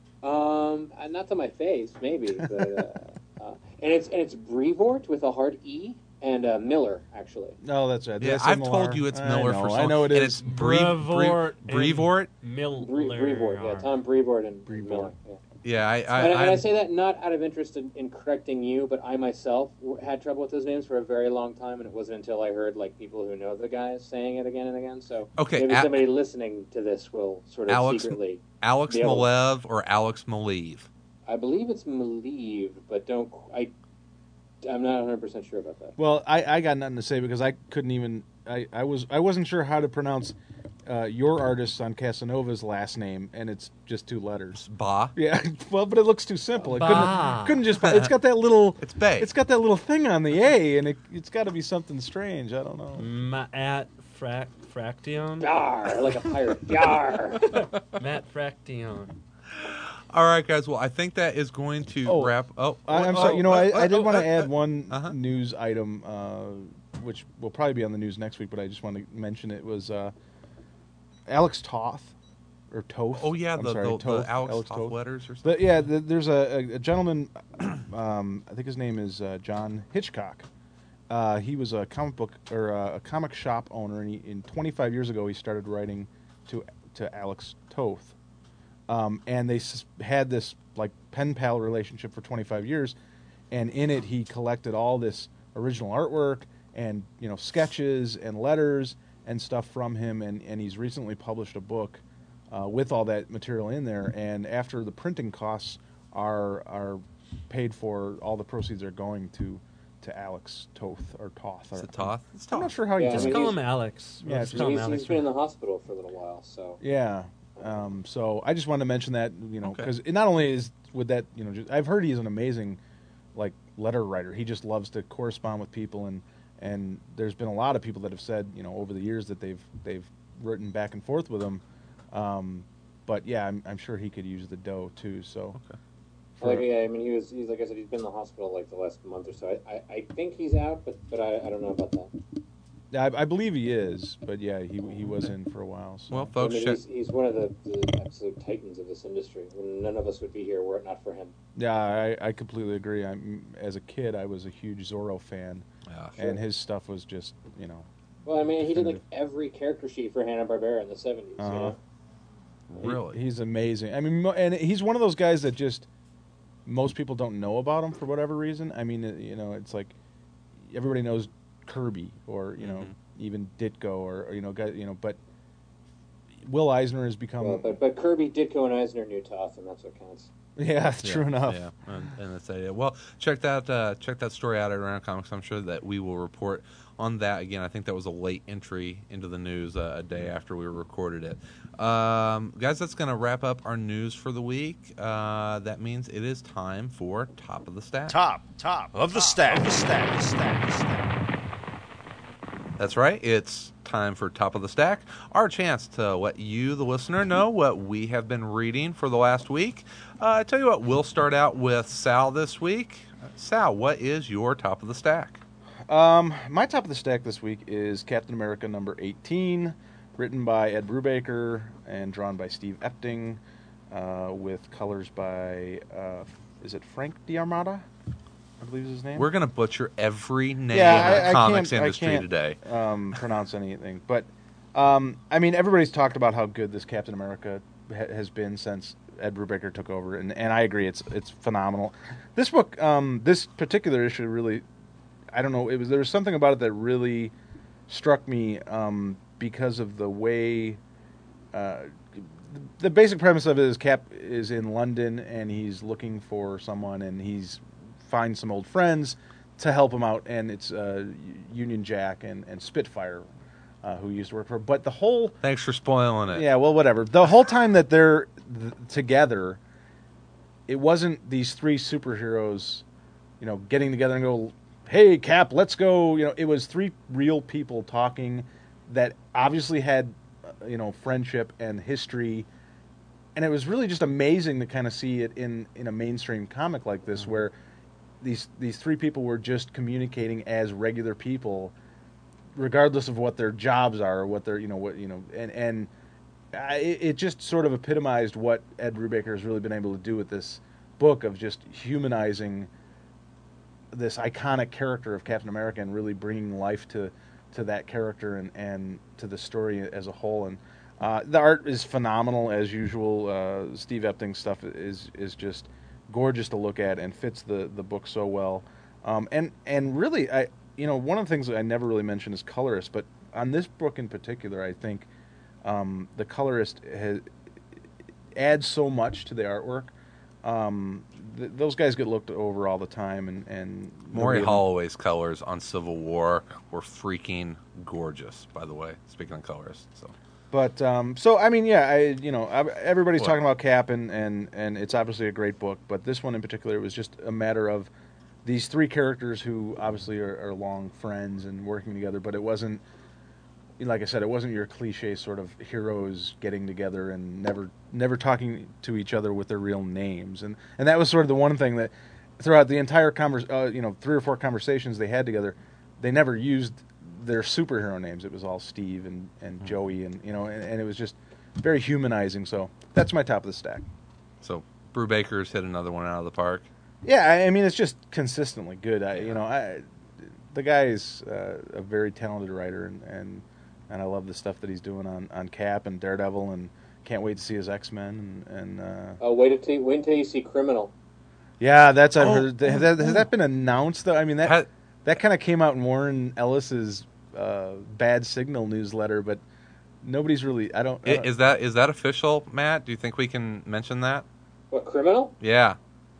Um, uh, not to my face, maybe, but uh, uh, and it's and it's Brevoort with a hard E and uh, Miller actually. No, that's right. Did Yeah, I say I've Millar? told you it's I Miller know, for so I know it and is. it's Bre- Brevoort Bre- Brevoort. Miller. Bre- Brevoort, yeah, Tom Brevoort and Brevoort. Miller. Yeah. Yeah, I, I, and, and I I'm- say that not out of interest in, in correcting you, but I myself w- had trouble with those names for a very long time, and it wasn't until I heard like people who know the guys saying it again and again. So Okay, maybe A- somebody listening to this will sort of Alex- secretly. Alex the other- Malev or Alex Maleev. I believe it's Maleev, but don't qu- I. I'm not one hundred percent sure about that. Well, I, I got nothing to say because I couldn't even. I, I was I wasn't sure how to pronounce uh, your artist on Casanova's last name, and it's just two letters. Ba. Yeah, well, but it looks too simple. It Bah. couldn't, couldn't just. It's got that little. It's Bay. It's got that little thing on the A, and it, it's got to be something strange. I don't know. Matt Frac Fraction. Yar, like a pirate. Yar. Matt Fraction. All right, guys. Well, I think that is going to Oh, wrap. Oh, I, I'm oh, sorry. You know, oh, I, oh, I did oh, want uh, to add uh, one uh-huh. news item, uh, which will probably be on the news next week, but I just want to mention it was uh, Alex Toth or Toth. Oh yeah, I'm the, sorry, the, Toth, the Alex, Alex Toth Toth. letters or something. But yeah, th there's a, a, a gentleman. Um, I think his name is uh, John Hitchcock. Uh, he was a comic book or a, a comic shop owner, and he, in twenty-five years ago, he started writing to to Alex Toth, um, and they s- had this like pen pal relationship for twenty-five years, and in it he collected all this original artwork and you know sketches and letters and stuff from him, and, and he's recently published a book uh, with all that material in there, and after the printing costs are are paid for, all the proceeds are going to. to Alex Toth or Toth. Is Or, it Toth? It's I'm Toth. not sure how you Yeah, I Just mean, call he's- him Alex. Yeah, Let's it's- call him He's, Alex. he's been in the hospital for a little while, so. Yeah. Um, so I just wanted to mention that, you know, Okay. because it not only is with that, you know, just, I've heard he's an amazing, like, letter writer. He just loves to correspond with people, and and there's been a lot of people that have said, you know, over the years that they've they've written back and forth with him. Um, but yeah, I'm, I'm sure he could use the dough too. So. Okay. For- Like, yeah, I mean, he was, he's like I said, he's been in the hospital like the last month or so. I, I, I think he's out, but but I, I don't know about that. Yeah, I, I believe he is, but yeah, he he was in for a while. So. Well, I folks, mean, check, he's, he's one of the, the absolute titans of this industry. None of us would be here were it not for him. Yeah, I, I completely agree. I'm as a kid, I was a huge Zorro fan, yeah. and his stuff was just, you know, Well, I mean, he did like every character sheet for Hanna-Barbera in the seventies. Uh-huh. You know? he- really. he's amazing. I mean, mo- and he's one of those guys that just most people don't know about him for whatever reason. I mean, uh, you know, it's like everybody knows Kirby or you know Mhm. even Ditko or, or you know, guy, you know, but Will Eisner has become. Well, but but Kirby, Ditko, and Eisner knew Toth, and that's what counts. yeah, true Yeah, enough. Yeah, and, and that's it. Well, check that uh, check that story out at Around Comics. I'm sure that we will report on that again. I think that was a late entry into the news uh, a day after we recorded it. Um, guys, that's going to wrap up our news for the week. Uh, that means it is time for Top of the Stack. Top, top of the stack. Of the stack. The stack. The stack. That's right. It's time for Top of the Stack, our chance to let you, the listener, know what we have been reading for the last week. Uh, I tell you what, we'll start out with Sal this week. Uh, Sal, what is your Top of the Stack? Um, my top of the stack this week is Captain America number eighteen, written by Ed Brubaker and drawn by Steve Epting, uh, with colors by, uh, is it Frank D'Armata? I believe is his name. We're going to butcher every name Yeah, in the I- I comics can't- I industry can't, today. um, pronounce anything. But, um, I mean, everybody's talked about how good this Captain America ha- has been since Ed Brubaker took over, and, and I agree, it's it's phenomenal. This book, um, this particular issue really, I don't know, it was there was something about it that really struck me um, because of the way. Uh, the basic premise of it is Cap is in London and he's looking for someone, and he's finds some old friends to help him out, and it's uh, Union Jack and, and Spitfire, uh, who used to work for. But the whole Thanks for spoiling it. yeah, well, whatever. The whole time that they're th- together, it wasn't these three superheroes, you know, getting together and go, "Hey, Cap, let's go." You know, it was three real people talking that obviously had, uh, you know, friendship and history, and it was really just amazing to kind of see it in in a mainstream comic like this, Mm-hmm. where these these three people were just communicating as regular people, regardless of what their jobs are or what their you know what you know and and I, it just sort of epitomized what Ed Brubaker has really been able to do with this book of just humanizing this iconic character of Captain America and really bringing life to to that character and and to the story as a whole. And uh, the art is phenomenal as usual. Uh, Steve Epting stuff is is just gorgeous to look at and fits the the book so well. Um, and and really, I you know one of the things that I never really mentioned is colorist, but on this book in particular, I think um, the colorist has, adds so much to the artwork. Um, th- those guys get looked over all the time, and and Maury nobody- Holloway's colors on Civil War were freaking gorgeous, by the way, speaking of colorists. So. But um, so I mean, yeah, I you know I, everybody's What? talking about Cap, and, and and it's obviously a great book. But this one in particular, it was just a matter of these three characters who obviously are, are long friends and working together. But it wasn't, like I said, it wasn't your cliche sort of heroes getting together and never never talking to each other with their real names. And and that was sort of the one thing that throughout the entire convers uh, you know three or four conversations they had together, they never used their superhero names. It was all Steve and, and Joey, and you know, and, and it was just very humanizing. So that's my top of the stack. So Brubaker's hit another one out of the park. Yeah, I, I mean it's just consistently good. I you know I the guy is uh, a very talented writer, and, and and I love the stuff that he's doing on, on Cap and Daredevil, and can't wait to see his X-Men. And, and uh, Oh, wait until wait until you see Criminal. yeah, that's I've Oh, heard. Has that, has that been announced though? I mean that Ha- that kind of came out in Warren Ellis's uh, Bad Signal newsletter, but nobody's really. I don't. I I- don't Is that is that official, Matt? Do you think we can mention that? What, Criminal? Yeah.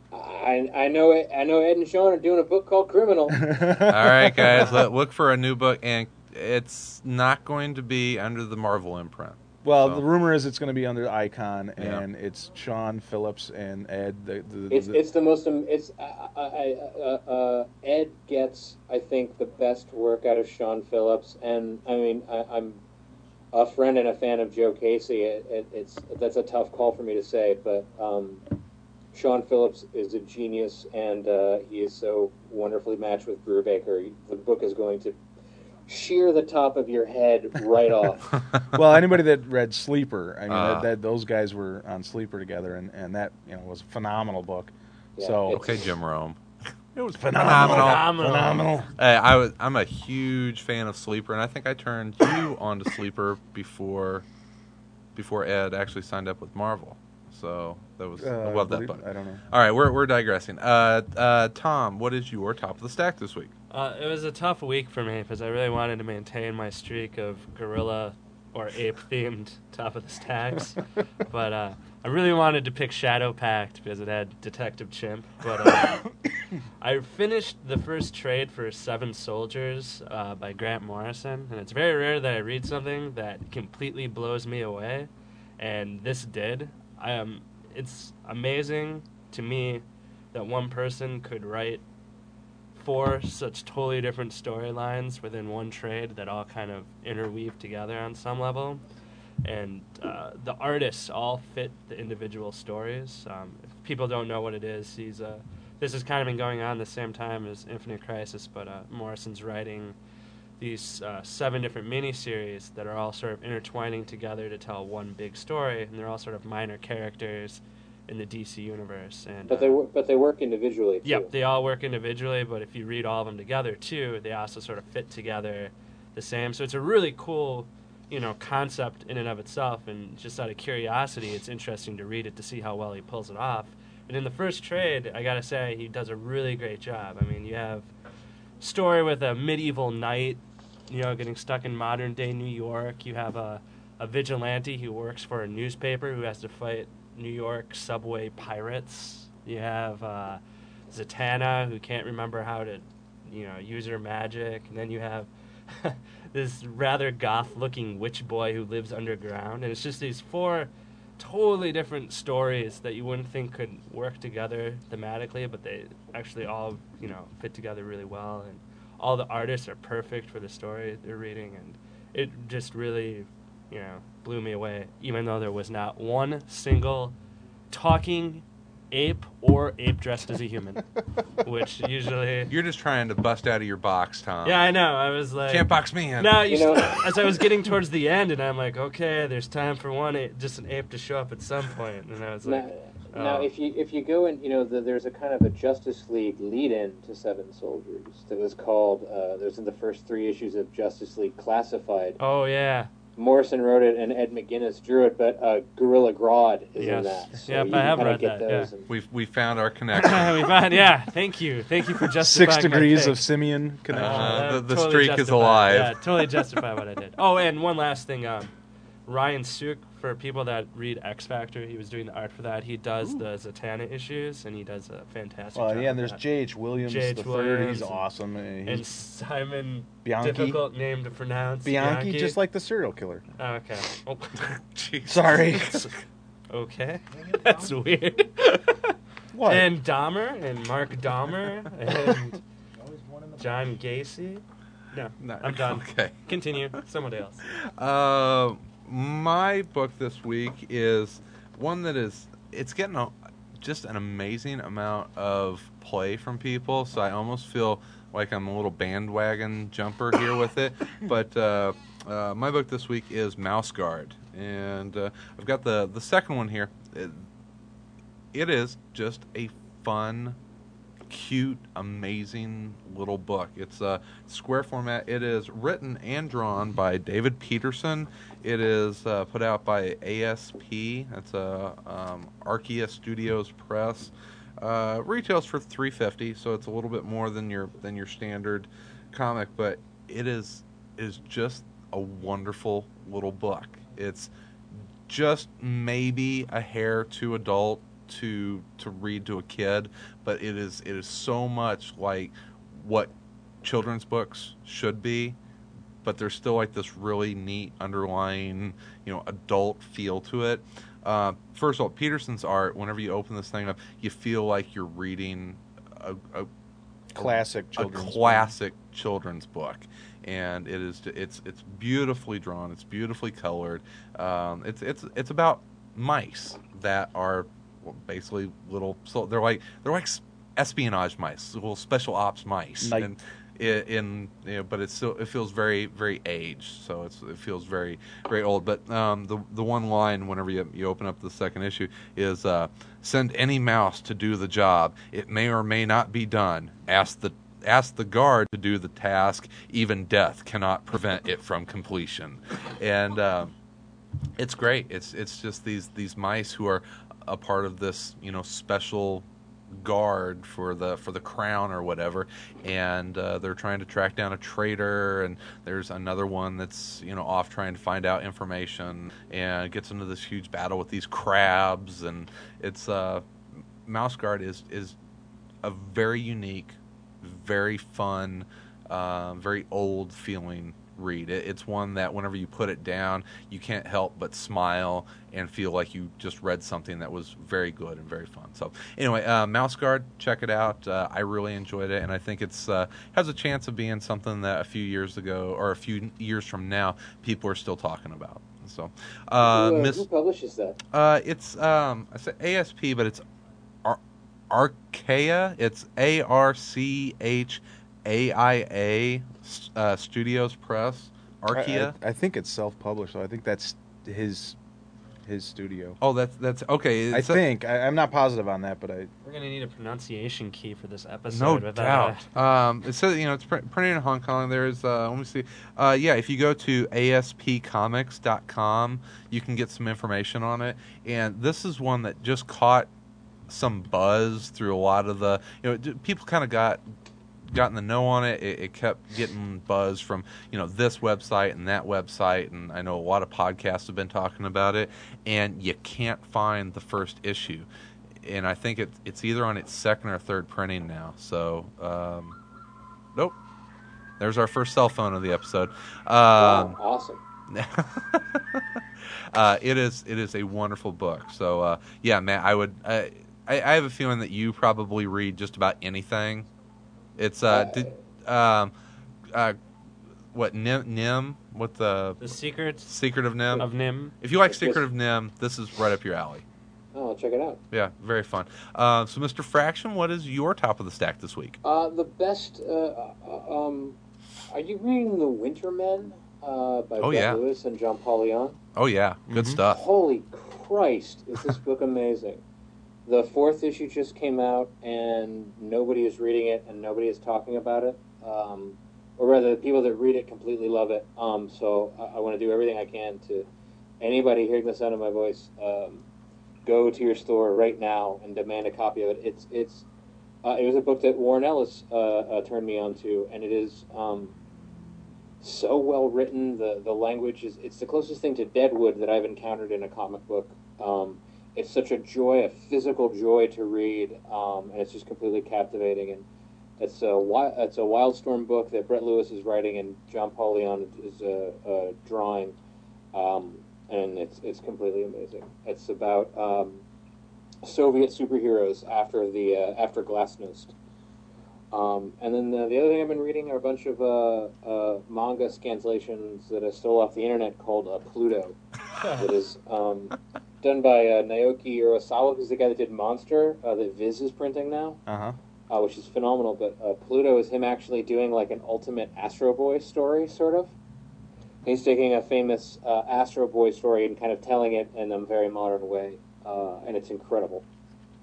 I I know it. I know Ed and Sean are doing a book called Criminal. All right, guys. Let, look for a new book, and it's not going to be under the Marvel imprint. Well, So- the rumor is it's going to be under Icon, Yeah. and it's Sean Phillips and Ed. The, the, It's the, it's the most. um, It's uh, uh, uh, uh, Ed gets, I think, the best work out of Sean Phillips, and I mean I, I'm a friend and a fan of Joe Casey. It, it, it's that's a tough call for me to say, but um, Sean Phillips is a genius, and uh, he is so wonderfully matched with Brubaker. The book is going to shear the top of your head right off. well, anybody that read Sleeper, I mean, Uh. that, that those guys were on Sleeper together, and, and that you know was a phenomenal book. Yeah, so it's- Okay, Jim Rome. it was phenomenal. Phenomenal. phenomenal. Hey, I was, I'm a huge fan of Sleeper, and I think I turned you onto Sleeper before before Ed actually signed up with Marvel. So that was I Uh, love that believe- book. I don't know. All right, we're we're digressing. Uh, uh, Tom, what is your top of the stack this week? Uh, it was a tough week for me because I really wanted to maintain my streak of gorilla or ape-themed top of the stacks, but uh, I really wanted to pick Shadow Pact because it had Detective Chimp. But uh, I finished the first trade for Seven Soldiers uh, by Grant Morrison, and it's very rare that I read something that completely blows me away, and this did. I am. It's amazing to me that one person could write four such totally different storylines within one trade that all kind of interweave together on some level. And uh, the artists all fit the individual stories. Um, if people don't know what it is, he's uh, this has kind of been going on the same time as Infinite Crisis, but uh, Morrison's writing these uh, seven different miniseries that are all sort of intertwining together to tell one big story, and they're all sort of minor characters in the D C universe. And But uh, they wo- but they work individually too. Yep, they all work individually, but if you read all of them together too, they also sort of fit together the same. So it's a really cool, you know, concept in and of itself, and just out of curiosity, it's interesting to read it to see how well he pulls it off. And in the first trade, I gotta say, he does a really great job. I mean, you have a story with a medieval knight, you know, getting stuck in modern day New York. You have a, a vigilante who works for a newspaper who has to fight New York subway pirates. You have uh, Zatanna, who can't remember how to, you know, use her magic. And then you have this rather goth-looking witch boy who lives underground. And it's just these four totally different stories that you wouldn't think could work together thematically, but they actually all, you know, fit together really well. And all the artists are perfect for the story they're reading. And it just really, you know, blew me away, even though there was not one single talking ape or ape dressed as a human, which usually... You're just trying to bust out of your box, Tom. Yeah, I know. I was like... Can't box me in. No, you You know- st- as I was getting towards the end, and I'm like, okay, there's time for one, a- just an ape to show up at some point. And I was Now, like, now, oh. if you if you go in, you know, the, there's a kind of a Justice League lead-in to Seven Soldiers that was called. Uh, there's in the first three issues of Justice League Classified. oh, yeah. Morrison wrote it, and Ed McGuinness drew it, but uh, Gorilla Grodd is Yes. in that. So Yep, you I can have kinda read get that, those yeah. and- We've we found our connection. we found, yeah, thank you. Thank you for justifying Six my degrees pick. of Simeon connection. Uh, that the- the totally streak is justified- alive. Yeah, totally justify what I did. Oh, and one last thing. Um, Ryan Suk, for people that read X Factor, he was doing the art for that. He does the Zatanna issues, and he does a fantastic Well, job. yeah, and with there's that. J H Williams J H the third. Williams He's and- awesome. Uh, And He's Simon, Bianchi. difficult name to pronounce. Bianchi, just like the serial killer. Oh, okay. Oh. Jeez. Sorry. Okay. That's weird. What? And Dahmer, and Mark Dahmer, and John Gacy. No, No, I'm done. Okay. Continue. Somebody else. Uh, my book this week is one that is it's getting a, just an amazing amount of play from people. So I almost feel like I'm a little bandwagon jumper here with it. But uh, uh, my book this week is Mouse Guard, and uh, I've got the the second one here. It, it is just a fun cute, amazing little book. It's a square format. It is written and drawn by David Peterson. It is uh, put out by A S P. That's a um, Archaea Studios Press. Uh, retails for three dollars and fifty cents, so it's a little bit more than your than your standard comic, but it is is just a wonderful little book. It's just maybe a hair too adult to to read to a kid, but it is it is so much like what children's books should be, but there's still like this really neat underlying, you know, adult feel to it. Uh, first of all, Peterson's art, whenever you open this thing up, you feel like you're reading a, a Classic a children's classic children's book, and it is it's it's beautifully drawn. It's beautifully colored. Um, it's it's it's about mice that are basically little. So they're like they're like espionage mice, little special ops mice. Night. And in, in you know, but it's still it feels very very aged. So it's it feels very very old. But um, the the one line whenever you you open up the second issue is uh, send any mouse to do the job. It may or may not be done. Ask the ask the guard to do the task. Even death cannot prevent it from completion. And uh, it's great. It's it's just these these mice who are a part of this, you know, special guard for the for the crown or whatever, and uh, they're trying to track down a traitor, and there's another one that's, you know, off trying to find out information, and gets into this huge battle with these crabs, and it's uh, Mouse Guard is is a very unique, very fun, uh, very old feeling read. It, it's one that whenever you put it down, you can't help but smile and feel like you just read something that was very good and very fun. So anyway, uh, Mouse Guard, check it out. Uh, I really enjoyed it, and I think it's uh, has a chance of being something that a few years ago or a few years from now people are still talking about. So, uh, who, uh, Miss, who publishes that? uh, it's um, I said A S P, but it's Ar- Archaea. It's A R C H A I A uh, Studios Press. Archaea. I, I, I think it's self-published, so I think that's his his studio. Oh, that's that's okay. I It's a- think I, I'm not positive on that, but I We're gonna need a pronunciation key for this episode. No without doubt. Um, it says, you know, it's pr- printed in Hong Kong. There's, uh, let me see. Uh, yeah, if you go to A S P comics dot com, you can get some information on it. And this is one that just caught some buzz through a lot of the, you know, d- people kind of got gotten the know on it. it. It kept getting buzz from, you know, this website and that website, and I know a lot of podcasts have been talking about it, and you can't find the first issue. And I think it, it's either on its second or third printing now. So, um, nope. There's our first cell phone of the episode. Um, Wow, awesome. uh, it is it is a wonderful book. So, uh, yeah, Matt, I would uh, I, I have a feeling that you probably read just about anything. It's uh, did, um, uh, what Nim, Nim what the The Secret Secret of Nim. of Nim. If you like It's Secret just- of Nim, this is right up your alley. Oh, I'll check it out. Yeah, very fun. Uh, so, Mister Fraction, what is your top of the stack this week? Uh, the best. Uh, uh, um, are you reading The Winter Men uh, by Oh, Brett yeah. Lewis and John Paul Leon? Oh yeah, good Mhm. stuff. Holy Christ, is this book amazing? The fourth issue just came out, and nobody is reading it, and nobody is talking about it. Um, or rather, the people that read it completely love it. Um, so I, I want to do everything I can to anybody hearing the sound of my voice. Um, go to your store right now and demand a copy of it. It's it's uh, it was a book that Warren Ellis uh, uh, turned me on to, and it is um, so well written. The the language is it's the closest thing to Deadwood that I've encountered in a comic book. Um, it's such a joy, a physical joy to read, um, and it's just completely captivating. And it's a wi- it's a Wildstorm book that Brett Lewis is writing, and John Paul Leon is uh, uh, drawing. Um, and it's it's completely amazing. It's about um, Soviet superheroes after the uh, after Glasnost. Um, and then the, the other thing I've been reading are a bunch of uh, uh, manga scanslations that I stole off the internet called uh, Pluto. That is um, done by uh, Naoki Urasawa, who's the guy that did Monster, uh, that Viz is printing now, uh huh. uh, which is phenomenal. But uh, Pluto is him actually doing like an ultimate Astro Boy story, sort of. He's taking a famous uh, Astro Boy story and kind of telling it in a very modern way, uh, and it's incredible.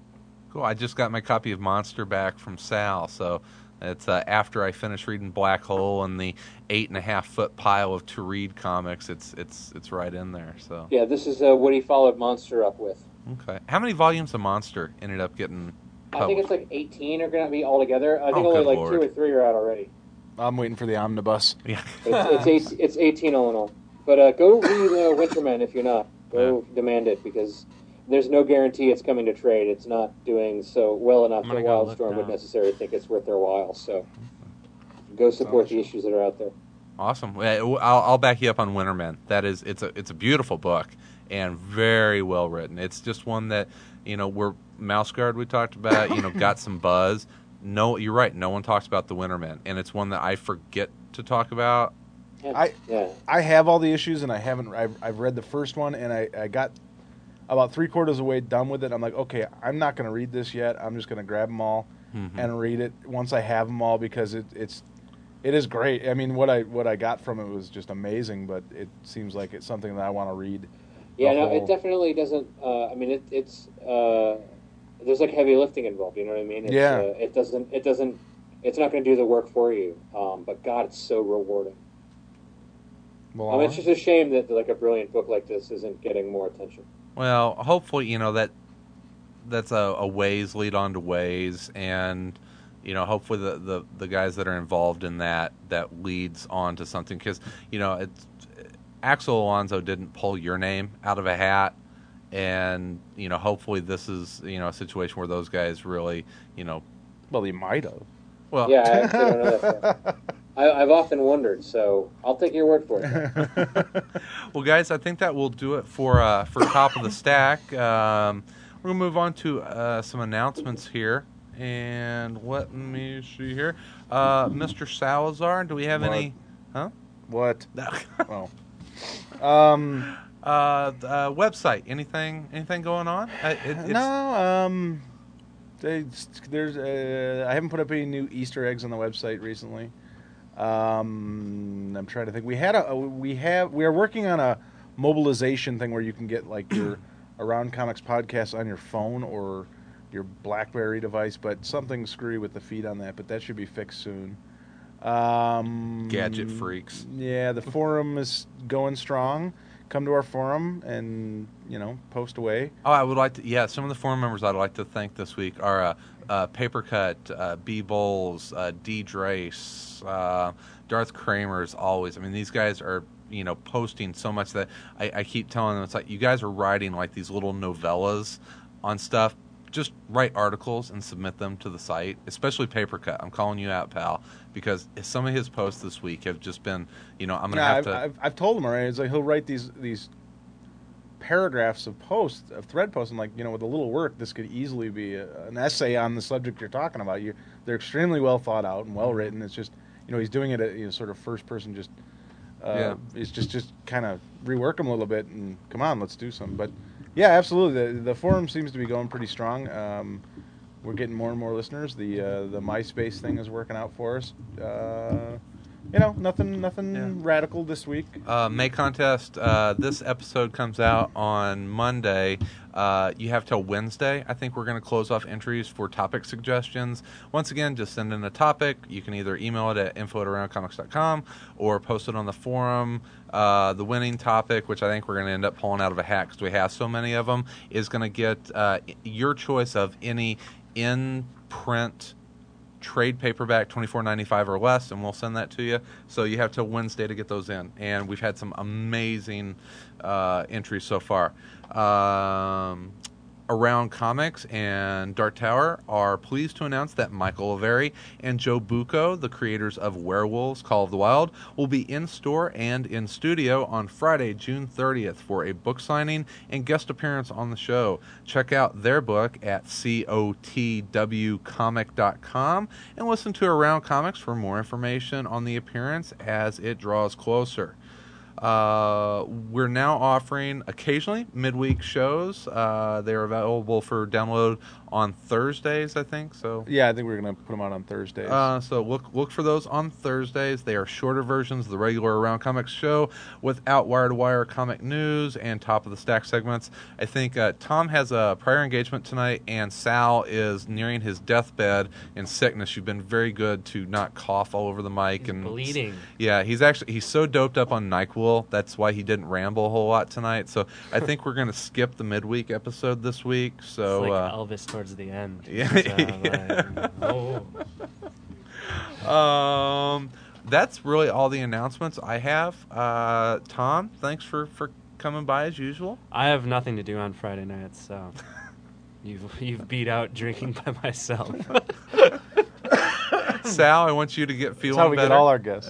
Cool. I just got my copy of Monster back from Sal, so it's uh, after I finish reading Black Hole and the eight and a half foot pile of to read comics. It's it's it's right in there. So Yeah, this is uh, what he followed Monster up with. okay. How many volumes of Monster ended up getting published? I think it's like eighteen are going to be all together. I think Oh, only good like Lord. two or three are out already. I'm waiting for the omnibus. Yeah. It's, it's, eight, it's eighteen all in all. But uh, go read uh, Winterman if you're not. Go demand it, because there's no guarantee it's coming to trade. It's not doing so well enough I'm that gonna go look Wildstorm would now. necessarily think it's worth their while. So go support the issues that are out there. Awesome. I'll, I'll back you up on Wintermen. That is, it's a it's a beautiful book and very well written. It's just one that, you know, we're Mouse Guard we talked about, you know, got some buzz. No, you're right. No one talks about the Wintermen, and it's one that I forget to talk about. Yeah. I yeah. I have all the issues, and I haven't. I've, I've read the first one, and I, I got about three quarters of the way done with it. I'm like, okay, I'm not going to read this yet. I'm just going to grab them all Mhm. and read it once I have them all, because it, it's it is great. I mean, what I what I got from it was just amazing, but it seems like it's something that I want to read. Yeah, the no, whole- it definitely doesn't. Uh, I mean, it, it's uh, there's like heavy lifting involved. You know what I mean? It's, Yeah. Uh, it doesn't. It doesn't. It's not going to do the work for you. Um, but God, it's so rewarding. Well, I mean, it's just a shame that like a brilliant book like this isn't getting more attention. Well, hopefully, you know, that that's a, a ways lead on to ways, and you know, hopefully the, the, the guys that are involved in that that leads on to something, because you know, it's, Axel Alonso didn't pull your name out of a hat, and you know, hopefully this is, you know, a situation where those guys really, you know, well, he might have. well, Yeah, I actually don't know that. Part. I, I've often wondered, so I'll take your word for it. Well, guys, I think that will do it for uh, for top of the stack. Um, we're gonna move on to uh, some announcements here, and let me see here, uh, Mister Salazar. Do we have What? any? Huh? What? Oh. Um. uh, uh, website? Anything? Anything going on? Uh, it, it's, No. Um. They, there's. Uh, I haven't put up any new Easter eggs on the website recently. Um, I'm trying to think. We had a. We have. We are working on a mobilization thing where you can get like your Around Comics podcast on your phone or your BlackBerry device, but something screwy with the feed on that. But that should be fixed soon. Um, Gadget freaks. Yeah, the forum is going strong. Come to our forum and, you know, post away. Oh, I would like to. Yeah, some of the forum members I'd like to thank this week are uh, uh, Papercut, uh, B Bowles, uh, D Drace, uh, Darth Kramer. As always, I mean, these guys are, you know, posting so much that I, I keep telling them, it's like, you guys are writing like these little novellas on stuff. Just write articles and submit them to the site, especially Papercut. I'm calling you out, pal, because some of his posts this week have just been, you know, I'm going to Yeah, have I've, to. I've, I've told him already. It's like he'll write these these paragraphs of posts, of thread posts, and like, you know, with a little work, this could easily be a, an essay on the subject you're talking about. You, they're extremely well thought out and well written. It's just, you know, he's doing it at, you know, sort of first person, just uh, Yeah. It's just just kind of rework them a little bit and come on, let's do some. But yeah, absolutely, the the forum seems to be going pretty strong. Um, we're getting more and more listeners. The uh, the MySpace thing is working out for us. Uh, you know, nothing nothing Yeah. radical this week. Uh, May contest. Uh, this episode comes out on Monday. Uh, you have till Wednesday. I think we're going to close off entries for topic suggestions. Once again, just send in a topic. You can either email it at info at around comics dot com or post it on the forum. Uh, the winning topic, which I think we're going to end up pulling out of a hat because we have so many of them, is going to get uh, your choice of any in-print trade paperback, twenty-four ninety-five or less, and we'll send that to you. So you have till Wednesday to get those in, and we've had some amazing uh, entries so far. Um, Around Comics and Dark Tower are pleased to announce that Michael Avery and Joe Bucco, the creators of Werewolves, Call of the Wild, will be in store and in studio on Friday, June thirtieth for a book signing and guest appearance on the show. Check out their book at cotw comic dot com and listen to Around Comics for more information on the appearance as it draws closer. Uh, we're we're now offering occasionally midweek shows. Uh, they're available for download on Thursdays, I think. So Yeah, I think we're going to put them out on Thursdays. Uh, so look look for those on Thursdays. They are shorter versions of the regular Around Comics show without wire-to-wire comic news and top-of-the-stack segments. I think uh, Tom has a prior engagement tonight, and Sal is nearing his deathbed in sickness. You've been very good to not cough all over the mic. He's and bleeding. Yeah, he's actually he's so doped up on NyQuil. That's why he didn't ramble a whole lot tonight. So I think we're going to skip the midweek episode this week. So It's like uh, Elvis towards the end. Yeah. It's, uh, like, oh. Um, that's really all the announcements I have. Uh, Tom, thanks for, for coming by as usual. I have nothing to do on Friday nights, so you've you've beat out drinking by myself. Sal, I want you to get feeling That's how we better. get all our guests.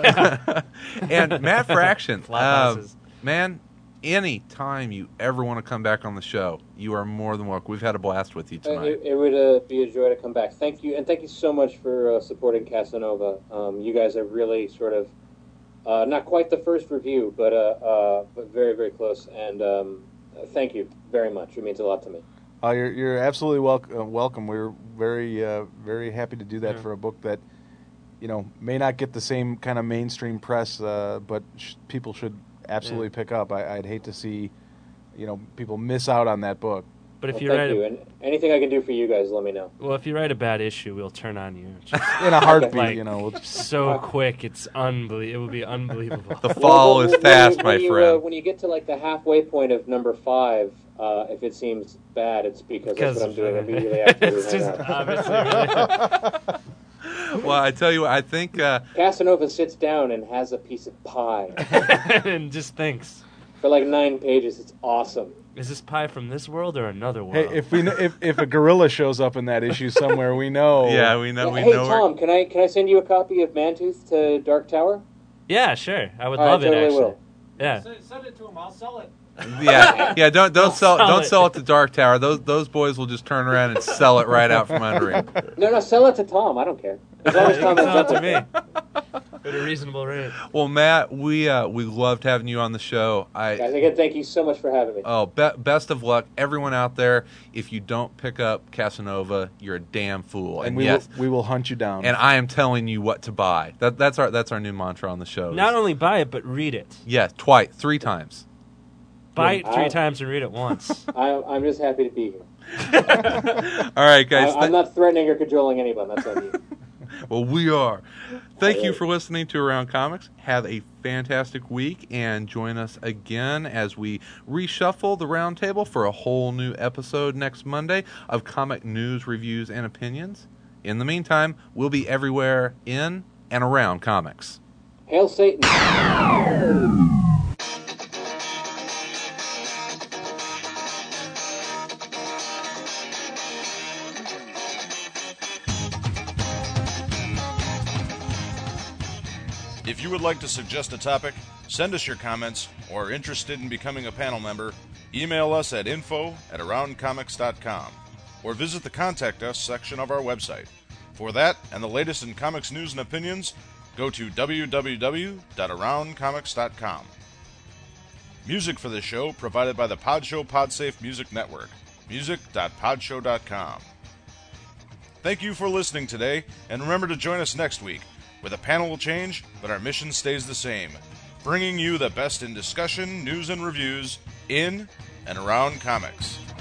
And Matt Fraction, Flop um, houses. man, any time you ever want to come back on the show, you are more than welcome. We've had a blast with you Uh, tonight. It, it would uh, be a joy to come back. Thank you, and thank you so much for uh, supporting Casanova. Um, you guys are really sort of uh, not quite the first review, but uh, uh, but very very close. And um, uh, thank you very much. It means a lot to me. Uh, you're you're absolutely wel- uh, welcome. We're very uh, very happy to do that Yeah. for a book that, you know, may not get the same kind of mainstream press, uh, but sh- people should absolutely Yeah. pick up. I, I'd hate to see, you know, people miss out on that book. But if Well, you thank write you, a, and anything I can do for you guys, let me know. well, if you write a bad issue, we'll turn on you. Just In a heartbeat, Like- you know. We'll just, so quick, it's unbelievable. It would be unbelievable. The fall Well, is when- fast, when, my when you, friend. Uh, when you get to like the halfway point of number five, uh, if it seems bad, it's because, Because that's what I'm of doing that. immediately after we It's hang just out. obviously really. Well, I tell you what, I think uh, Casanova sits down and has a piece of pie and just thinks, for like nine pages. It's awesome. is this pie from this world or another world? hey, if we kn- if if a gorilla shows up in that issue somewhere, we know. yeah, we know we hey know where- Tom, can I can I send you a copy of Mantooth to Dark Tower? Yeah, sure. I would All right, love it, totally actually. will. Yeah. Send, send it to him. I'll sell it. Yeah, yeah. Don't don't sell sell don't it. sell it to Dark Tower. Those those boys will just turn around and sell it right out from under him. No, no, sell it to Tom. I don't care. As long as You Tom can ends sell up it to with me at a reasonable rate. Well, Matt, we uh, we loved having you on the show. Guys, I again, thank you so much for having me. oh, be, best of luck, everyone out there. If you don't pick up Casanova, you're a damn fool. And And we yes, will we will hunt you down. and I am telling you what to buy. That that's our that's our new mantra on the show. Not only buy it, but read it. yeah, twice, three times. Buy it three I- times and read it once. I, I'm just happy to be here. All right, guys. I, I'm not threatening or cajoling anyone. That's on you. Well, we are. Thank All you right. for listening to Around Comics. Have a fantastic week and join us again as we reshuffle the roundtable for a whole new episode next Monday of comic news, reviews, and opinions. In the meantime, we'll be everywhere in and around comics. Hail Satan. If you would like to suggest a topic, send us your comments, or are interested in becoming a panel member, email us at info at aroundcomics dot com or visit the Contact Us section of our website. For that and the latest in comics news and opinions, go to w w w dot around comics dot com. Music for this show provided by the Podshow Podsafe Music Network, music dot podshow dot com. Thank you for listening today, and remember to join us next week, where the panel will change, but our mission stays the same, bringing you the best in discussion, news, and reviews in and around comics.